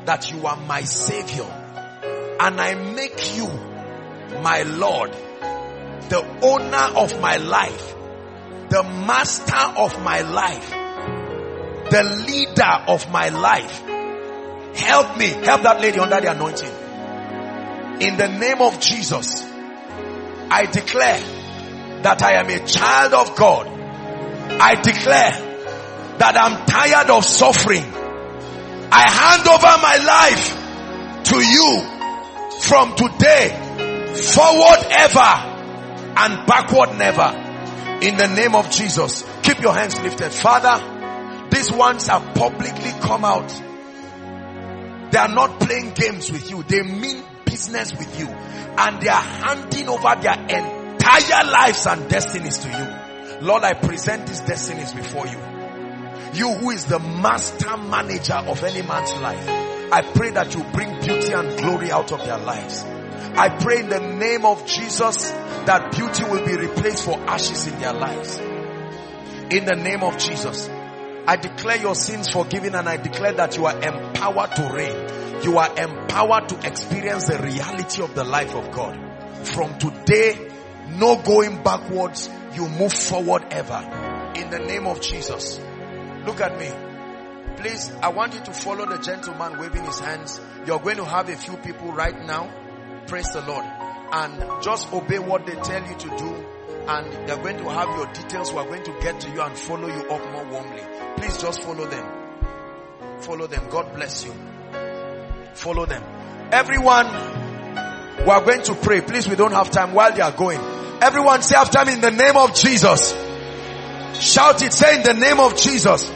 that you are my Savior, and I make you my Lord, the owner of my life, the master of my life, the leader of my life. Help me. Help that lady under the anointing. In the name of Jesus, I declare that I am a child of God. I declare that I'm tired of suffering. I hand over my life to you from today, forward ever and backward never. In the name of Jesus, keep your hands lifted. Father, these ones have publicly come out. They are not playing games with you. They mean business with you. And they are handing over their entire lives and destinies to you. Lord, I present these destinies before you. You who is the master manager of any man's life. I pray that you bring beauty and glory out of their lives. I pray in the name of Jesus that beauty will be replaced for ashes in their lives. In the name of Jesus, I declare your sins forgiven, and I declare that you are empowered to reign. You are empowered to experience the reality of the life of God. From today, no going backwards. You move forward ever. In the name of Jesus. Look at me. Please, I want you to follow the gentleman waving his hands. You're going to have a few people right now. Praise the Lord. And just obey what they tell you to do. And they're going to have your details. We're going to get to you and follow you up more warmly. Please just follow them. Follow them. God bless you. Follow them. Everyone, we are going to pray. Please, we don't have time while they are going. Everyone say after me, in the name of Jesus. Shout it. Say, in the name of Jesus.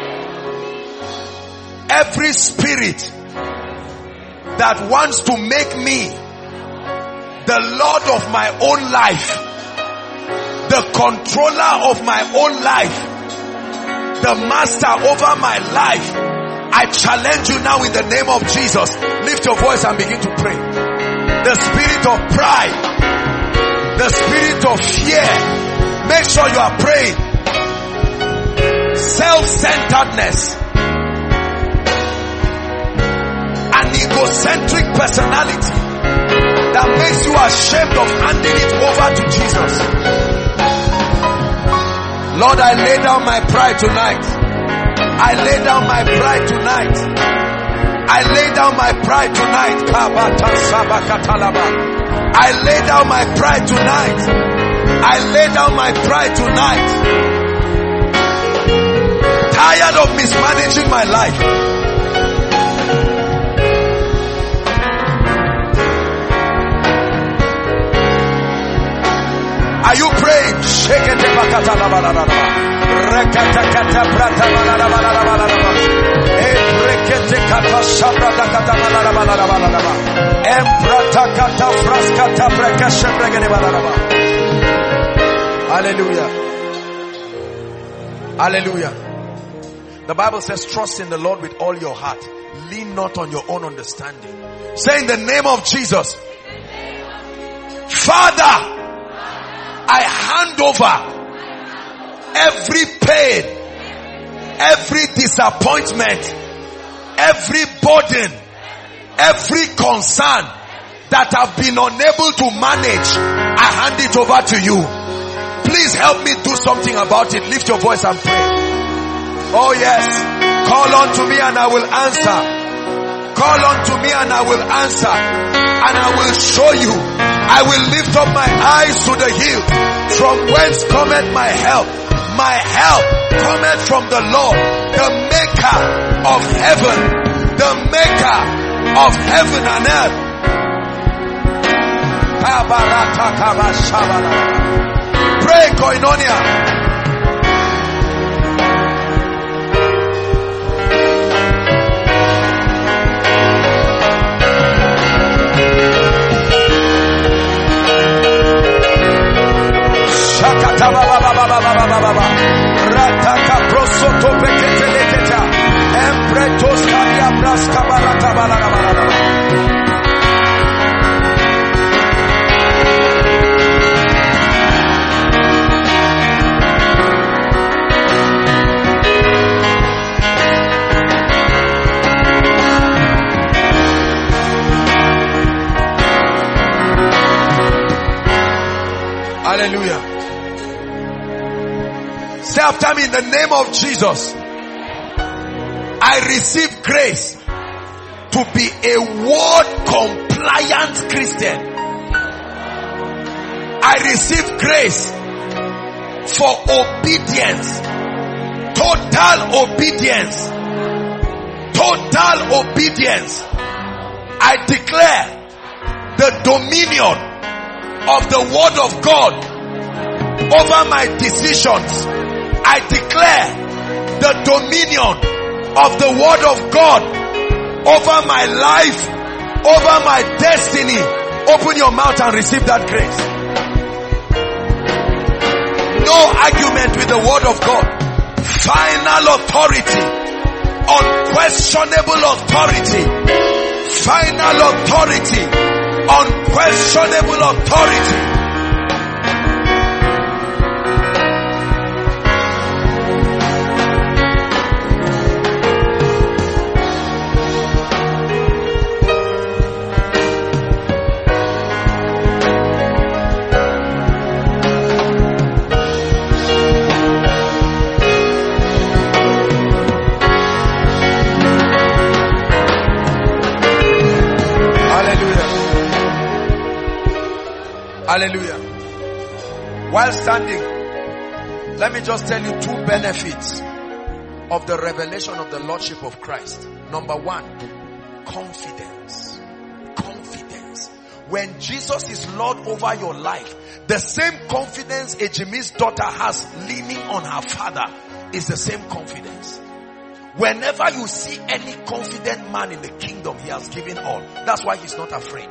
Every spirit that wants to make me the Lord of my own life, the controller of my own life, the master over my life, I challenge you now in the name of Jesus. Lift your voice and begin to pray. The spirit of pride, the spirit of fear, make sure you are praying. Self-centeredness, an egocentric personality that makes you ashamed of handing it over to Jesus. Lord, I lay down my pride tonight. I lay down my pride tonight. I lay down my pride tonight. I lay down my pride tonight. I lay down my pride tonight. Tired of mismanaging my life. Are you praying? Hallelujah. Hallelujah. The Bible says, trust in the Lord with all your heart. Lean not on your own understanding. Say, in the name of Jesus. Father, I hand over every pain, every disappointment, every burden, every concern that I've been unable to manage. I hand it over to you. Please help me do something about it. Lift your voice and pray. Oh yes. Call on to me and I will answer. Call on to me and I will answer. And I will show you. I will lift up my eyes to the hill. From whence cometh my help? My help cometh from the Lord, the maker of heaven, the maker of heaven and earth. Pray, Koinonia. Rataka prosoto peketeleketa empretos kalia braska barata balala. Say after me, in the name of Jesus, I receive grace to be a word compliant Christian. I receive grace for obedience. Total obedience. Total obedience. I declare the dominion of the word of God over my decisions. I declare the dominion of the word of God over my life, over my destiny. Open your mouth and receive that grace. No argument with the word of God. Final authority. Unquestionable authority. Final authority. Unquestionable authority. Hallelujah. While standing, let me just tell you two benefits of the revelation of the Lordship of Christ. Number one, confidence. Confidence. When Jesus is Lord over your life, the same confidence Ejimi's daughter has leaning on her father is the same confidence. Whenever you see any confident man in the kingdom, he has given all. That's why he's not afraid.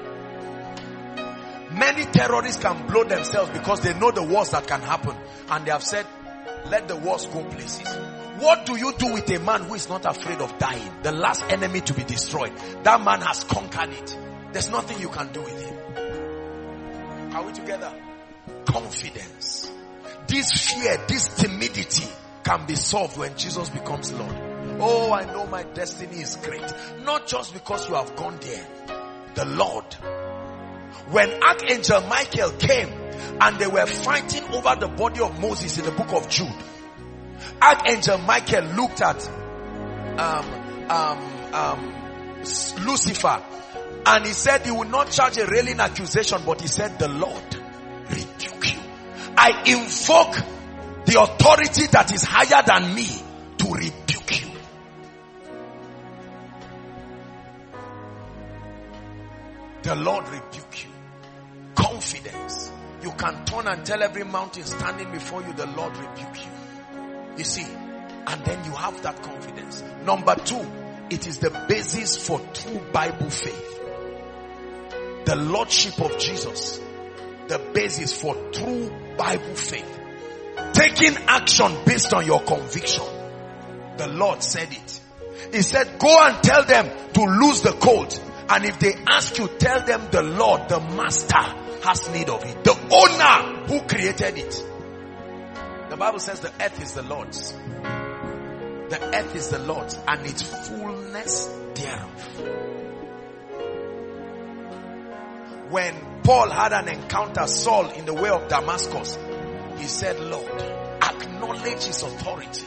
Many terrorists can blow themselves because they know the wars that can happen. And they have said, let the wars go places. What do you do with a man who is not afraid of dying? The last enemy to be destroyed. That man has conquered it. There's nothing you can do with him. Are we together? Confidence. This fear, this timidity can be solved when Jesus becomes Lord. Oh, I know my destiny is great. Not just because you have gone there. The Lord. When Archangel Michael came and they were fighting over the body of Moses in the book of Jude, Archangel Michael looked at Lucifer and he said he would not charge a railing accusation, but he said, the Lord rebuke you. I invoke the authority that is higher than me to rebuke you. The Lord rebuke you. Confidence. You can turn and tell every mountain standing before you, the Lord rebuke you. You see, and then you have that confidence. Number two, it is the basis for true Bible faith. The Lordship of Jesus, the basis for true Bible faith. Taking action based on your conviction. The Lord said it. He said, go and tell them to loose the colt. And if they ask you, tell them the Lord, the Master, has need of it. The owner who created it. The Bible says the earth is the Lord's. The earth is the Lord's and its fullness thereof. When Paul had an encounter, Saul, in the way of Damascus, he said, Lord, acknowledge his authority.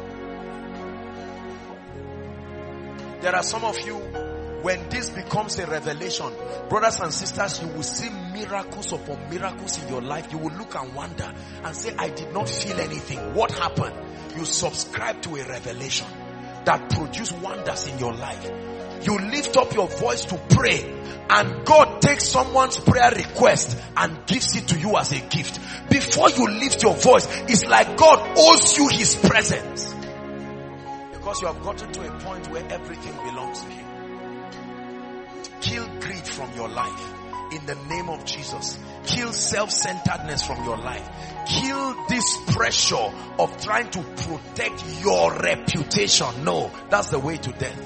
There are some of you, when this becomes a revelation, brothers and sisters, you will see miracles upon miracles in your life. You will look and wonder and say, I did not feel anything. What happened? You subscribe to a revelation that produced wonders in your life. You lift up your voice to pray, and God takes someone's prayer request and gives it to you as a gift. Before you lift your voice, it's like God owes you his presence. Because you have gotten to a point where everything belongs to him. Kill greed from your life in the name of Jesus. Kill self-centeredness from your life. Kill this pressure of trying to protect your reputation. No, that's the way to death.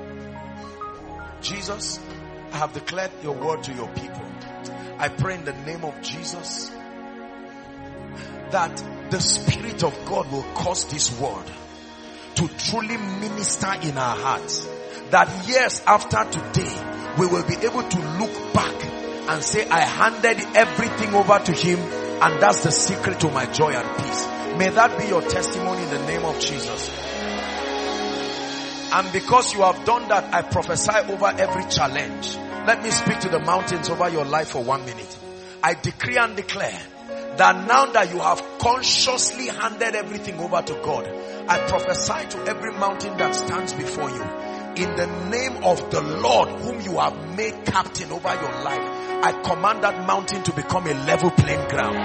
Jesus, I have declared your word to your people. I pray in the name of Jesus that the Spirit of God will cause this word to truly minister in our hearts. That years after today, we will be able to look back and say, I handed everything over to him, and that's the secret to my joy and peace. May that be your testimony in the name of Jesus. And because you have done that, I prophesy over every challenge. Let me speak to the mountains over your life for 1 minute. I decree and declare that now that you have consciously handed everything over to God, I prophesy to every mountain that stands before you, in the name of the Lord whom you have made captain over your life, I command that mountain to become a level playing ground.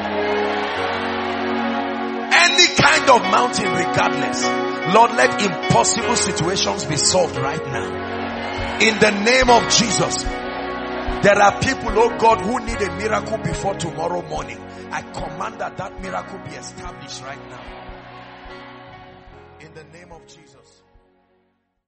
Any kind of mountain regardless, Lord, let impossible situations be solved right now. In the name of Jesus. There are people, oh God, who need a miracle before tomorrow morning. I command that that miracle be established right now. In the name of Jesus.